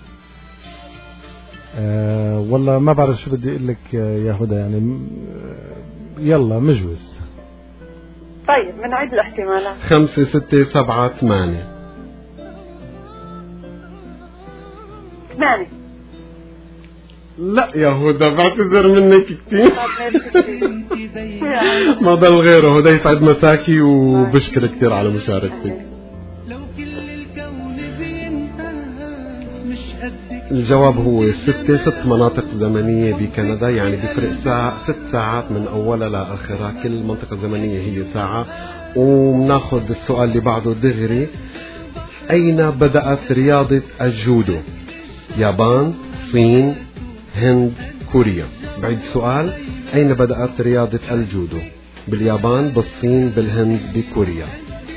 أه والله ما بعرف شو بدي اقول لك يا هدى، يعني يلا مجوز. طيب بنعيد الاحتمالات. خمسة، ستة، سبعة، ثمانية. ثمانية. لا يا هدى بعتذر منك كثير. ما ضل غيره. هدى يسعد مساكي وبشكر كثير على مشاركتك. الجواب هو ستة. ست مناطق زمنية بكندا، يعني بفرق ساعة ست ساعات من أولها لآخرها، كل منطقة زمنية هي ساعة. وبناخذ السؤال اللي بعده دغري. أين بدأت رياضة الجودو؟ يابان، الصين، هند، كوريا. بعيد السؤال. أين بدأت رياضة الجودو؟ باليابان، بالصين، بالهند، بكوريا.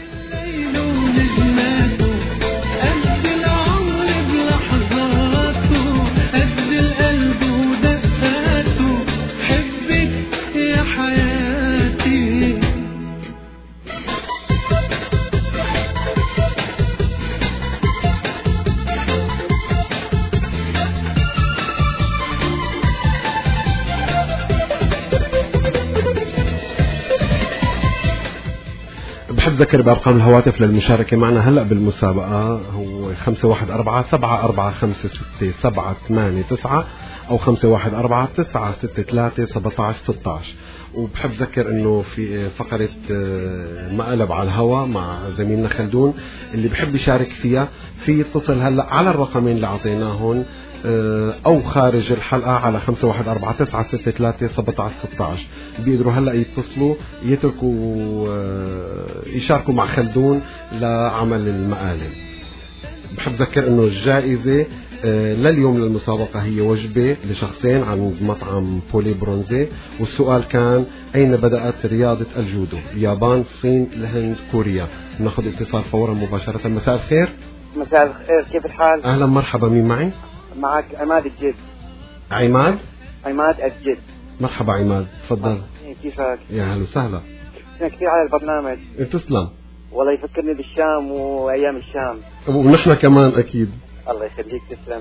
ذكر بأرقام الهواتف للمشاركة معنا هلأ بالمسابقة. هو خمسة واحد أربعة سبعة أربعة خمسة ستة سبعة ثمانية تسعة أو خمسة واحد أربعة تسعة ستة ثلاثة سبعة عشر ستة عشر. وبحب ذكر أنه في فقرة مقلب على الهواء مع زميلنا خلدون اللي بحب يشارك فيها، في يتصل هلأ على الرقمين اللي أعطيناهم أو خارج الحلقة على خمسة واحد أربعة تسعة ستة ثلاثة سبعة عشر ستة عشر. بيقدروا هلأ يتصلوا يتركوا يشاركوا مع خلدون لعمل المقالب. بحب ذكر أنه الجائزة لليوم للمسابقة هي وجبة لشخصين عن مطعم بولي برونزي. والسؤال كان أين بدأت رياضة الجودو؟ اليابان، الصين، الهند، كوريا. ناخذ اتصال فورا مباشرة. مساء الخير. مساء الخير، كيف الحال؟ أهلا مرحبا، مين معي؟ معك عماد الجد. عماد؟ عماد الجد. مرحبا عماد، تفضل. كيفك؟ يا هلا وسهلا. كنا كثير على البرنامج. تسلم. والله يفكرني بالشام وأيام الشام. ونحن كمان أكيد. الله يخليك، تسلم.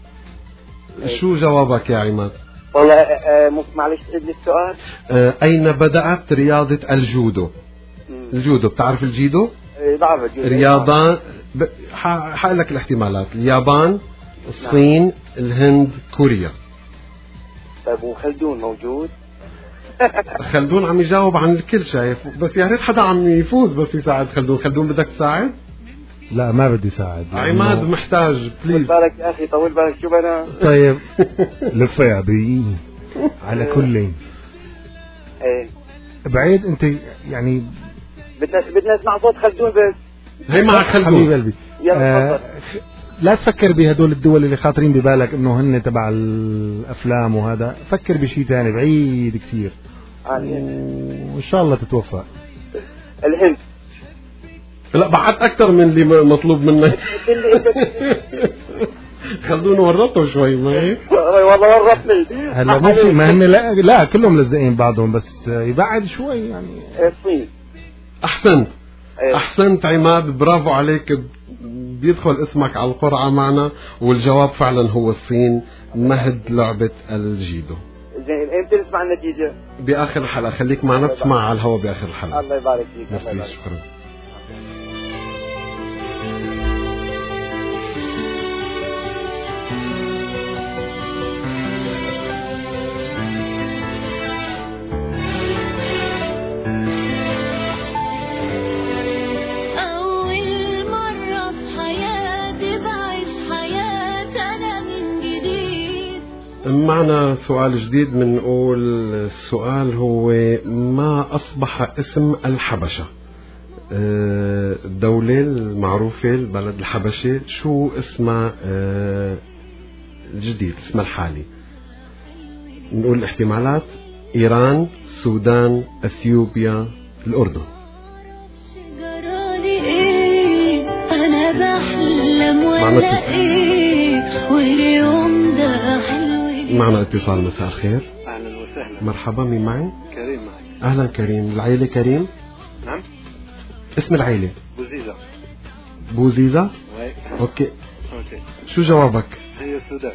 شو جوابك يا عماد؟ والله ممكن معلش تعيد لي السؤال؟ أين بدأت رياضة الجودو؟ مم. الجودو بتعرف الجيدو؟ بعرف الجودو. رياضة ب... حقول لك الاحتمالات. اليابان، الصين، نعم. الهند، كوريا. طيب وخلدون موجود؟ خلدون عم يجاوب عن الكل شايف، بس يا ريت حدا عم يفوز بس يساعد خلدون. خلدون بدك تساعد؟ لا ما بدي ساعد. عماد محتاج بليز. طول بالك يا أخي، طول بالك. شو أنا طيب لفة يا بي على كل ايه بعيد انت يعني بدنا بدنا نسمع صوت خلدون بس. هي معك خلدون حبيب قلبي. آه لا تفكر بهدول الدول اللي خاطرين ببالك انه هن تبع الافلام وهذا، فكر بشيء ثاني بعيد كثير وان شاء الله تتوفق. الهند. لا بعد اكثر من اللي مطلوب منك. خلدونا ورطوا شوي ما هيك؟ والله ورطني. هلا ممكن ما هن لا, لا كلهم ملزقين بعضهم، بس يبعد شوي يعني. الصين. احسنت. احسنت عماد، برافو عليك. بيدخل اسمك على القرعة معنا، والجواب فعلا هو الصين، مهد لعبة الجيدو. زين امتى نسمع النتيجة؟ باخر الحلقة. خليك معنا تسمع على الهواء باخر الحلقة. الله يبارك فيك. الله شكرا. معنا سؤال جديد. بنقول السؤال هو ما أصبح اسم الحبشة؟ الدولة المعروفة البلد الحبشة شو اسمها الجديد، اسمها الحالي؟ نقول الاحتمالات: إيران، السودان، أثيوبيا، الأردن. أنا بحلم ولا إيه واليوم ده حلو. معنا اتصال. مساء الخير. أهلا وسهلا. مرحبا، مين معي؟ كريم معي. أهلا كريم. العيلة كريم؟ نعم. اسم العيلة؟ بوزيزة. بوزيزة؟ وي. أوكي. أوكي. شو جوابك؟ هي السودان.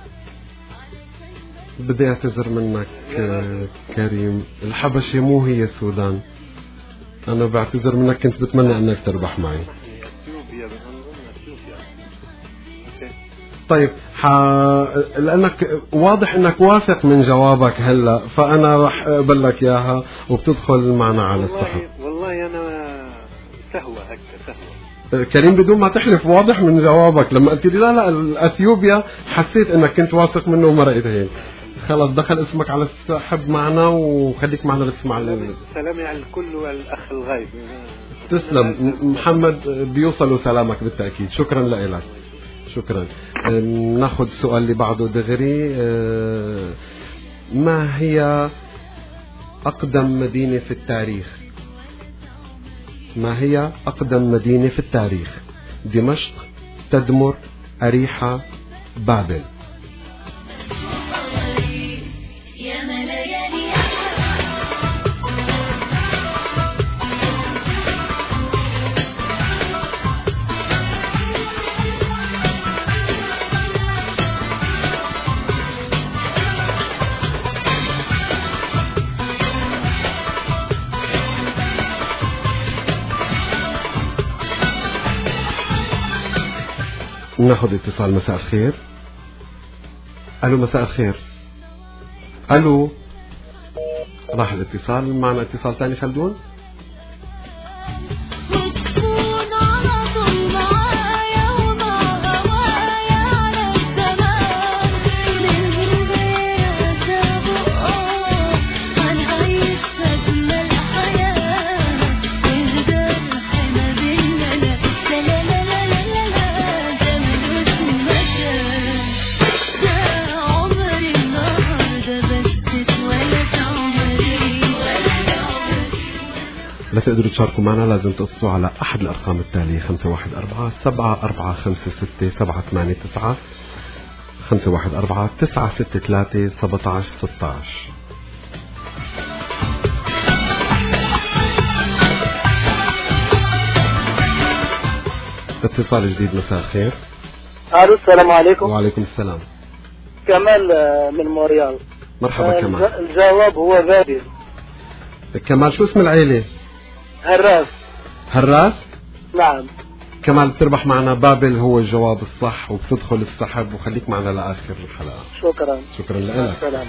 بدي أعتذر منك كريم، الحبشة مو هي السودان. أنا بعتذر منك، كنت بتمنى أنك تربح معي. طيب ح... لأنك واضح أنك واثق من جوابك هلا، فأنا رح أقبل لك إياها وبتدخل معنا على السحب. والله أنا سهوة هكذا سهوة. كريم بدون ما تحلف، واضح من جوابك لما قلت لي لا لا أثيوبيا حسيت أنك كنت واثق منه ومرقت هيك. خلاص دخل اسمك على السحب معنا وخليك معنا لتسمع. سلامي على الكل والأخ الغايب. تسلم محمد، بيوصلوا سلامك بالتأكيد. شكرا لك. شكرا. ناخذ السؤال اللي بعده دغري. ما هي أقدم مدينة في التاريخ؟ ما هي أقدم مدينة في التاريخ؟ دمشق، تدمر، أريحة، بابل. ناخذ اتصال. مساء الخير. الو مساء الخير. الو راح الاتصال. معنا اتصال ثاني. خلدون. لا تقدروا تشاركوا معنا، لازم تقصوا على أحد الأرقام التالية: خمسة واحد أربعة سبعة أربعة خمسة ستة سبعة ثمانية تسعة، خمسة واحد أربعة تسعة ستة ثلاثة سبعة عشر ستة عشر. اتصال جديد. مساء الخير. الو السلام عليكم. وعليكم السلام. كمال من موريال. مرحبا كمال. الجواب هو بابل. كمال شو اسم العيلة؟ هراس. هراس؟ نعم. كمال بتربح معنا. بابل هو الجواب الصح وبتدخل السحب، وخليك معنا لآخر الحلقة. شكرا. شكرا لك. سلام.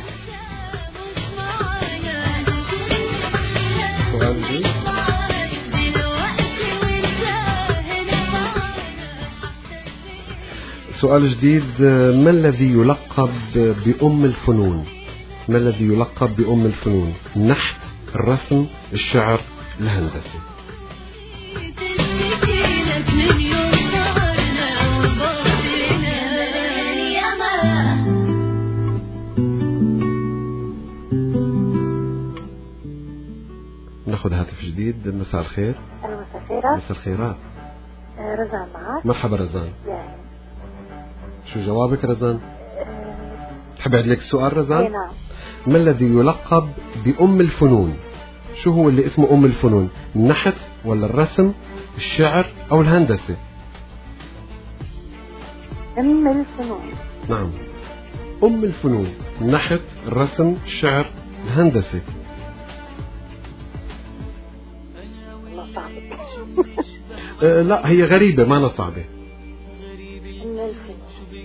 سؤال جديد. سؤال جديد. ما الذي يلقب بأم الفنون؟ ما الذي يلقب بأم الفنون؟ النحت، الرسم، الشعر، الهندسة. ناخذ هاتف جديد. مساء الخير. مساء الخيرات. مساء الخيرات. رزان معك. مرحبا رزان. يعني. شو جوابك رزان؟ تحب أعيد لك السؤال رزان؟ اي نعم. ما الذي يلقب بأم الفنون؟ شو هو اللي اسمه أم الفنون؟ النحت ولا الرسم، الشعر أو الهندسة؟ أم الفنون. نعم، أم الفنون. النحت، الرسم، الشعر، الهندسة. أه لا هي غريبة، ما أنا صعبة. أم الفنون.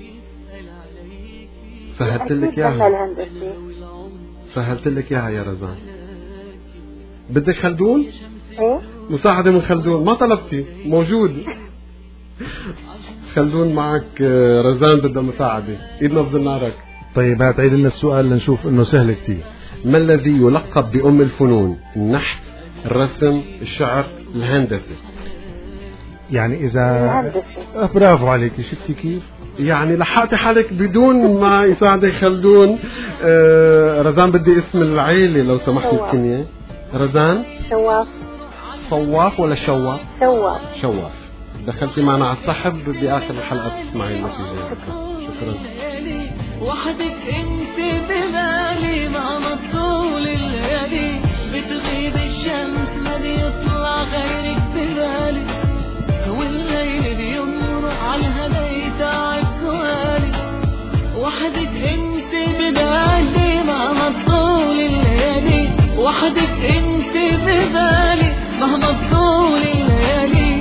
سهلت لك إياها. سهلت لك إياها يا رزان. بدك خلدون؟ ايه مساعدة من خلدون. ما طلبتي، موجود. خلدون معك. رزان بدها مساعدة. ايدنا بزنارك. طيب هات عيد لنا السؤال لنشوف انه سهل كتير. ما الذي يلقب بأم الفنون؟ النحت، الرسم، الشعر، الهندسة. يعني إذا آه برافو عليك، شفتي كيف؟ يعني لحقتي حالك بدون ما يساعدك خلدون. آه رزان بدي اسم العيلة لو سمحتي تكوني. رزان شواف. صواف ولا شواف؟ شواف. شواف. دخلتي معنا على السحب بآخر الحلقة تسمعي النتيجة. شكرا. وحدك انت ببالي مهما طول الليالي، بتغيب الشمس ما بيطلع غيرك ببالي، والليل بيمر على الهدى يتعب سؤالي. وحدك انت ببالي مهما طول الليالي، وحدك انت ببالي مهما طول الليالي.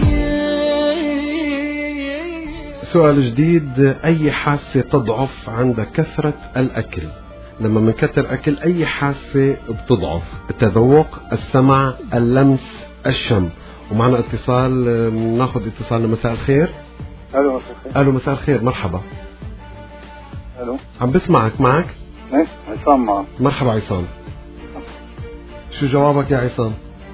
سؤال جديد. أي حاسة تضعف عند كثرة الأكل؟ لما من كثر أكل أي حاسة بتضعف؟ التذوق، السمع، اللمس، الشم. ومعنا اتصال، ناخذ اتصال. مساء الخير. الو مساء الخير. الو مساء الخير، مرحبا. الو عم بسمعك. معك؟ ايه عصام معك. مرحبا عصام. شو جوابك يا عصام؟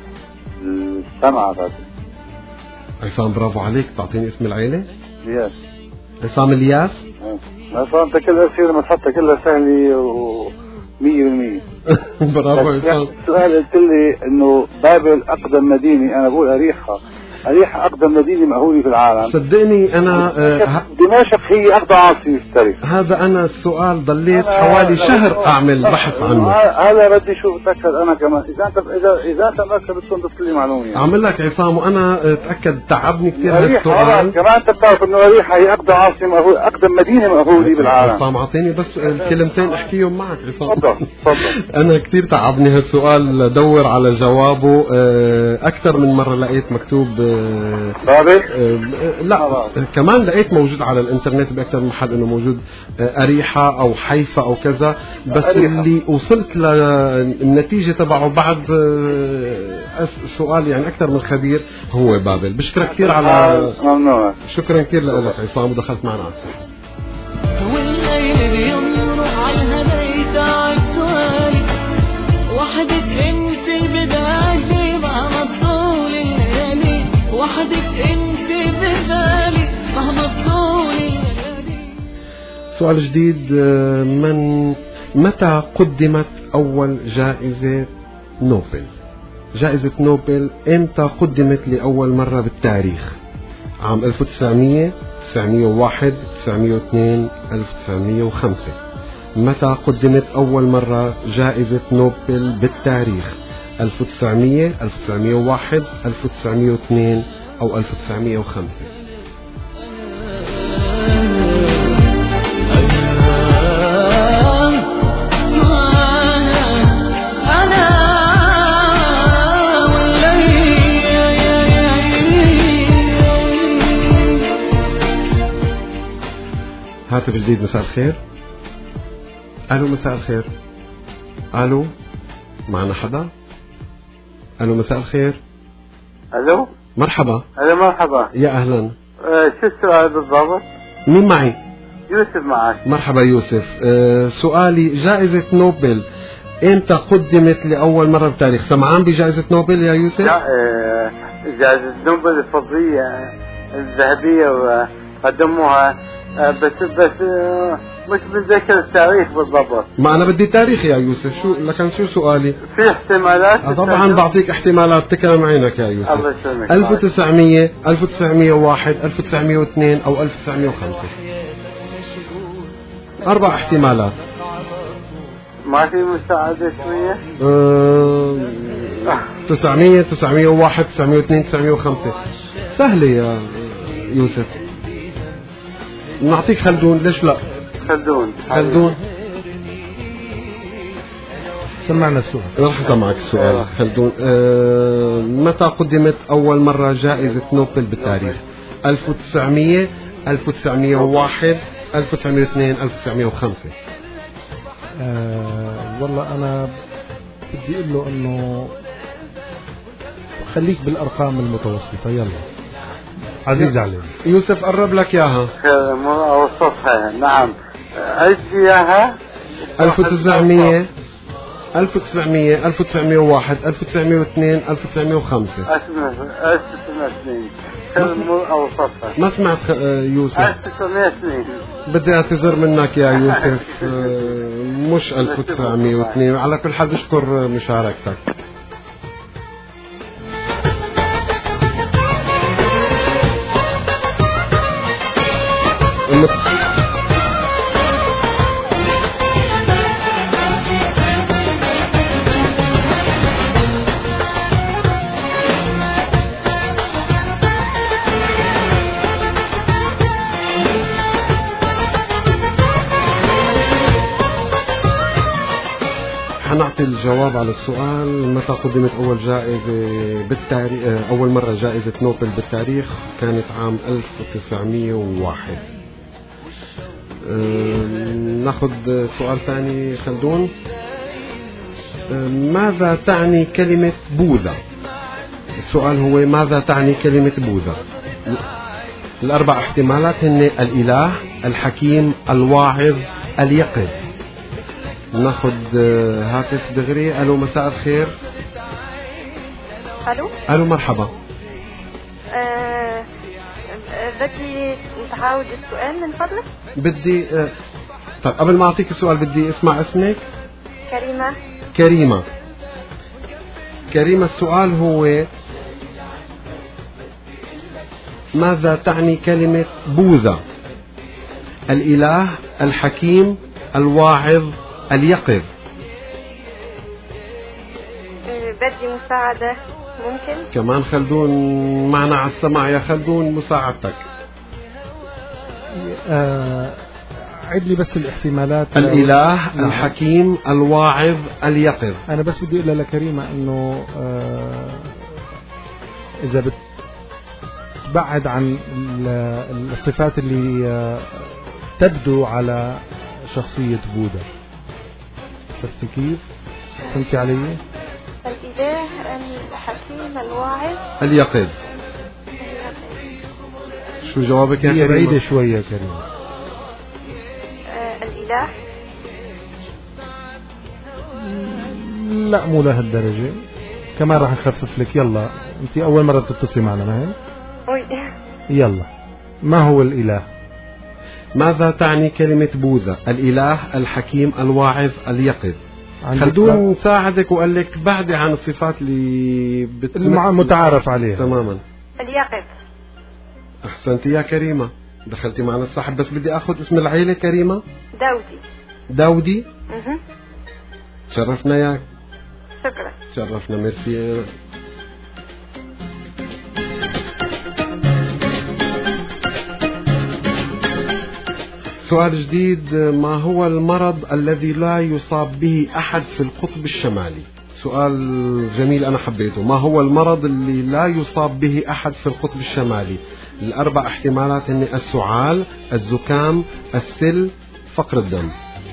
السمع بعد. عصام برافو عليك. تعطيني اسم العيلة؟ الياس. عصام الياس. عصام انت كل اسئله لما تحطها كلها سهله و مية بالمية. برافو عصام. السؤال قلت لي انه بابل اقدم مدينه، انا بقول اريحا. أريحا أقدم مدينة مأهولة في العالم. صدقني أنا آه دمشق هي أقدم عاصمة في التاريخ. هذا أنا السؤال ضليت حوالي شهر أعمل بحث عنه. هذا بدي شوف أتأكد أنا كمان. إذا أنت إذا إذا أنت متأكد بتكون ضفت لي معلومة. يعني. أعمل لك عصام وأنا أتأكد. تعبني كثير هذا السؤال. كمان أنت بتعرف إنه أريحا هي أقدم عاصمة مأهولة، أقدم مدينة مأهولة بالعالم. عصام أعطيني بس الكلمتين أحكيهم معك عصام. تفضل تفضل. أنا كثير تعبني هالسؤال، دور على جوابه أكثر من مرة، لقيت مكتوب بابل؟ أه لا آه. كمان لقيت موجود على الانترنت باكثر من محل انه موجود اريحا او حيفا او كذا، بس أريحة. اللي وصلت للنتيجه تبعه بعد سؤال يعني اكثر من خبير هو بابل. بشكرك كثير على ممنوع. شكرا كثير لك عصام ودخلت معنا على الساحه. والليل بيمر على الهدى يتعب سؤالي، وحدك انت بدايتي مهما طول الليالي، وحدك انت ببالي مهما طول الليالي. سؤال جديد. من متى قدمت أول جائزة نوبل؟ جائزة نوبل امتى قدمت لأول مرة بالتاريخ؟ عام ألف وتسعمية، تسعمية وواحد، تسعمية واثنين، ألف وتسعمية وخمسة. متى قدمت أول مرة جائزة نوبل بالتاريخ؟ ألف وتسعمية، ألف وتسعمية وواحد، ألف وتسعمية واثنين أو ألف وتسعمية وخمسة. هاتف جديد. مساء الخير. الو مساء الخير. الو معنا حدا؟ الو مساء الخير. الو مرحبا. الو مرحبا. يا اهلا. أه شو السؤال بالضبط؟ مين معي؟ يوسف معك. مرحبا يوسف. أه سؤالي جائزة نوبل امتى قدمت لأول مرة بالتاريخ؟ سمعان بجائزة نوبل يا يوسف؟ لا أه جائزة نوبل الفضية الذهبية وقدموها أه بس بس أه مش بتذكر التاريخ بالضبط. ما أنا بدي تاريخ يا يوسف. شو لكن شو سؤالي؟ في احتمالات؟ أه طبعا بعطيك احتمالات. تكلم عينك يا يوسف. الله يسلمك. ألف وتسعمية، ألف وتسعمية وواحد، ألف وتسعمية واثنين أو ألف وتسعمية وخمسة. أربع احتمالات. ما في مساعدة شوية؟ أه تسعمية، تسعمية وواحد، تسعمية واثنين، تسعمية وخمسة. سهلة يا يوسف. نعطيك خلدون. ليش لا؟ خلدون. خلدون. سمعنا السؤال. راح اسمعك السؤال. خلدون. أه متى قدمت أول مرة جائزة نوبل بالتاريخ؟ ألف وتسعمية، ألف وتسعمية وواحد، ألف وتسعمية واثنين، ألف وتسعمية وخمسة. أه والله أنا بدي أقول له إنه خليك بالأرقام المتوسطة. يلا عزيز علي. يوسف قرب لك إياها. أوصفها. نعم عد إياها. ألف وتسعمية ألف وتسعمية ألف وتسعمية وواحد ألف وتسعمية واثنين ألف وتسعمية وخمسة. أسمع ألف وتسعمية واثنين. كم أوصفها؟ ما سمعت خ... يوسف. ألف وتسعمية واثنين. بدي اعتذر منك يا يوسف. مش ألف وتسعمية واثنين. على كل حال بشكر مشاركتك. حنعطي الجواب على السؤال متى قدمت أول جائزة بالتاريخ. أول مرة جائزة نوبل بالتاريخ كانت عام ألف وتسعمية وواحد. ناخذ سؤال ثاني خلدون. ماذا تعني كلمة بوذا؟ السؤال هو ماذا تعني كلمة بوذا؟ الأربع احتمالات هن الإله، الحكيم، الواعظ، اليقظ. ناخذ هاتف دغري. الو مساء الخير. الو الو مرحبا. آه بدي تعاود السؤال من فضلك. بدي آه طيب قبل ما اعطيك السؤال بدي اسمع اسمك. كريمة. كريمة كريمة السؤال هو ماذا تعني كلمة بوذا؟ الإله، الحكيم، الواعظ، اليقظ. بدي مساعدة ممكن؟ كمان خلدون معنا على السمع يا خلدون مساعدتك. آه عد لي بس الاحتمالات. الإله، نعم. الحكيم، الواعظ، اليقظ. أنا بس بدي أقول لكريمة إنه آه إذا بتبعد عن الصفات اللي آه تبدو على شخصية بوذا. شفتي كيف؟ فهمتي علي؟ الإله، الحكيم، الواعظ، اليقظ. شو جوابك يا كريمة؟ بعيدة شوية يا كريمة. آه الإله. لا مو لهالدرجة، كمان راح نخفف لك. يلا انت أول مرة بتتصلي معنا ما هي؟ يلا ما هو الإله؟ ماذا تعني كلمة بوذا؟ الإله، الحكيم، الواعظ، اليقظ. خلدون ساعدك وقال لك بعدي عن الصفات اللي متعارف عليها تماما. اليقظ. أحسنتي يا كريمة، دخلتي معنا الصح. بس بدي أخذ اسم العيلة. كريمة داودي. داودي. اها شرفنا ياك. شكرا. شرفنا ميرسي. سؤال جديد. ما هو المرض الذي لا يصاب به أحد في القطب الشمالي؟ سؤال جميل أنا حبيته. ما هو المرض اللي لا يصاب به أحد في القطب الشمالي؟ الأربع احتمالات هن السعال، الزكام، السل، فقر الدم.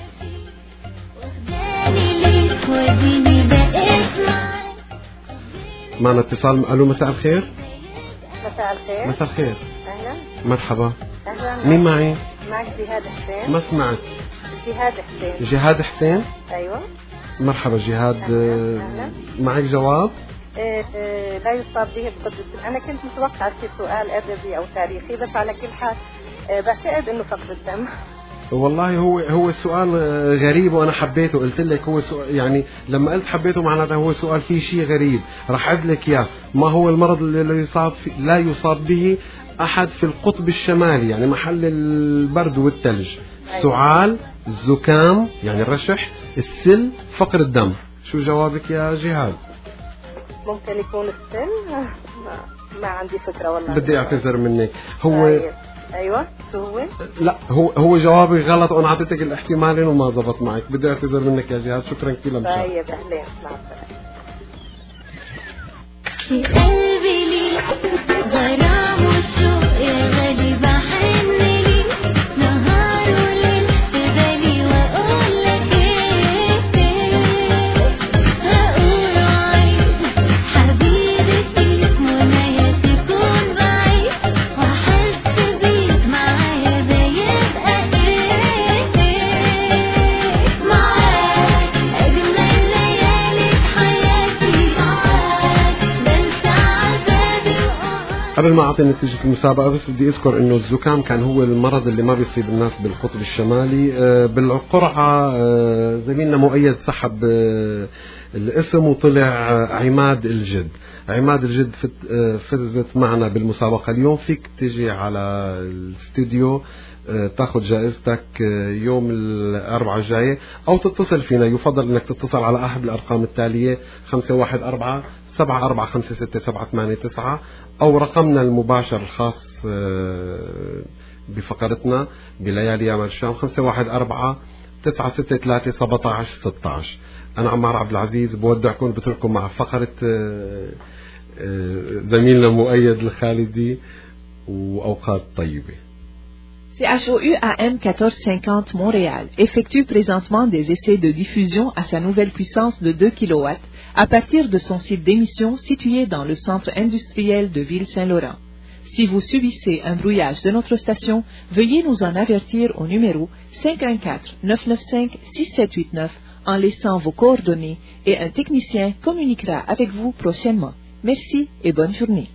معنا اتصال. ألو مساء الخير. مساء الخير. مساء الخير. أهلا. مرحبا. أهلا. مين معي؟ معك جهاد حسين. ما سمعت. جهاد حسين. جهاد حسين. أيوة. مرحبا جهاد. أهلا. معك جواب؟ إيه إيه لا يصاب به بقدر الدم. أنا كنت متوقعة في سؤال أدبي أو تاريخي، بس على كل حال إيه بعتقد إنه فقد الدم. والله هو هو السؤال غريب وأنا حبيته. قلت لك هو سؤال يعني لما قلت حبيته معناته هو سؤال فيه شيء غريب. راح أعد لك إياه. ما هو المرض اللي لا يصاب لا يصاب به أحد في القطب الشمالي، يعني محل البرد والثلج؟ السعال، الزكام يعني الرشح، السل، فقر الدم. شو جوابك يا جهاد؟ ممكن يكون السن. ما, ما عندي فكرة والله. بدي أعتذر منك. هو أيوة. أيوة شو هو؟ لا هو هو جوابي غلط وأنا أعطيتك الاحتمالين وما زبط معك. بدي أعتذر منك يا جهاد. شكرا كثير لمشاركتك. طيب أهلين. مع السلامة. في قلبي لي غرام وشوق يا غالي بحن لي نهار وليل في بالي واقول لك ايه هقول عيد حبيبي فيك منايا تكون بعيد واحس بيك معايا ده يبقى ايه قبل ما أعطي نتيجة المسابقة بس بدي أذكر إنه الزكام كان هو المرض اللي ما بيصيب الناس بالقطب الشمالي. بالقرعة زميلنا مؤيد سحب الاسم وطلع عماد الجد. عماد الجد فزت معنا بالمسابقة اليوم. فيك تجي على الاستوديو تاخذ جائزتك يوم الأربعاء الجاية أو تتصل فينا. يفضل أنك تتصل على أحد الأرقام التالية خمسة واحد أربعة سبعة أربعة خمسة ستة سبعة ثمانية تسعة أو رقمنا المباشر الخاص بفقرتنا بليالي يا مرشام خمسة واحد أربعة تسعة ستة ثلاثة سبعة عشر ستة عشر. أنا عمار عبد العزيز بودعكم بترككم مع فقرة زميلنا مؤيد الخالدي وأوقات طيبة. C H O U A M quatorze cinquante Montréal effectue présentement des essais de diffusion à sa nouvelle puissance de deux kilowatts à partir de son site d'émission situé dans le centre industriel de Ville-Saint-Laurent. Si vous subissez un brouillage de notre station, veuillez nous en avertir au numéro cinq un quatre neuf neuf cinq six sept huit neuf en laissant vos coordonnées et un technicien communiquera avec vous prochainement. Merci et bonne journée.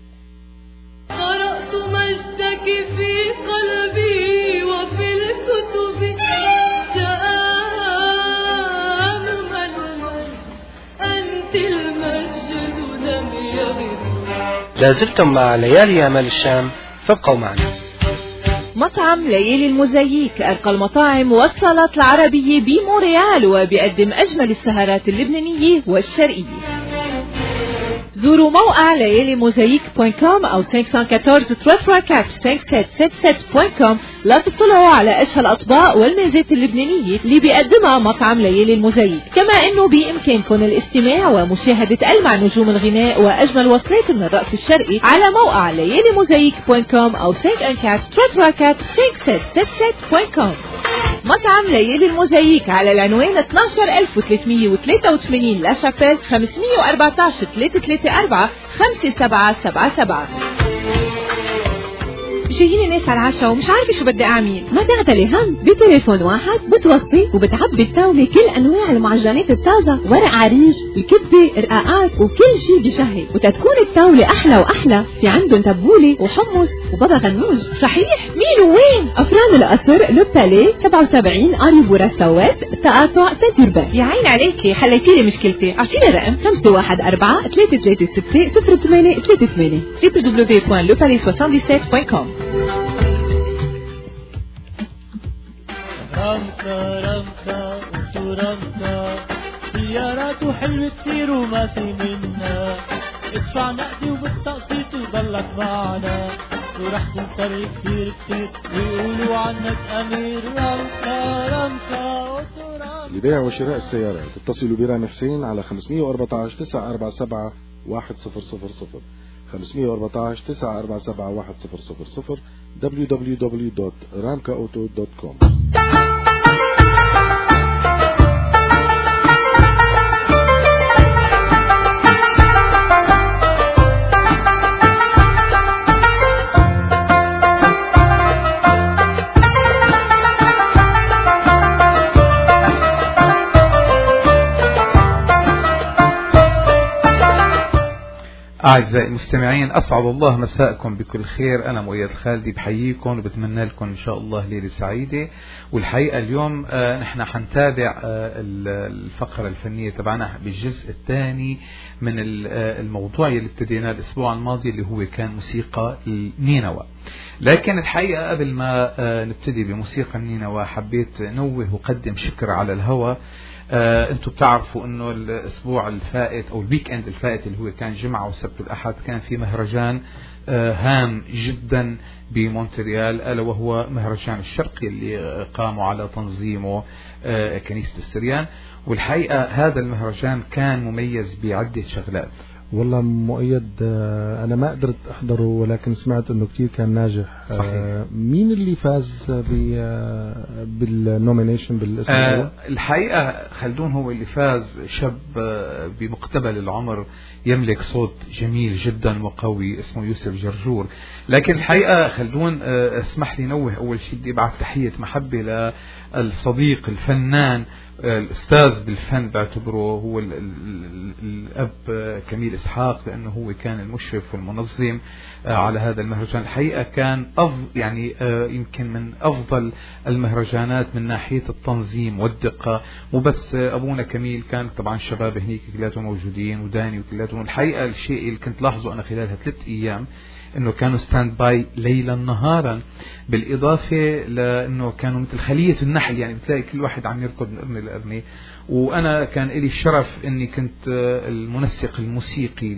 لازلتم مع ليالي أمل الشام، فابقوا معنا. مطعم ليالي الموزاييك أرقى المطاعم والصالات العربية بمونريال وبيقدم أجمل السهرات اللبنانية والشرقية. زوروا موقع ليالي موزاييك دوت كوم أو خمسة أربعة أربعة ثلاثة أربعة خمسة سبعة سبعة سبعة دوت كوم لا تطلعوا على أشهى الأطباق والميزات اللبنانية اللي بيقدمها مطعم ليالي الموزاييك. كما أنه بإمكانكم الاستماع ومشاهدة ألمع نجوم الغناء وأجمل وصلات من الرقص الشرقي على موقع ليالي موزاييك دوت كوم أو خمسة أربعة أربعة ثلاثة أربعة خمسة سبعة سبعة سبعة دوت كوم. مطعم ليالي الموزاييك على العنوان اثنا عشر ألف وثلاثمئة وثلاثة وثمانين لا شابيل خمسمئة وأربعة عشر ثلاثة ثلاثة أربعة خمسة سبعة سبعة سبعة. جايين الناس على العشاء ومش عارفة شو بدي أعمل. ما تعتلي هم، بتليفون واحد بتوصي وبتعبي الطاولة كل أنواع المعجنات الطازة، ورق عريش، الكبة، رقاقات وكل شي بشهي، وتتكون الطاولة أحلى وأحلى. في عندهم تبولة وحمص وبابا غنوج. صحيح؟ مين وين؟ أفران القصر لو بالي سبعة وسبعين أريبورا السوات تقاطع سنتربان. يا عين عليكي، حليتيلي مشكلتي. أعطيني رقم خمسة واحد أربعة ثلاثة ثلاثة ستة صفر ثمانية ثلاثة ثمانية دبليو دبليو دبليو دوت لو بالي سبعة سبعة دوت كوم. رمسة رمسة وانتو رمسة، سيارات وحلوة كتير وما في منا، ادفع نقدي وبالتقسيط وضلك معنا، ورح تنسر كتير كتير ويقولوا عنك أمير. رمسة رمسة وانتو رمسة. لبيع وشراء السيارات اتصلوا برامي حسين على خمسمئة وأربعة عشر تسعة أربعة سبعة واحد صفر صفر صفر خمسمئة وأربعة عشر تسعة أربعة سبعة واحد صفر صفر صفر دبليو دبليو دبليو دوت رامكا أوتو دوت كوم. أعزائي المستمعين، أسعد الله مساءكم بكل خير. أنا مؤيد الخالدي بحييكم وبتمنى لكم إن شاء الله ليلة سعيدة. والحقيقة اليوم آه نحن حنتابع آه الفقرة الفنية تبعنا بالجزء الثاني من الموضوع اللي ابتديناه الأسبوع الماضي اللي هو كان موسيقى النينوى. لكن الحقيقة قبل ما آه نبتدي بموسيقى النينوى حبيت نوه وقدم شكر على الهوى. آه، انتم بتعرفوا انه الاسبوع الفائت او الويك اند الفائت اللي هو كان جمعة والسبت والاحد كان في مهرجان آه هام جدا بمونتريال، الا وهو مهرجان الشرقي اللي قاموا على تنظيمه آه كنيسة السريان. والحقيقة هذا المهرجان كان مميز بعدة شغلات. والله مؤيد أنا ما قدرت أحضره ولكن سمعت أنه كتير كان ناجح. صحيح. مين اللي فاز بالنومينيشن بالاسم آه الحقيقة خلدون هو اللي فاز، شاب آه بمقتبل العمر يملك صوت جميل جدا وقوي اسمه يوسف جرجور. لكن الحقيقة خلدون آه اسمح لي نوه أول شيء بدي أبعث تحية محبة للصديق الفنان الأستاذ بالفن بعتبره هو ال ال الأب كميل إسحاق، لأنه هو كان المشرف والمنظم على هذا المهرجان. الحقيقة كان أفضل يعني يمكن من أفضل المهرجانات من ناحية التنظيم والدقة. مو بس أبونا كميل، كان طبعا الشباب هنيك كلاتهم موجودين وداني وكلاتهم. الحقيقة الشيء اللي كنت لاحظه أنا خلال ثلاث أيام انه كانوا ستاند باي ليلا نهارا، بالاضافه لانه كانوا مثل خليه النحل، يعني بتلاقي كل واحد عم يركض من قرنه لقرنه. وانا كان لي الشرف اني كنت المنسق الموسيقي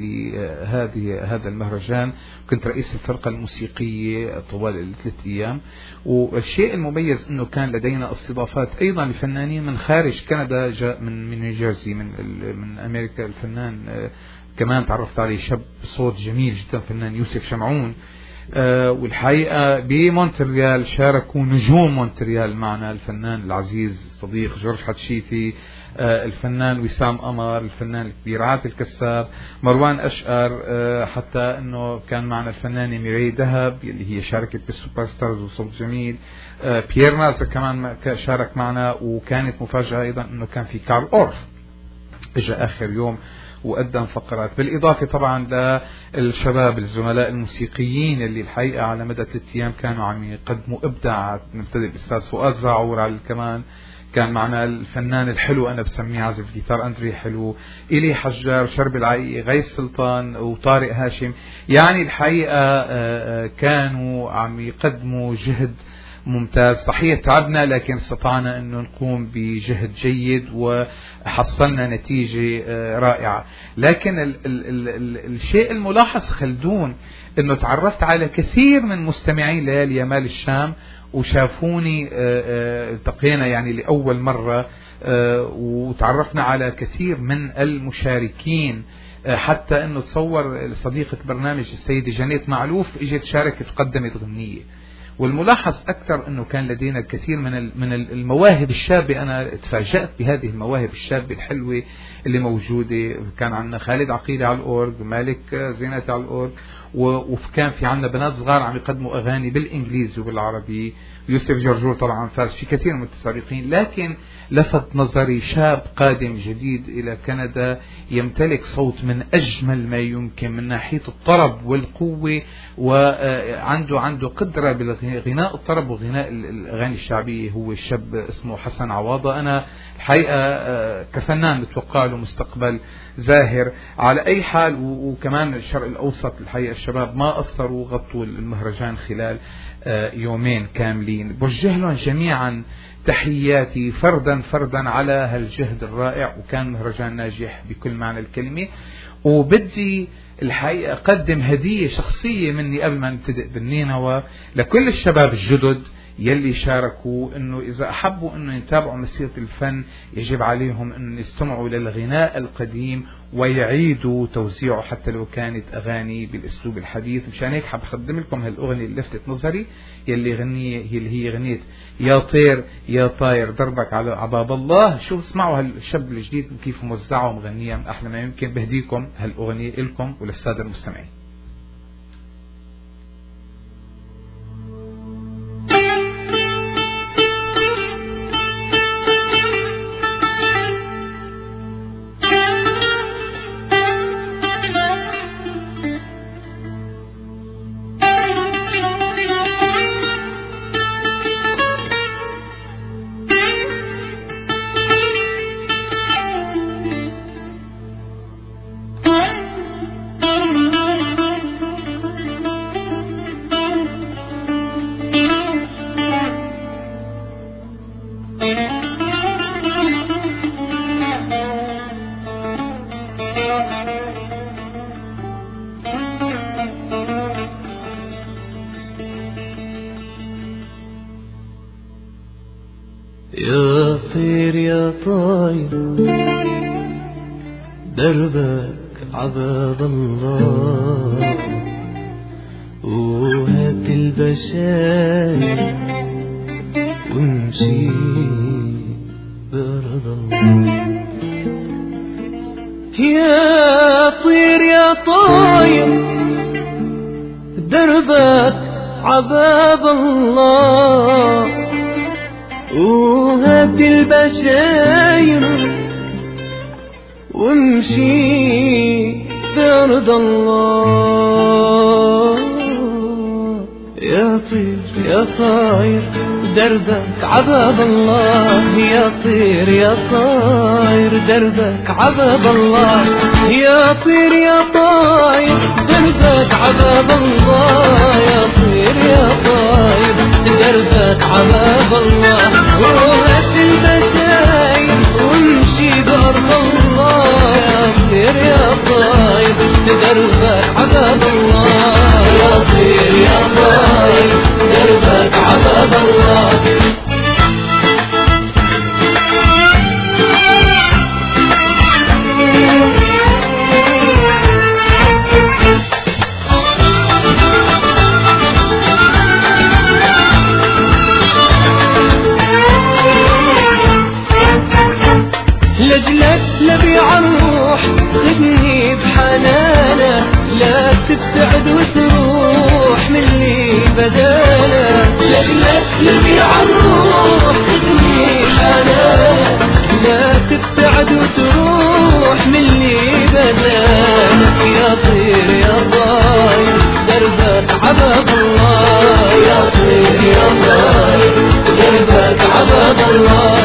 لهذه هذا المهرجان، كنت رئيس الفرقه الموسيقيه طوال الثلاث ايام. والشيء المميز انه كان لدينا استضافات ايضا لفنانين من خارج كندا، جاء من من نيوجيرسي، من من امريكا الفنان كمان تعرفت عليه، شاب صوت جميل جدا، فنان يوسف شمعون. أه والحقيقة بمونتريال شاركوا نجوم مونتريال معنا، الفنان العزيز الصديق جورج حتشيفي، أه الفنان وسام قمر، الفنان الكبير عادل الكساب، مروان أشقر، أه حتى انه كان معنا الفنانة ميري دهب اللي هي شاركت بالسوبر ستارز وصوت جميل، أه بيير ناصر كمان شارك معنا. وكانت مفاجأة ايضا انه كان في كارل أورف اجى اخر يوم وقدم فقرات، بالإضافة طبعا للشباب الزملاء الموسيقيين اللي الحقيقة على مدى ثلاث أيام كانوا عم يقدموا إبداع. نبتدئ بالأستاذ فؤاد زعور على كمان، كان معنا الفنان الحلو أنا بسميه عازف جيتار أندري حلو، إلي حجار، شرب العقيقي، غيث سلطان، وطارق هاشم. يعني الحقيقة كانوا عم يقدموا جهد ممتاز. صحيح تعبنا لكن استطعنا أن نقوم بجهد جيد وحصلنا نتيجة رائعة. لكن ال ال ال ال الشيء الملاحظ خلدون أنه تعرفت على كثير من مستمعين ليالي يمال الشام وشافوني، التقينا يعني لأول مرة، وتعرفنا على كثير من المشاركين، حتى أنه تصور صديقة برنامج السيدة جانيت معلوف اجت شاركت وقدمت غنية. والملاحظ أكثر أنه كان لدينا الكثير من من المواهب الشابة. أنا تفاجأت بهذه المواهب الشابة الحلوة اللي موجودة. كان عندنا خالد عقيلي على الأورج، مالك زينات على الأورج، وكان في عندنا بنات صغار عم يقدموا أغاني بالإنجليزي وبالعربي. يوسف جرجور طبعا فاز، في كثير من المتسابقين. لكن لفت نظري شاب قادم جديد إلى كندا يمتلك صوت من أجمل ما يمكن من ناحية الطرب والقوة، وعنده عنده قدرة بغناء الطرب وغناء الأغاني الشعبية. هو الشاب اسمه حسن عواضة. أنا الحقيقة كفنان متوقع له مستقبل زاهر. على أي حال، وكمان الشرق الأوسط الحقيقة الشباب ما قصروا، غطوا المهرجان خلال يومين كاملين. بوجه لهم جميعا تحياتي فردا فردا على هالجهد الرائع، وكان مهرجان ناجح بكل معنى الكلمة. وبدي الحقيقة أقدم هدية شخصية مني قبل ما نبتدئ بالنينوى لكل الشباب الجدد يلي شاركوا، انه اذا احبوا انه يتابعوا مسيرة الفن يجب عليهم ان يستمعوا للغناء القديم ويعيدوا توزيعه حتى لو كانت اغاني بالاسلوب الحديث. مشان هيك حاب اقدم لكم هالاغنية اللي لفتت نظري، يلي غنية هي اللي هي غنية يا طير يا طاير دربك على عباب الله. شوف اسمعوا هالشاب الجديد كيف موزعه ومغنية من احلى ما يمكن. بهديكم هالاغنية لكم وللسادة المستمعين. يا طير يا طاير دربك عباب الله، وهات البشاير وامشي برضا الله. يا طير يا طاير دربك عباب الله، وهات البشاير وامشي برضا الله. يا طير يا طاير دربك عباب الله، يا طير يا طاير دربك عباب الله. يا طير يا طاير دربك عباب الله، يا طير يا طاير دربك عباب الله. وهات البشاير وامشي بأرض الله، يا طير يا طاير دربك عباب الله، يا طير يا طاير دربك عباب الله. لجلك لبيع الروح خدني بحنانه، لا تبتعد وتروح مني بداله. لجلك لبيع الروح خدني بحنانه، لا تبتعد وتروح مني بداله. يا طير يا طاير دربك عباب الله، يا طير يا طاير دربك عباب الله.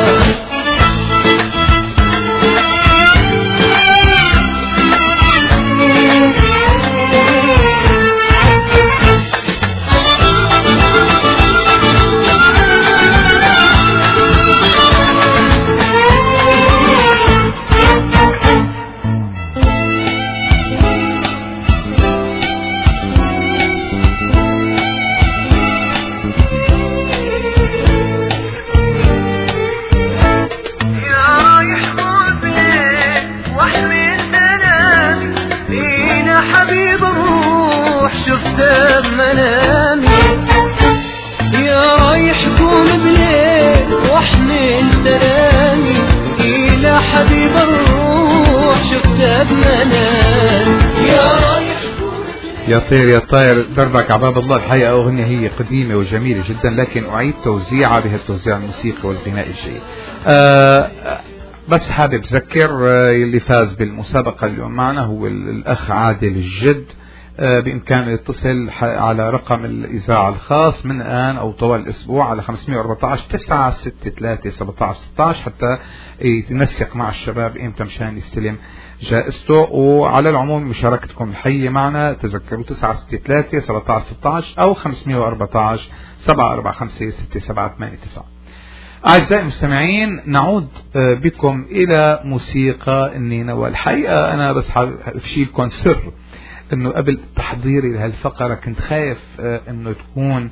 يا طير يا طاير دربك عباب الله. الحقيقة أغنية هي قديمة وجميلة جدا، لكن أعيد توزيعها بهالتوزيع الموسيقي والغناء الجيد. أه بس حابب أذكر اللي فاز بالمسابقة اليوم معنا هو الأخ عادل الجد. أه بإمكانه يتصل على رقم الإذاعة الخاص من الآن أو طوال الأسبوع على خمسمية وأربعة عشر تسعة ستة ثلاثة سبعة عشر ستة عشر حتى يتنسق مع الشباب إمتى مشان يستلم جائزته. وعلى العموم مشاركتكم الحية معنا تذكروا تسعة ستة ثلاثة سبعة عشر ستة عشر أو خمسمية وأربعة عشر سبعة أربعة خمسة ستة سبعة ثمانية تسعة. أعزائي المستمعين، نعود بكم إلى موسيقى النينوى. والحقيقة أنا بس أفشي لكم سر انه قبل تحضيري لهالفقرة كنت خايف انه تكون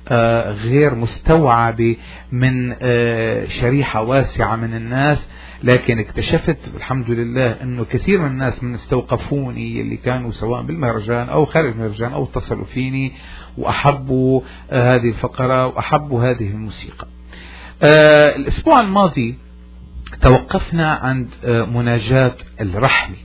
غير مستوعبة من شريحة واسعة من الناس، لكن اكتشفت الحمد لله انه كثير من الناس من استوقفوني اللي كانوا سواء بالمهرجان او خارج المهرجان او اتصلوا فيني واحبوا هذه الفقرة واحبوا هذه الموسيقى. الاسبوع الماضي توقفنا عند مناجاة الرحمة،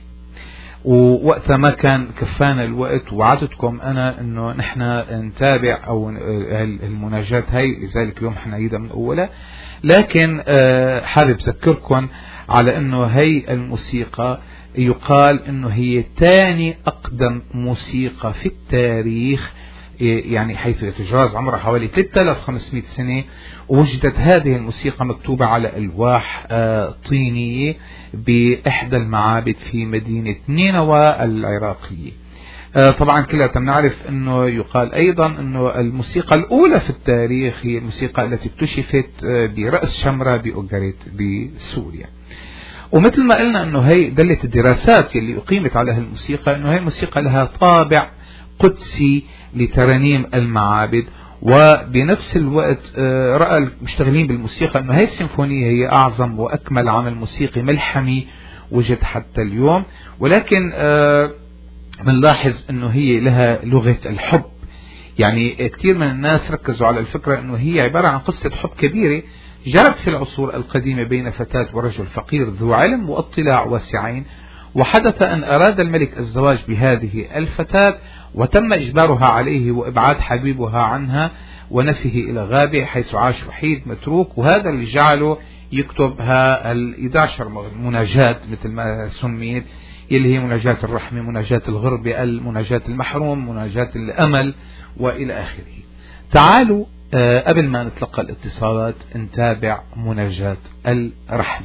ووقتها ما كان كفانا الوقت، وعدتكم أنا أنه نحن نتابع أو المناجات هاي، لذلك اليوم حنعيدها من أولها. لكن حابب أذكركم على أنه هاي الموسيقى يقال أنه هي تاني أقدم موسيقى في التاريخ، يعني حيث يتجاوز عمرها حوالي ثلاثة آلاف وخمسمائة سنة. ووجدت هذه الموسيقى مكتوبة على ألواح طينية بإحدى المعابد في مدينة نينوى العراقية. طبعا كلنا نعرف أنه يقال أيضا أنه الموسيقى الأولى في التاريخ هي الموسيقى التي اكتشفت برأس شمرة بأوغاريت بسوريا. ومثل ما قلنا أنه هي دلت الدراسات اللي أقيمت على هالموسيقى أنه هي الموسيقى لها طابع قدسي لترانيم المعابد. وبنفس الوقت رأى المشتغلين بالموسيقى أنه هذه السيمفونية هي أعظم وأكمل عمل موسيقي ملحمي وجد حتى اليوم. ولكن بنلاحظ أنه هي لها لغة الحب، يعني كثير من الناس ركزوا على الفكرة أنه هي عبارة عن قصة حب كبيرة جرت في العصور القديمة بين فتاة ورجل فقير ذو علم واطلاع واسعين. وحدث أن أراد الملك الزواج بهذه الفتاة وتم إجبارها عليه وإبعاد حبيبها عنها ونفيه إلى غابة حيث عاش وحيد متروك. وهذا اللي جعله يكتب ها ال إحدى عشرة مناجاة مثل ما سميت، اللي هي مناجاة الرحمة، مناجاة الغربة، المناجاة المحروم، مناجاة الأمل وإلى آخره. تعالوا آه قبل ما نتلقى الاتصالات نتابع مناجاة الرحمة.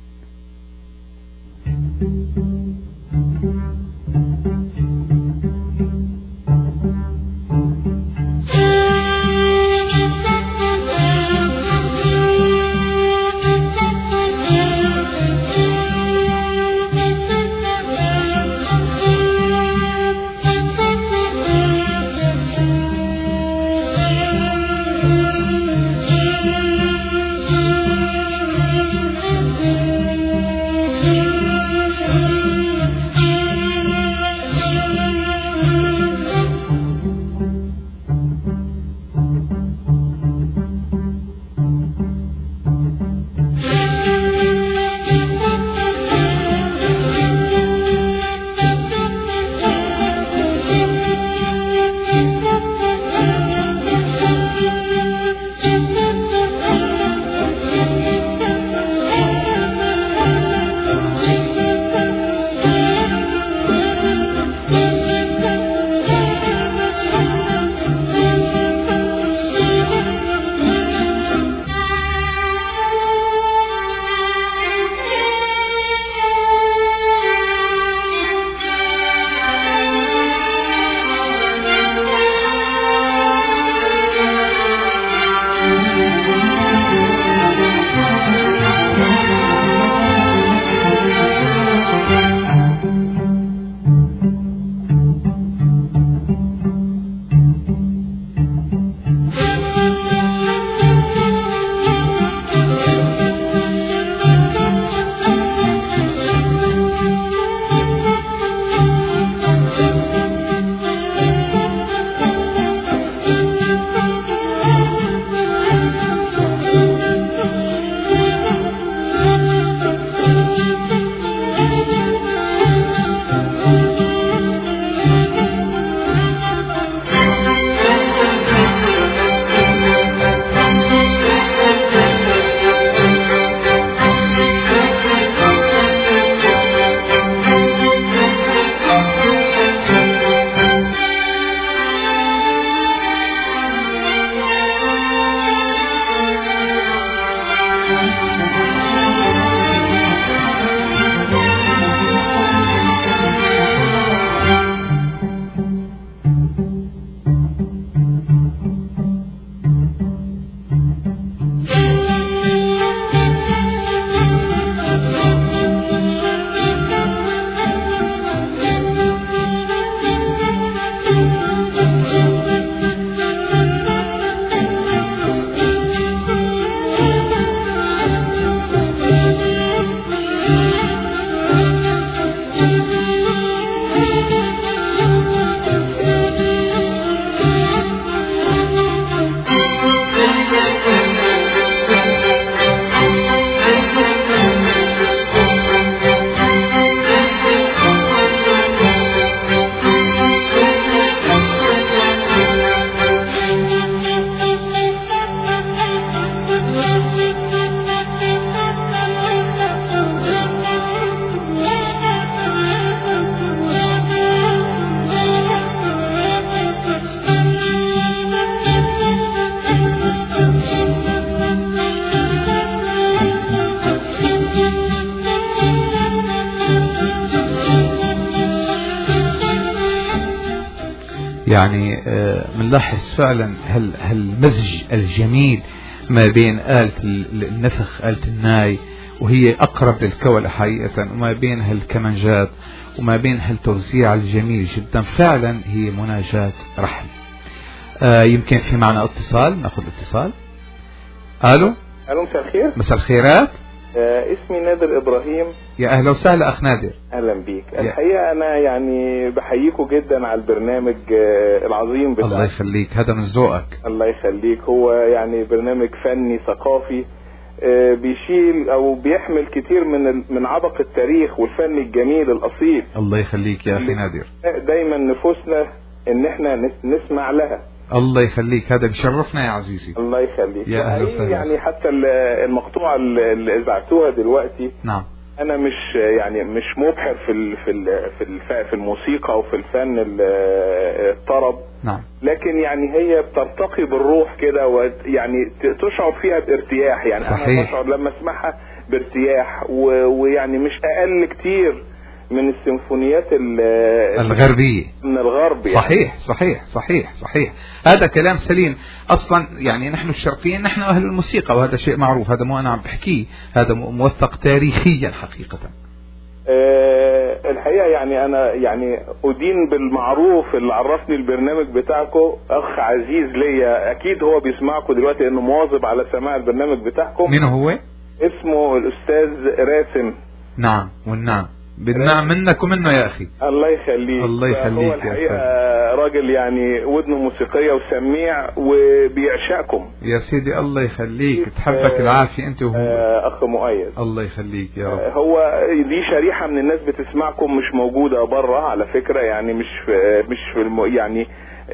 يعني بنلاحظ فعلا هالمزج الجميل ما بين آلة النفخ آلة الناي وهي أقرب للكول حقيقة، وما بين هالكمانجات وما بين هالتوزيع الجميل جدا. فعلا هي مناجاة رحمة. آه يمكن في معنا اتصال، ناخذ اتصال. الو الو مساء الخير. مساء الخيرات. آه اسمي نادر إبراهيم. يا أهلا وسهلا أخ نادر. أهلا بيك. الحقيقة أنا يعني بحييكوا جدا على البرنامج آه العظيم بتاعك. الله يخليك، هذا من ذوقك. الله يخليك. هو يعني برنامج فني ثقافي آه بيشيل أو بيحمل كتير من من عبق التاريخ والفن الجميل الأصيل. الله يخليك يا أخي نادر. دايما نفوسنا إن احنا نسمع لها. الله يخليك، هذا بيشرفنا يا عزيزي. الله يخليك. يا أهلا وسهلا. يعني حتى المقطوعة اللي اذاعتوها دلوقتي نعم انا مش يعني مش مبحر في ال في ال في ال في الموسيقى او في الفن الطرب. نعم. لكن يعني هي بترتقي بالروح كده ويعني تشعر فيها بارتياح. يعني صحيح. انا بشعر لما اسمعها بارتياح ويعني مش اقل كتير من السيمفونيات الغربية من الغرب. يعني صحيح صحيح صحيح صحيح. هذا كلام سليم. أصلا يعني نحن الشرقيين نحن أهل الموسيقى، وهذا شيء معروف، هذا مو أنا عم بحكيه، هذا موثق تاريخيا حقيقة. أه الحقيقة يعني أنا يعني أدين بالمعروف اللي عرفني البرنامج بتاعكم أخ عزيز ليا، أكيد هو بيسمعكم دلوقتي لأنه مواظب على سماع البرنامج بتاعكم. مين هو؟ اسمه الأستاذ راسم. نعم والنعم، بالنعم منك ومنه يا أخي. الله يخليك. الله يخليك. هو الحقيقة راجل يعني ودنه موسيقية وسميع وبيعشقكم يا سيدي. الله يخليك، تحبك العافية أنت وهو. أخ مؤيد. الله يخليك يا رب. هو دي شريحة من الناس بتسمعكم مش موجودة برا على فكرة، يعني مش في مش في الم... يعني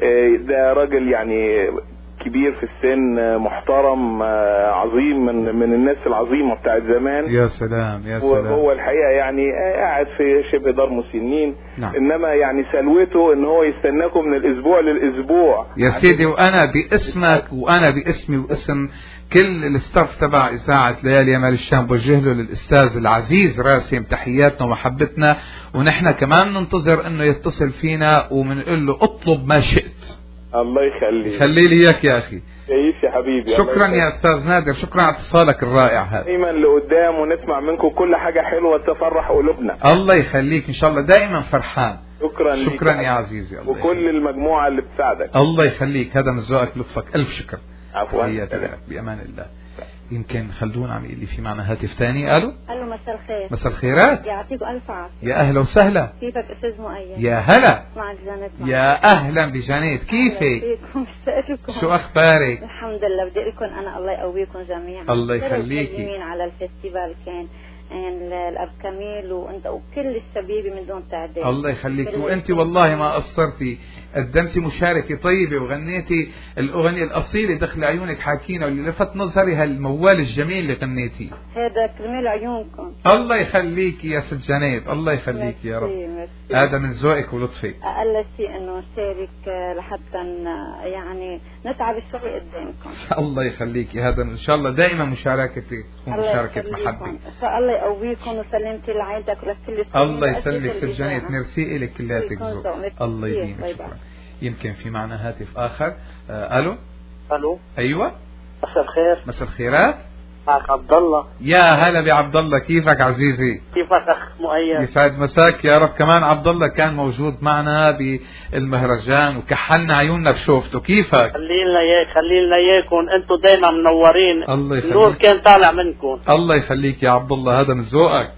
ده راجل يعني كبير في السن، محترم، عظيم، من من الناس العظيمة بتاعت زمان. يا سلام يا سلام. وهو الحقيقة يعني قاعد في شبه دار مسنين. نعم. انما يعني سلوته ان هو يستناكم من الاسبوع للاسبوع يا سيدي. وانا باسمك وانا باسمي واسم كل الاستاف تبع اذاعة ليالي يا مال الشام بوجه له للاستاذ العزيز راسم تحياتنا ومحبتنا، ونحن كمان ننتظر انه يتصل فينا وبنقول له اطلب ما شئت. الله يخليك. خلي لي اياك يا اخي. يعيش يا حبيبي. شكرا يا استاذ نادر، شكرا على اتصالك الرائع هذا. دايما لقدام ونسمع منكم كل حاجة حلوة تفرح قلوبنا. الله يخليك، ان شاء الله دائما فرحان. شكرا شكرا يا عزيزي. الله وكل يخليك. المجموعة اللي بتساعدك. الله يخليك، هذا من ذوقك لطفك، الف شكر. عفوا. بأمان الله. يمكن خلدون عم يقول لي في معنا هاتف ثاني. الو الو مساء الخير. مساء الخيرات. يعطيكم الف عافيه. يا اهلا وسهلا. كيفك استاذ مؤيد؟ يا هلا. معك جانيت. يا اهلا بجانيت، كيفك؟ مشتاقه لكم. شو اخبارك؟ الحمد لله. بدي لكم انا الله يقويكم جميعا. الله يخليكي. على الفستيفال كان الاب كميل وانت وكل الشبيبه من دون تعديل. الله يخليك. وانت والله ما قصرتي، قدمتي مشاركه طيبه وغنيتي الاغنيه الاصيله دخل عيونك حاكينا، واللي لفت نظري هالموال الجميل اللي غنيتي. هذا كرمال عيونكم. الله يخليك يا ست جنيد، الله يخليك يا رب. هذا من ذوقك ولطفك. اقل شيء انه شارك لحتى يعني نتعب شوي قدامكم. الله يخليك. هذا ان شاء الله دائما مشاركتك مشاركه محبه. الله يقويكم وسلمتي لعائلتك ولكل. الله يسلمك ست جنيد، ميرسي لك كلاتك ذوق. الله يديمك. شكرا. يمكن في معنا هاتف اخر. آه الو. الو. ايوه. مساء الخير. مساء الخيرات. معك عبد الله. يا هلا بعبد الله، كيفك عزيزي؟ كيفك اخ مؤيد؟ يسعد مساك يا رب. كمان عبد الله كان موجود معنا بالمهرجان وكحلنا عيوننا بشوفته. كيفك؟ خلي لنا اياك خلي لنا اياكم، انتم دائما منورين. الله يخليك. النور كان طالع منكم. الله يخليك يا عبد الله، هذا من ذوقك.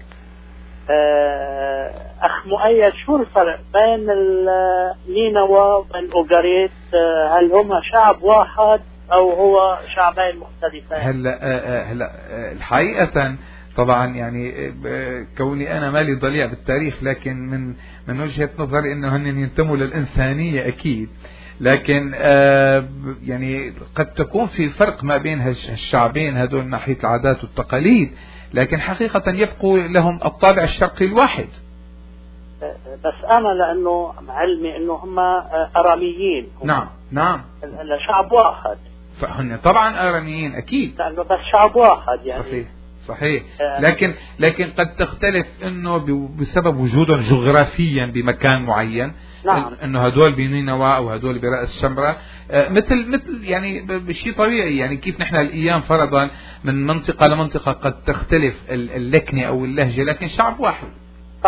آه اخ مؤيد، شو الفرق بين النينوى وبين اوغاريت؟ هل هما شعب واحد او هو شعبين مختلفين؟ هلا هلا الحقيقة طبعا يعني كوني انا مالي ضليع بالتاريخ، لكن من من وجهة نظري انه هن ينتموا للانسانية اكيد، لكن يعني قد تكون في فرق ما بين الشعبين هذول ناحية العادات والتقاليد، لكن حقيقة يبقوا لهم الطابع الشرقي الواحد. بس انا لانه علمي انه هم اراميين. نعم نعم. شعب واحد. فهن طبعا اراميين اكيد. لانه بس شعب واحد يعني. صحيح صحيح. لكن لكن قد تختلف انه بسبب وجودهم جغرافيا بمكان معين. نعم. انه هدول بنينوى او هدول برأس شمرة مثل مثل يعني بشيء طبيعي، يعني كيف نحن الايام فرضا من منطقة لمنطقة قد تختلف اللكنة او اللهجة، لكن شعب واحد. صح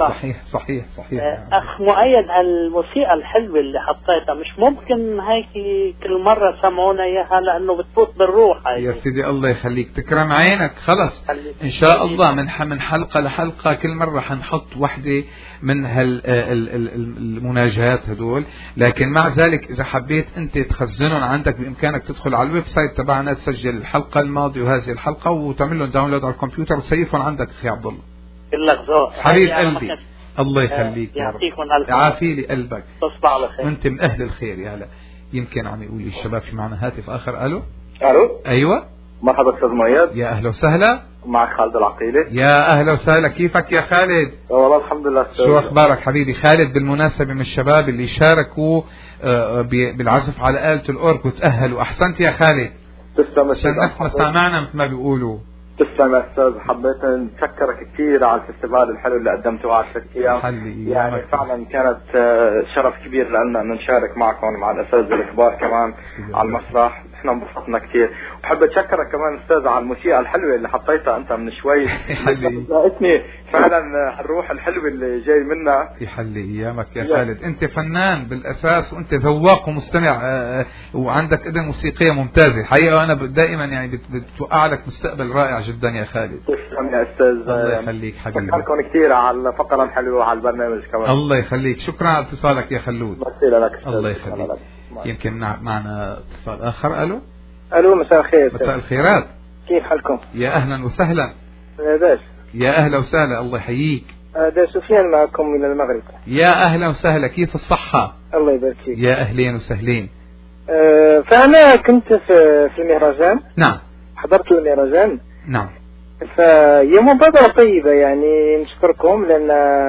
صحيح صحيح صحيح. آه، أخ مؤيد، الموسيقى الحلوة اللي حطيتها مش ممكن هيك كل مرة سمعونا إياها لأنه بتفوت بالروح هاي. يا سيدي الله يخليك، تكرم عينك. خلص إن شاء الله من من حلقة لحلقة كل مرة حنحط وحدة من هال المناجات هدول. لكن مع ذلك إذا حبيت أنت تخزنهم عندك بإمكانك تدخل على الويب سايت تبعنا، تسجل الحلقة الماضية وهذه الحلقة وتعمل لهم داونلود على الكمبيوتر وتسيفهم عندك أخي عبد الله. لك ذوق حبيب قلبي الله يخليك يا رب، يعطيكم الف يعافي لي قلبك، تصبح على خير وانت من اهل الخير. يا هلا. يمكن عم يقول لي الشباب في معنا هاتف اخر. الو الو ايوه مرحبا استاذ مؤيد. يا اهلا وسهلا. معك خالد العقيلي. يا اهلا وسهلا، كيفك يا خالد؟ والله الحمد لله. شو اخبارك حبيبي؟ خالد بالمناسبة من الشباب اللي شاركوا بالعزف على آلة الأورج وتأهلوا. احسنت يا خالد. تسلم عشان نسمع سمعنا مثل ما بيقولوا. تسلم يا استاذ، حبيت نشكرك كثير على الفستيفال الحلو اللي قدمته على الفتية. يعني فعلا كانت شرف كبير لنا ان نشارك معكم مع الاساتذه الكبار كمان على المسرح. احنا انبسطنا كثير، وحب اتشكرك كمان استاذ على الموسيقى الحلوه اللي حطيتها انت من شوي. لقيتني فعلا الروح الحلوه اللي جاي منها. في حل ايامك يا خالد، انت فنان بالاساس وانت ذواق ومستمع وعندك اذن موسيقيه ممتازه حقيقه، وانا دائما يعني بتوقع لك مستقبل رائع جدا يا خالد. تسلم يا استاذ، الله يخليك حبيبي. شكركم كثير على الفقره الحلوه وعلى البرنامج كمان. الله يخليك، شكرا على اتصالك يا خلود. لك الله يخليك. يمكن معنا اتصال اخر. الو الو مساء الخير. مساء الخيرات، كيف حالكم؟ يا اهلا وسهلا. باش يا اهلا وسهلا، الله يحييك. ده سفيان معكم من المغرب. يا اهلا وسهلا، كيف الصحة؟ الله يبارك فيك. يا اهلين وسهلين. أه فانا كنت في في المهرجان. نعم. حضرت المهرجان. نعم. فهي مبادرة طيبة، يعني نشكركم لأن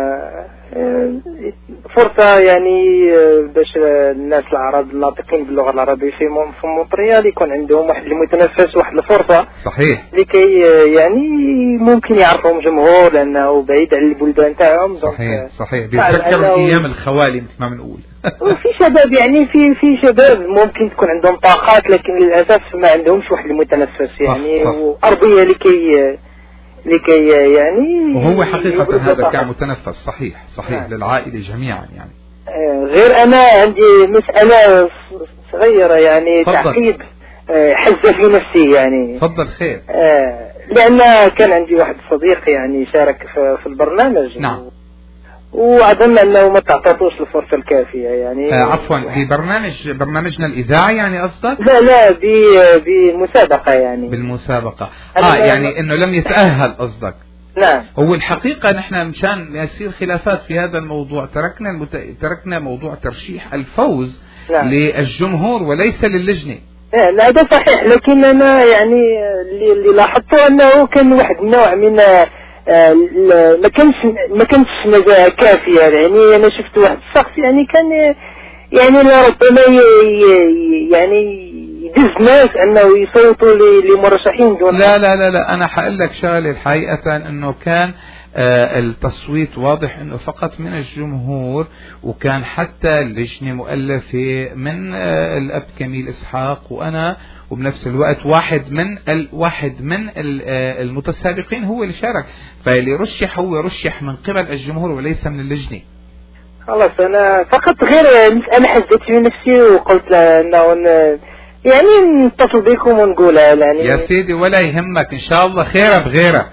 فرصة يعني باش الناس العرب الناطقين باللغة العربية في في مونتريال يكون عندهم واحد المتنفس، واحد الفرصة. صحيح. لكي يعني ممكن يعرفهم جمهور لأنه بعيد عن البلدان تاعهم. صحيح صحيح، بيتذكروا أيام الخوالي مثل ما بنقول. وفي شباب يعني في في شباب ممكن تكون عندهم طاقات لكن للأسف ما عندهمش واحد المتنفس يعني وأرضية لكي لكي يعني. وهو حقيقة هذا كمتنفس. صحيح صحيح. آه. للعائلة جميعا يعني. آه غير أنا عندي مسألة صغيرة يعني تعقيب آه حزة في نفسي يعني. تفضل خير. آه لأن كان عندي واحد صديق يعني شارك في, في البرنامج. نعم. وأظن أنه ما تعطتوش الفرصة الكافية يعني. آه عفوا ببرنامج برنامجنا الإذاعي يعني قصدك؟ لا لا بمسابقة يعني. بالمسابقة. آه يعني إنه لم يتأهل قصدك. نعم. هو الحقيقة نحن مشان يصير خلافات في هذا الموضوع تركنا المت... تركنا موضوع ترشيح الفوز. نعم. للجمهور وليس للجنة. لا ده صحيح، لكن أنا يعني اللي, اللي لاحظته أنه كان واحد نوع من آه ما كانش ما كانش نزاهة كافية يعني. أنا شفت واحد الشخص يعني كان يعني ربما يعني يدز ناس أنه يصوتوا لمرشحين دون. لا لا لا لا أنا حقول لك شغلة الحقيقة أنه كان آه التصويت واضح أنه فقط من الجمهور، وكان حتى اللجنة مؤلفة من آه الأب كميل إسحاق وأنا، وبنفس الوقت واحد من الواحد من المتسابقين هو اللي شارك، فاللي رشح هو رشح من قبل الجمهور وليس من اللجنة. خلاص أنا فقط غير أنا حزت في نفسي وقلت أنه يعني نتصل بكم ونقولها يعني. يا سيدي ولا يهمك، إن شاء الله خيرها بغيرها.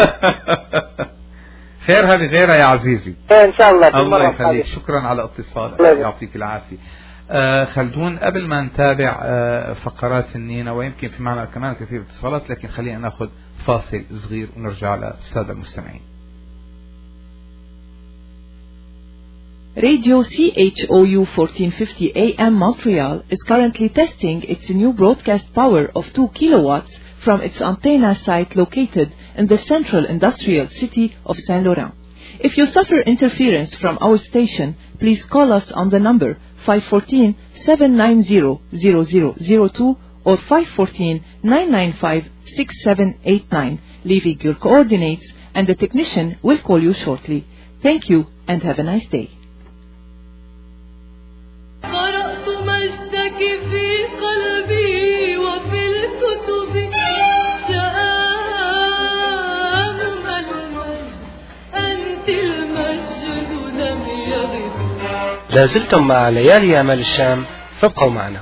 خيرها بغيرها يا عزيزي. إن شاء الله. الله يخليك، شكرا على اتصالك، يعطيك العافية. آه خلدون، قبل ما نتابع آه فقرات النينة ويمكن في معنا كمان كثير اتصالات، لكن خلينا ناخذ فاصل صغير ونرجع للسادة المستمعين. Radio C H O U fourteen fifty A M Montreal is currently testing its new broadcast power of two kilowatts from its antenna site located in the central industrial city of Saint Laurent. If you suffer interference from our station, please call us on the number five one four, seven nine zero, zero zero zero two or five one four, nine nine five, six seven eight nine, leaving your coordinates, and the technician will call you shortly. Thank you and have a nice day. قرأت مجدك في قلبي وفي الكتب شآم المجد أنت المجد لازلتم مع ليالي أمل الشام، فابقوا معنا.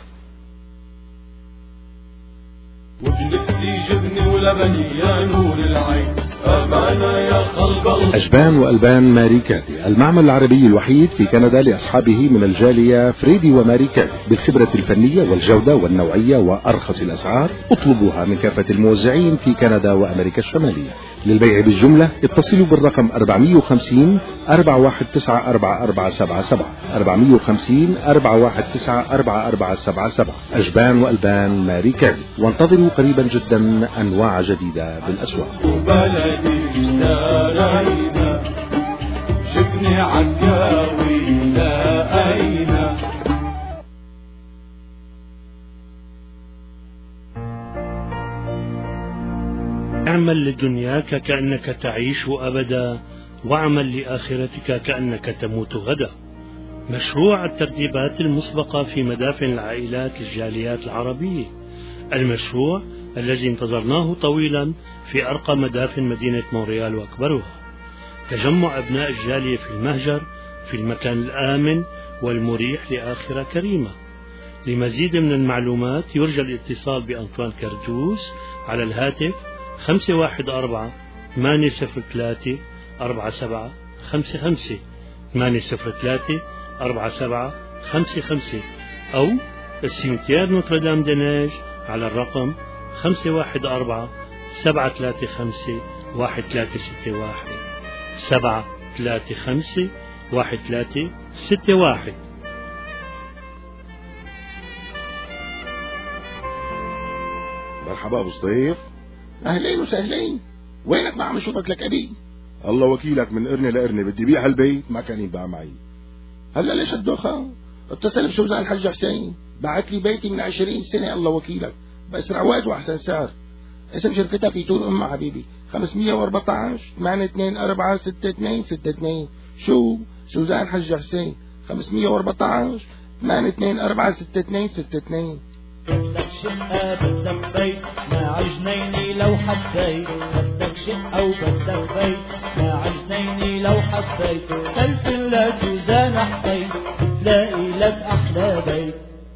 وبنفسي جبني ولبني يا نور العين، أمانة يا قلب الله. أجبان وألبان ماريكاتي، المعمل العربي الوحيد في كندا لأصحابه من الجالية فريدي وماريكاتي، بالخبرة الفنية والجودة والنوعية وأرخص الأسعار. اطلبوها من كافة الموزعين في كندا وأمريكا الشمالية. للبيع بالجملة اتصلوا بالرقم أربعمائة وخمسين أربعة واحد تسعة أربعة أربعة سبعة سبعة أربعمائة وخمسين أربعة واحد تسعة أربعة أربعة سبعة سبعة. أجبان وألبان ماريكاتي، وانتظروا قريبا جدا أنواع جديدة بالأسواق. وبلدي اشترينا شفني عكاوي لقينا. اعمل لدنياك كأنك تعيش أبدا، واعمل لآخرتك كأنك تموت غدا. مشروع الترتيبات المسبقة في مدافن العائلات للجاليات العربية، المشروع الذي انتظرناه طويلا في أرقى مدافن مدينة مونريال وأكبرها. تجمع أبناء الجالية في المهجر في المكان الآمن والمريح لآخرة كريمة. لمزيد من المعلومات يرجى الاتصال بأنطوان كردوس على الهاتف خمسة واحد أربعة ثمانية صفر ثلاثة أربعة سبعة خمسة خمسة ثمانية صفر ثلاثة أربعة سبعة خمسة خمسة، أو السيمتير نوتردام دناج على الرقم خمسة واحد أربعة سبعة ثلاثة خمسة واحد ثلاثة ستة واحد سبعة ثلاثة خمسة واحد ثلاثة ستة واحد. مرحبا أبو صديف. أهلين وسهلين. وينك ما عم أشوفك لك أبي؟ الله وكيلك، من قرني لقرني بدي بيع هالبيت ما كان ينباع معي. هلا ليش الدوخة؟ اتصل بسوزان الحج حسين، بعت لي بيتي من عشرين سنة الله وكيلك، بأسرع وقت وأحسن سعر. اسم شركتها في طول أم حبيبي، خمسمية وأربعة عشر ثمانية اثنين أربعة ستة اثنين ستة اثنين. شو؟ سوزان الحج حسين، خمسمية وأربعة عشر ثمانية اثنين أربعة ستة اثنين ستة اثنين. بدك شقة بدك بيت مع جنيني لو حبيت، بدك شقة وبدك بيت مع جنيني لو حبيت، سلسل لسوزان حسين تلاقي لك أحلى بيت.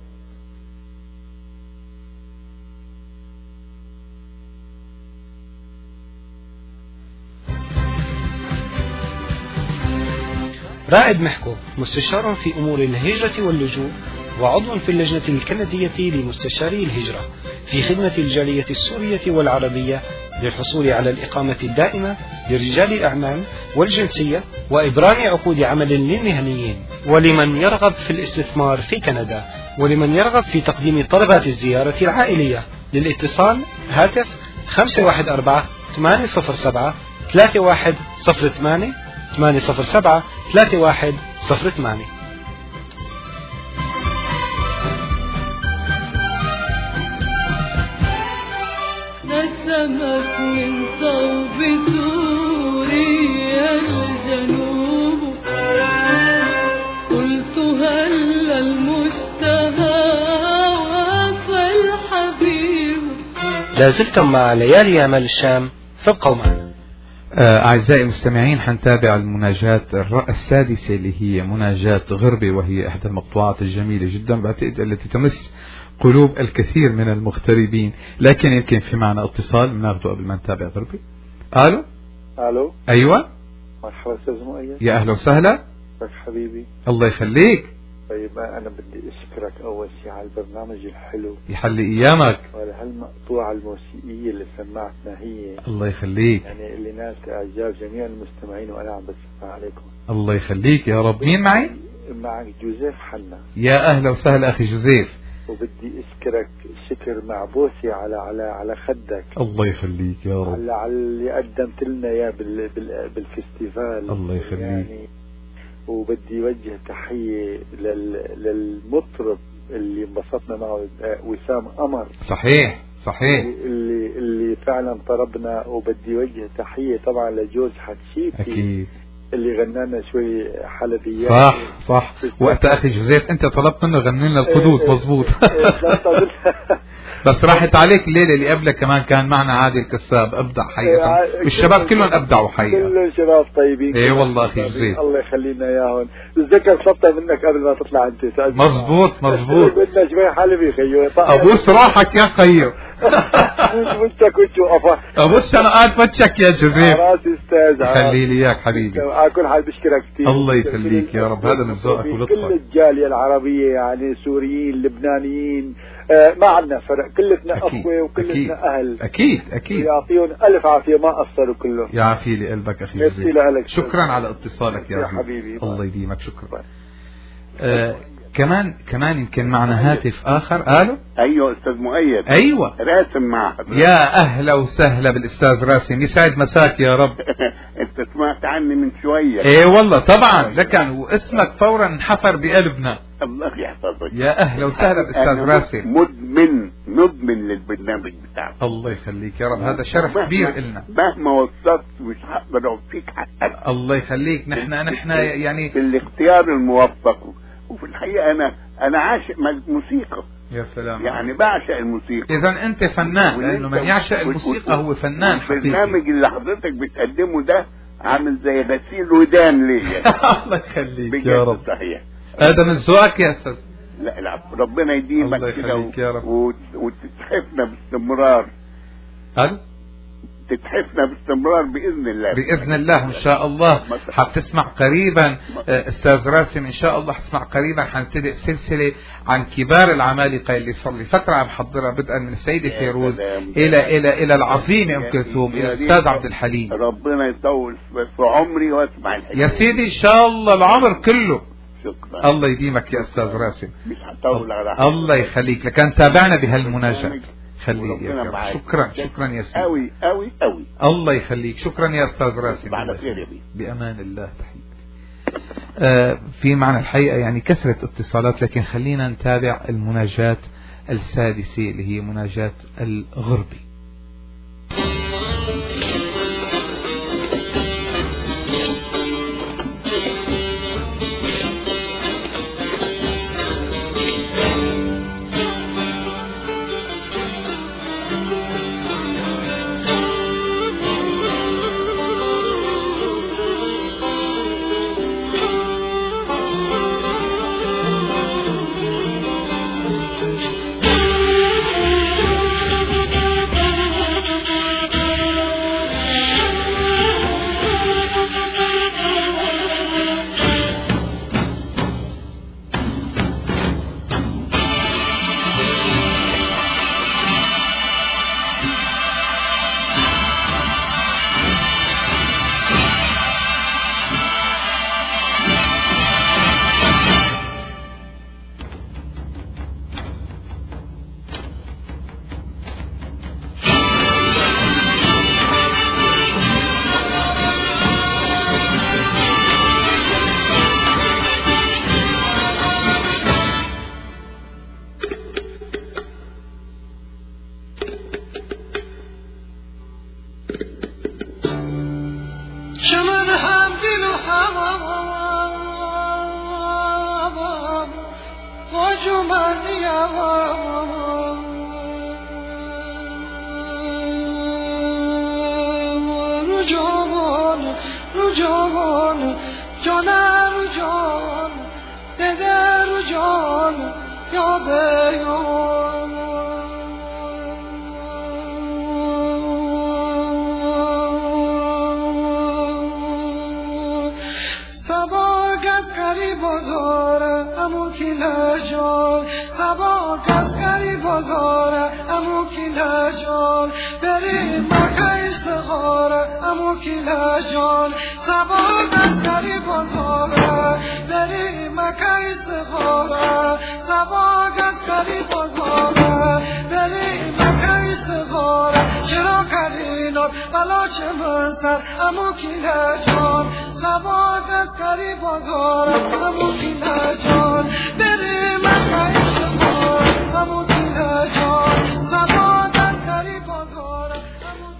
رائد محكو، مستشار في أمور الهجرة واللجوء، وعضو في اللجنة الكندية لمستشاري الهجرة في خدمة الجالية السورية والعربية للحصول على الإقامة الدائمة لرجال الأعمال والجنسية وإبرام عقود عمل للمهنيين، ولمن يرغب في الاستثمار في كندا، ولمن يرغب في تقديم طلبات الزيارة العائلية. للاتصال هاتف خمسة واحد أربعة ثمانية صفر سبعة ثلاثة واحد صفر ثمانية ثمانية صفر سبعة ثلاثة واحد صفر ثمانية. نسمت من صوب سوريا الجنوب، قلت هل المشتهى وفى الحبيب. لازلتم مع ليالي أمل الشام، فابقوا معنا. أعزائي المستمعين، حنتابع المناجاة السادسة اللي هي مناجاة غربي، وهي إحدى المقطوعات الجميلة جدا بعتقد التي تمس قلوب الكثير من المغتربين، لكن يمكن في معنا اتصال بناخده قبل ما نتابع غربي. ألو. ألو. أيوة. مرحبا أستاذ مؤيد. يا أهلا وسهلا. بك حبيبي. الله يخليك. طيب أنا بدي أشكرك أول شيء على البرنامج الحلو، يحلي أيامك، وعلى هالمقطوعة الموسيقية اللي سمعتنا هي. الله يخليك. يعني اللي نالت إعجاب جميع المستمعين وأنا عم بسمع عليكم. الله يخليك يا رب. مين معي؟ معك جوزيف حنا. يا أهلا وسهلا أخي جوزيف. وبدي أشكرك شكر معبوسي على على على خدك. الله يخليك يا رب. على على اللي قدمت لنا إياه بال بال بالفستيفال. الله يخليك. يعني وبدي وجه تحية لل للمطرب اللي انبسطنا معه، وسام قمر. صحيح صحيح. اللي اللي فعلا طربنا. وبدي وجه تحية طبعا لجوز حتشيفي أكيد اللي غنانا شوي حلبيات. صح صح. وقت أخي جوزيف أنت طلبت منه غني لنا القدود. مظبوط. بس راحت عليك الليلة اللي قبلك كمان كان معنا عادل الكساب، ابدع حقيقة، والشباب كلهم ابدعوا حقيقة، كل الشباب طيبين. ايه والله اخي جزيل، الله يخلينا اياهم. بتذكر خطة منك قبل ما تطلع انت. مظبوط مظبوط. بدنا شوي حلبي خيو. ابوس روحك يا خيو. وشك وجه وقفا. ابوس شنقات وجهك يا جزيل. راسي استاذ. خلي لي اياك حبيبي. على كل حال بشكرك كثير. الله يخليك يا رب، هذا من ذوقك ولطفك. كل الجالية العربية يعني سوريين لبنانيين آه ما عندنا فرق، كلتنا أخوة وكلتنا أهل. أكيد أكيد. يعطيهم ألف عافية، ما قصروا كلهم. يعافي لي قلبك أخي جزيل. شكرا على اتصالك يا, يا حبيبي. الله يديمك، شكرا. آه كمان كمان يمكن معنا هاتف آخر. قالوا أيوة أستاذ مؤيد. أيوة راسم مع حضرتك. يا أهلا وسهلا بالأستاذ راسم، يسعد مساك يا رب. أنت سمعت عني من شوية. إيه والله طبعا، لكن واسمك فورا انحفر بقلبنا. الله يحفظك. يا أهلا وسهلا بالأستاذ راسم. مدمن مدمن للبرنامج بتاعك. الله يخليك يا رب، هذا شرف كبير إلنا. مهما وصلت مش هقدر أوفيك حقك. الله يخليك. نحن نحن يعني في الاختيار الموفق، وفي الحقيقة أنا أنا عاشق موسيقى. يا سلام. يعني بعشق الموسيقى. إذا أنت فنان، لأنه من يعشق الموسيقى هو فنان حقيقي. البرنامج اللي حضرتك بتقدمه ده عامل زي غسيل ودان ليا. الله يخليك يا رب. صحيح. هذا من ذوقك يا أستاذ. لا لا ربنا يديمك كده وتتحفنا باستمرار. هل؟ تتحفنا باستمرار بإذن الله. بإذن الله إن شاء الله. حتسمع قريبا أستاذ راسم إن شاء الله، حتسمع قريبا حنبتدئ سلسلة عن كبار العمالقة اللي صار لي فترة عم بحضرها، بدءا من السيدة فيروز إلى إلى إلى العظيمة أم كلثوم، إلى الأستاذ عبد الحليم. ربنا يطول في عمري واسمع الحكاية يا سيدي إن شاء الله العمر كله. شكرا. الله يديمك يا أستاذ راسم. مش هطول على الله يخليك، لكن تابعنا بهالمناجاة. خليك يا رب. شكرا شكرا يا سيدي. أوي أوي أوي. الله يخليك، شكرا يا أستاذ راسم. بعد خير يا بيه. بأمان الله. تحياتي. آه في معنى الحقيقة يعني كثرة اتصالات، لكن خلينا نتابع المناجاة السادسة اللي هي مناجاة الغربي.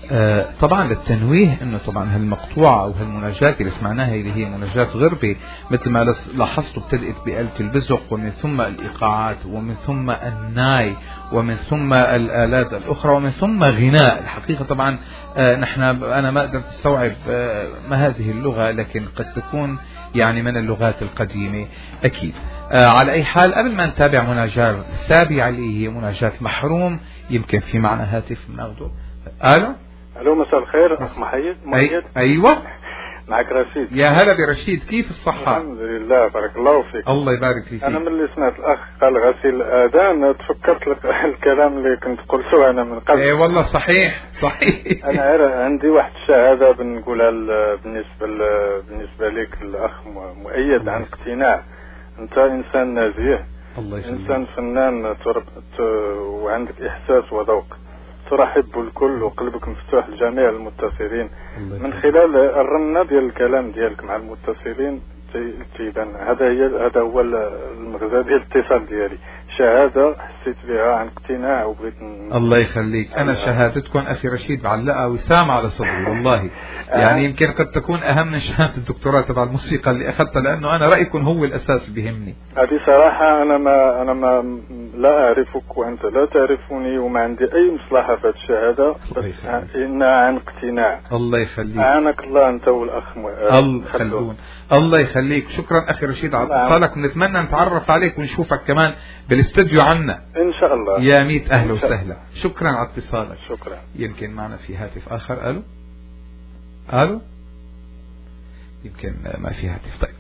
آه طبعا للتنويه انه طبعا هالمقطوعة او هالمناجات اللي سمعناها اللي هي مناجات غربي مثل ما لاحظتوا ابتدأت بآلة البزق ومن ثم الايقاعات ومن ثم الناي ومن ثم الآلات الأخرى ومن ثم غناء. الحقيقة طبعا آه نحن أنا ما قدرت استوعب آه ما هذه اللغة، لكن قد تكون يعني من اللغات القديمة أكيد. آه على أي حال قبل ما نتابع مناجاة سابعة اللي هي مناجاة محروم، يمكن في معنا هاتف ناخده. ألو الو مساء الخير اخ محيد مؤيد. أي... ايوه معك رشيد. يا هلا برشيد، كيف الصحة؟ الحمد لله بارك الله فيك. الله يبارك فيك. انا من اللي سمعت الاخ قال غسيل الاذان تفكرت لك الكلام اللي كنت قلته انا من قبل. اي والله صحيح صحيح. انا عندي واحد الشهاده بنقولها بالنسبه بالنسبه لك الاخ مؤيد عن اقتناع. انت انسان نزيه، الله يخليك، انسان فنان وعندك احساس وذوق، ترحب بالكل وقلبك مفتوح لجميع المتصلين. من خلال الرنة ديال الكلام ديالك مع المتصلين تيبان هذا هي هذا هو المغزى ديال الاتصال ديالي. شهادة حسيت بها عن اقتناع وبغيت. الله يخليك. أنا شهادتكم أخي رشيد معلقة وسام على صدري والله. يعني يمكن قد تكون أهم من شهادة الدكتوراه تبع الموسيقى اللي أخذتها، لأنه أنا رأيكم هو الأساس بهمني. هذه صراحة أنا ما أنا ما لا أعرفك وأنت لا تعرفني وما عندي أي مصلحة في هذه الشهادة، بس إنها عن اقتناع. الله يخليك. أعانك الله أنت والأخ الله خلدون. الله يخليك. شكرا أخي رشيد على اتصالك، ونتمنى نتعرف عليك ونشوفك كمان بالاستوديو عنا إن شاء الله. يا ميت أهلا وسهلا. شكرا على اتصالك. شكرا. يمكن معنا في هاتف آخر. ألو ألو يمكن ما في هاتف. طيب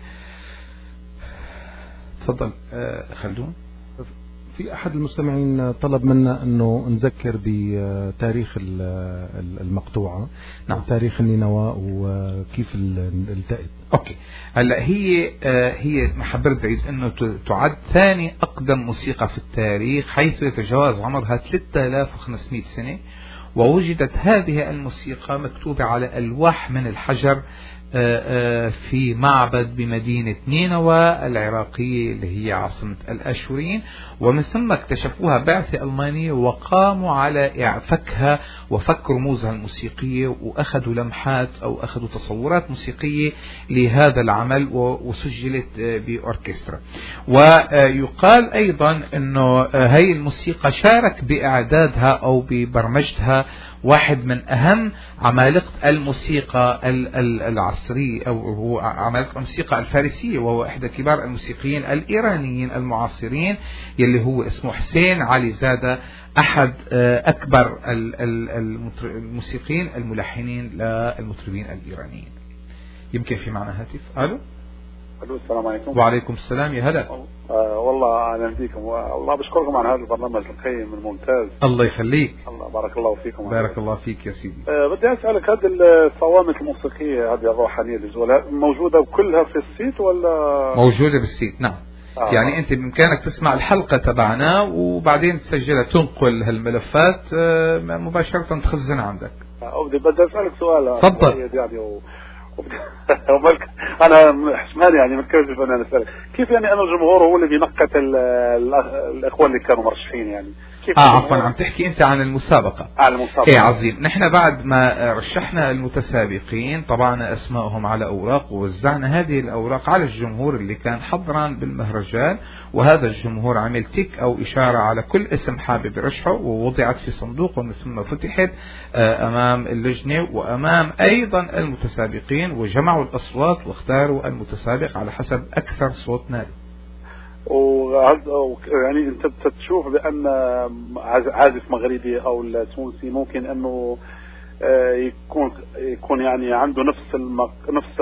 تفضل خلدون. في أحد المستمعين طلب منا أنه نذكر بتاريخ المقطوعة. نعم. تاريخ النينوى وكيف التقت. أوكي. هلا هي هي حبرت بعيد أنه تعد ثاني أقدم موسيقى في التاريخ، حيث يتجاوز عمرها ثلاثة آلاف وخمسمائة سنة، ووجدت هذه الموسيقى مكتوبة على ألواح من الحجر في معبد بمدينة نينوى العراقية اللي هي عاصمة الأشوريين، ومن ثم اكتشفوها بعثة ألمانية وقاموا على فكها وفك رموزها الموسيقية، وأخذوا لمحات أو أخذوا تصورات موسيقية لهذا العمل وسجلت بأوركسترا. ويقال أيضا أنه هاي الموسيقى شارك بإعدادها أو ببرمجتها واحد من أهم عمالقة الموسيقى العصرية أو هو عمالقة الموسيقى الفارسية، وهو إحدى كبار الموسيقيين الإيرانيين المعاصرين يلي هو اسمه حسين علي زادة، أحد أكبر الموسيقيين الملحنين للمطربين الإيرانيين. يمكن في معنا هاتف. ألو الو السلام عليكم. وعليكم السلام. يا هلا. آه والله اهلا بكم، والله بشكركم على هذا البرنامج القيم الممتاز. الله يخليك. الله بارك الله فيكم. بارك الله فيك يا سيدي. آه بدي اسالك، هذه الصوامت الموسيقيه هذه الروحانيه اللي زولها موجوده كلها في السيت ولا؟ موجوده بالسيت نعم. آه. يعني انت بامكانك تسمع الحلقه تبعنا وبعدين تسجلها، تنقل هالملفات آه مباشره تخزنها عندك. آه بدي اسالك سؤال. تفضل. يعني و... انا حسمان يعني متكلف انا اسالك كيف يعني انا الجمهور هو اللي بينقط الاخوان اللي كانوا مرشحين يعني كيف؟ اه عفوا عم تحكي انت عن المسابقه. عن المسابقه. ايه عظيم. نحن بعد ما رشحنا المتسابقين طبعنا اسمائهم على اوراق ووزعنا هذه الاوراق على الجمهور اللي كان حضرا بالمهرجان، وهذا الجمهور عمل تك او اشاره على كل اسم حابب يرشحه، ووضعت في صندوق ومن ثم فتحت امام اللجنه وامام ايضا المتسابقين، وجمعوا الاصوات واختاروا المتسابق على حسب اكثر صوت نادي. يعني انت بتشوف بان عازف مغربي او تونسي ممكن انه يكون يكون يعني عنده نفس المق... نفس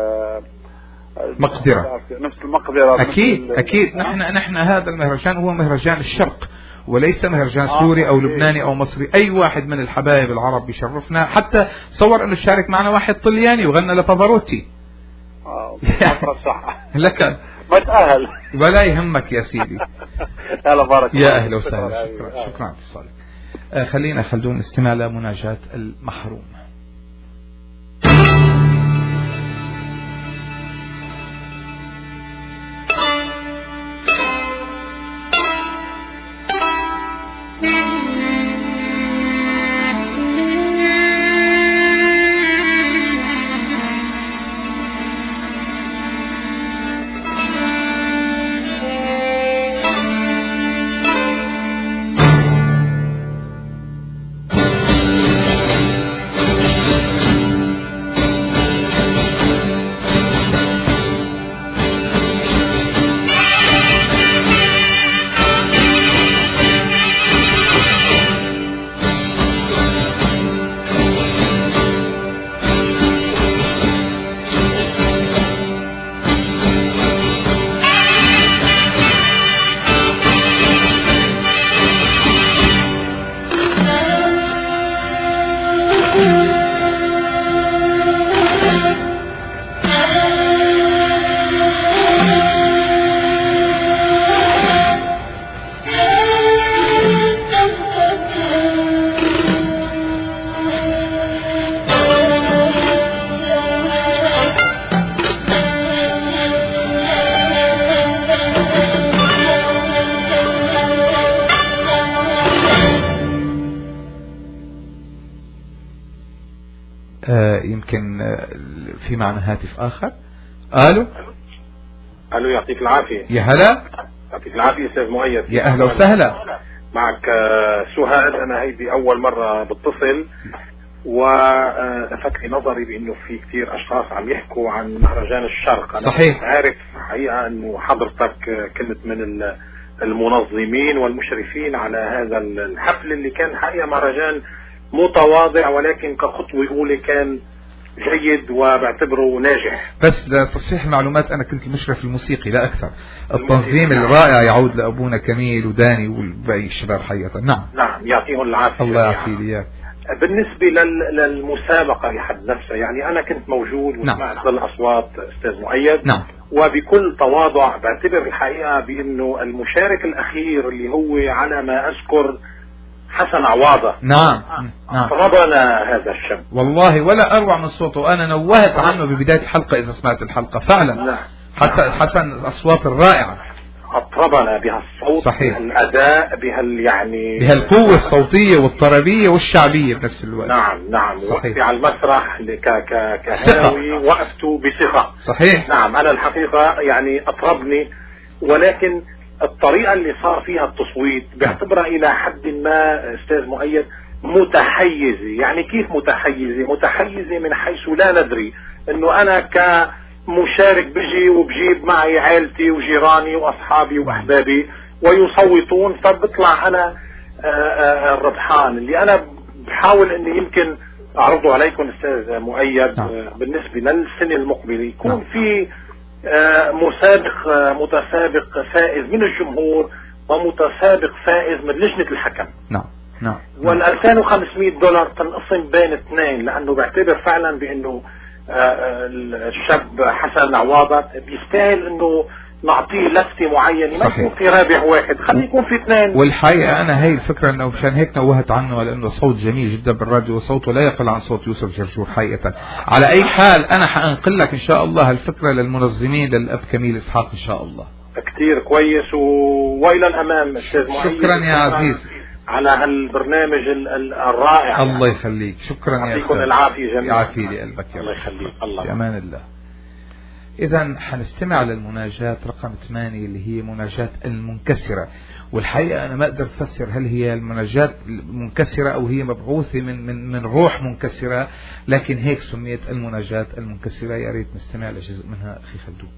المقدره نفس المقدره. اكيد اكيد. نحن نحن هذا المهرجان هو مهرجان الشرق وليس مهرجان سوري او لبناني او مصري. اي واحد من الحبايب العرب بيشرفنا، حتى صور انه شارك معنا واحد طلياني وغنى لبافاروتي. اه صح. لك ما تأهل ولا يهمك يا سيدي. هلا بارك يا اهلا وسهلا. شكرا شكرا على اتصالك. آه خلينا خلدون نستمع لمناجاة المحروم. يمكن في معنا هاتف آخر. ألو ألو يعطيك العافية. يا هلا. يعطيك العافية أستاذ مؤيد. يا أهلا وسهلا. معك سهاد. أنا هيدي أول مرة بتصل ولفت لي نظري بأنه في كثير أشخاص عم يحكوا عن مهرجان الشرق. أنا صحيح. عارف حقيقة أنه حضرتك كنت من المنظمين والمشرفين على هذا الحفل اللي كان حقيقة مهرجان متواضع ولكن كخطوة أولى كان جيد وبعتبره ناجح. بس لتصحيح المعلومات أنا كنت المشرف الموسيقي لا أكثر. التنظيم الرائع يعود لأبونا كميل وداني والباقي الشباب حقيقة. نعم نعم يعطيهم العافية. الله يعافي ليك. بالنسبة للمسابقة لحد نفسها يعني أنا كنت موجود وسمعت نعم. الأصوات أستاذ مؤيد. نعم. وبكل تواضع بعتبر الحقيقة بأنه المشارك الأخير اللي هو على ما أذكر حسن عواضة. نعم نعم. أطربنا هذا الشاب والله ولا أروع من صوته. أنا نوهت عنه ببداية الحلقة إذا سمعت الحلقة فعلا. نعم. حتى حسن الأصوات الرائعة أطربنا بهالصوت. صحيح. بهالأداء بهال يعني بهالقوة الصوتية والطربية والشعبية بنفس الوقت. نعم نعم. وقفي على المسرح ك ك كهاوي وقفته بثقة. صحيح. نعم أنا الحقيقة يعني أطربني ولكن الطريقة اللي صار فيها التصويت بعتبرها إلى حد ما أستاذ مؤيد متحيزة. يعني كيف متحيزة؟ متحيزة من حيث لا ندري إنه أنا كمشارك بجي وبجيب معي عائلتي وجيراني وأصحابي وأحبابي ويصوتون فبطلع أنا الربحان. اللي أنا بحاول إني يمكن أعرضه عليكم أستاذ مؤيد بالنسبة للسنة المقبلة يكون في مسابق متسابق فائز من الجمهور ومتسابق فائز من لجنة الحكم. نعم نعم. وال ألفين وخمسمائة دولار تنقسم بين اثنين لأنه بعتبر فعلا بأنه الشاب حسن عواضة بيستاهل أنه نعطيه لفتة معينة. ما يكون في رابع واحد خلي يكون في اثنين. والحقيقة أنا هي الفكرة أنه مشان هيك نوهت عنه لأنه صوت جميل جدا بالراديو وصوته لا يقل عن صوت يوسف جرجور حقيقة. على أي حال أنا حأنقل لك إن شاء الله الفكرة للمنظمين للأب كميل إسحاق إن شاء الله. كتير كويس وإلى الأمام أستاذ معين. شكرا يا عزيز على هالبرنامج الرائع. الله يخليك. شكرا يا أستاذ. يعطيكم العافية جميعا. يعافي لي قلبك يا الله يخليك. الله في أمان الله. إذا حنستمع للمناجاة رقم ثمانية اللي هي مناجاة المنكسرة. والحقيقة أنا ما أقدر أفسر هل هي المناجاة منكسرة أو هي مبعوثة من من من روح منكسرة لكن هيك سميت المناجاة المنكسرة. يا ريت نستمع لجزء منها أخي خلدون.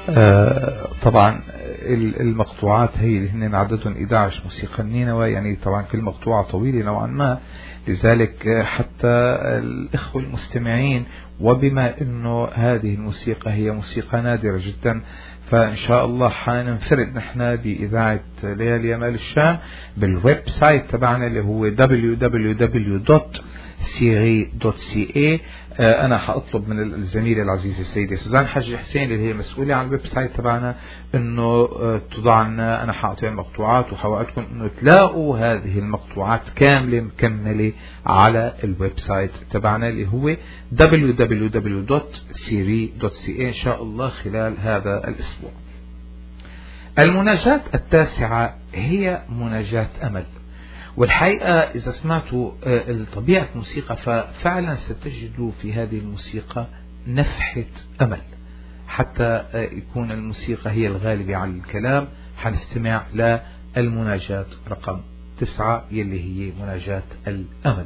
آه طبعا المقطوعات هي اللي هن عددهم إحدى عشر موسيقى النينوى، يعني طبعا كل مقطوعة طويلة نوعا ما، لذلك حتى الإخوة المستمعين وبما أنه هذه الموسيقى هي موسيقى نادرة جدا، فإن شاء الله حننفرد نحن بإذاعة ليالي أمال الشام بالويب سايت تبعنا اللي هو دبليو دبليو دبليو دوت سيري دوت سي اي. أنا حأطلب من الزميلة العزيزة السيدة سوزان حج حسين اللي هي مسؤولة عن الويب سايت تبعنا إنه تضع لنا، أنا حأعطيها المقطوعات وحوعدكم إنه تلاقوا هذه المقطوعات كاملة مكملة على الويب سايت تبعنا اللي هو دبليو دبليو دبليو دوت سيري دوت سي اي إن شاء الله خلال هذا الأسبوع. المناجاة التاسعة هي مناجاة أمل، والحقيقة إذا سمعتوا طبيعة الموسيقى ففعلا ستجدوا في هذه الموسيقى نفحة أمل، حتى يكون الموسيقى هي الغالبة على الكلام. حنستمع للمناجاة رقم تسعة يلي هي مناجاة الأمل.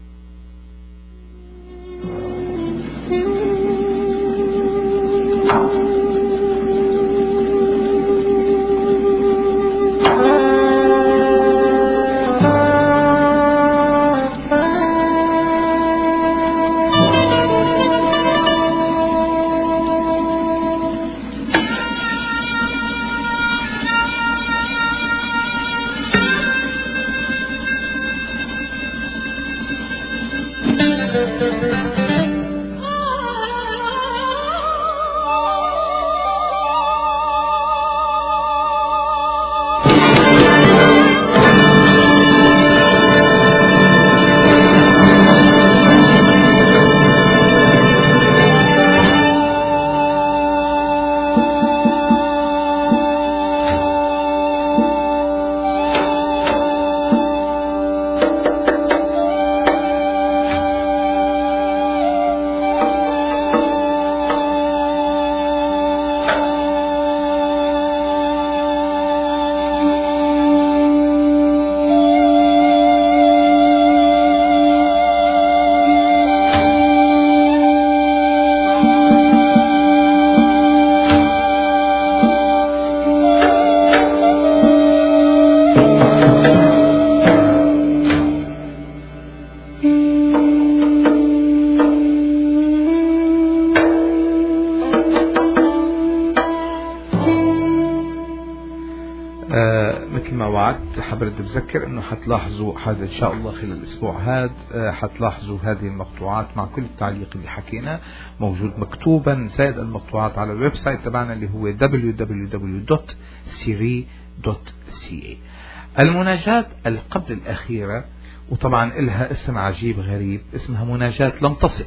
حبرد بذكر انه حتلاحظوا هذا ان شاء الله خلال الاسبوع هذا، حتلاحظوا هذه المقطوعات مع كل التعليق اللي حكينا موجود مكتوبا زائد المقطوعات على الويب سايت تبعنا اللي هو دبليو دبليو دبليو دوت سيري دوت سي اي. المناجاة القبل الأخيرة، وطبعا إلها اسم عجيب غريب، اسمها مناجاة لم تصل.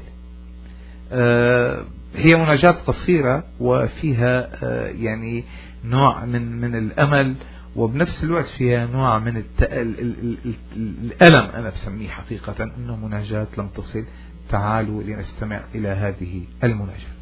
آه هي مناجاة قصيرة وفيها آه يعني نوع من من الأمل، وبنفس الوقت فيها نوع من التأل... الألم. أنا بسميه حقيقة أنه مناجاة لم تصل. تعالوا لنستمع إلى هذه المناجاة.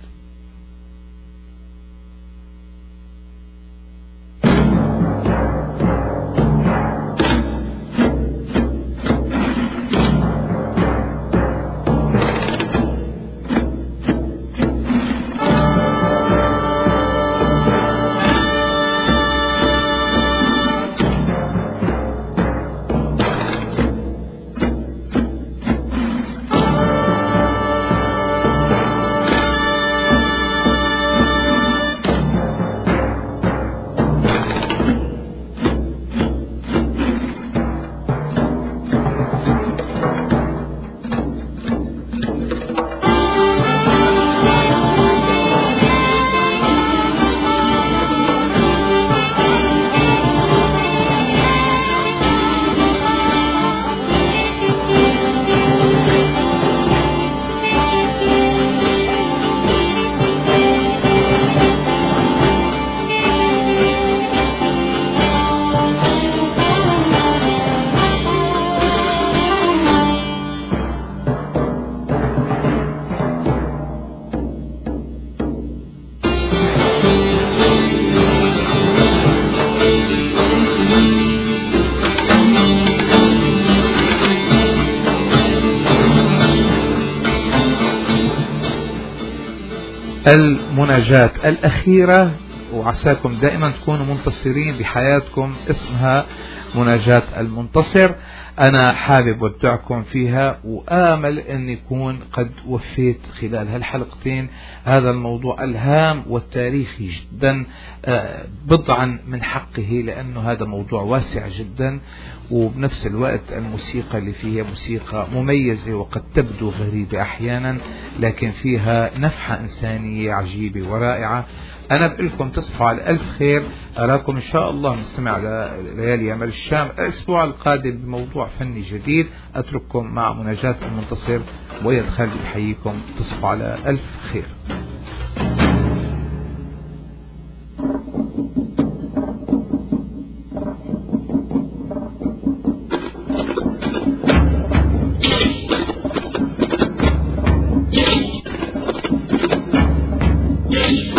المناجاة الأخيرة وعساكم دائما تكونوا منتصرين بحياتكم، اسمها مناجاة المنتصر. أنا حابب ودعكم فيها، وآمل أن يكون قد وفيت خلال هالحلقتين هذا الموضوع الهام والتاريخي جدا بضعا من حقه، لأنه هذا موضوع واسع جدا، وبنفس الوقت الموسيقى اللي فيها موسيقى مميزة وقد تبدو غريبة أحيانا، لكن فيها نفحة إنسانية عجيبة ورائعة. أنا بقول لكم تصبحوا على ألف خير، أراكم إن شاء الله نستمع ليالي أمل الشام الأسبوع القادم بموضوع فني جديد. أترككم مع مناجاة المنتصر، وإياد خالد بحييكم، تصبحوا على ألف خير. Yeah.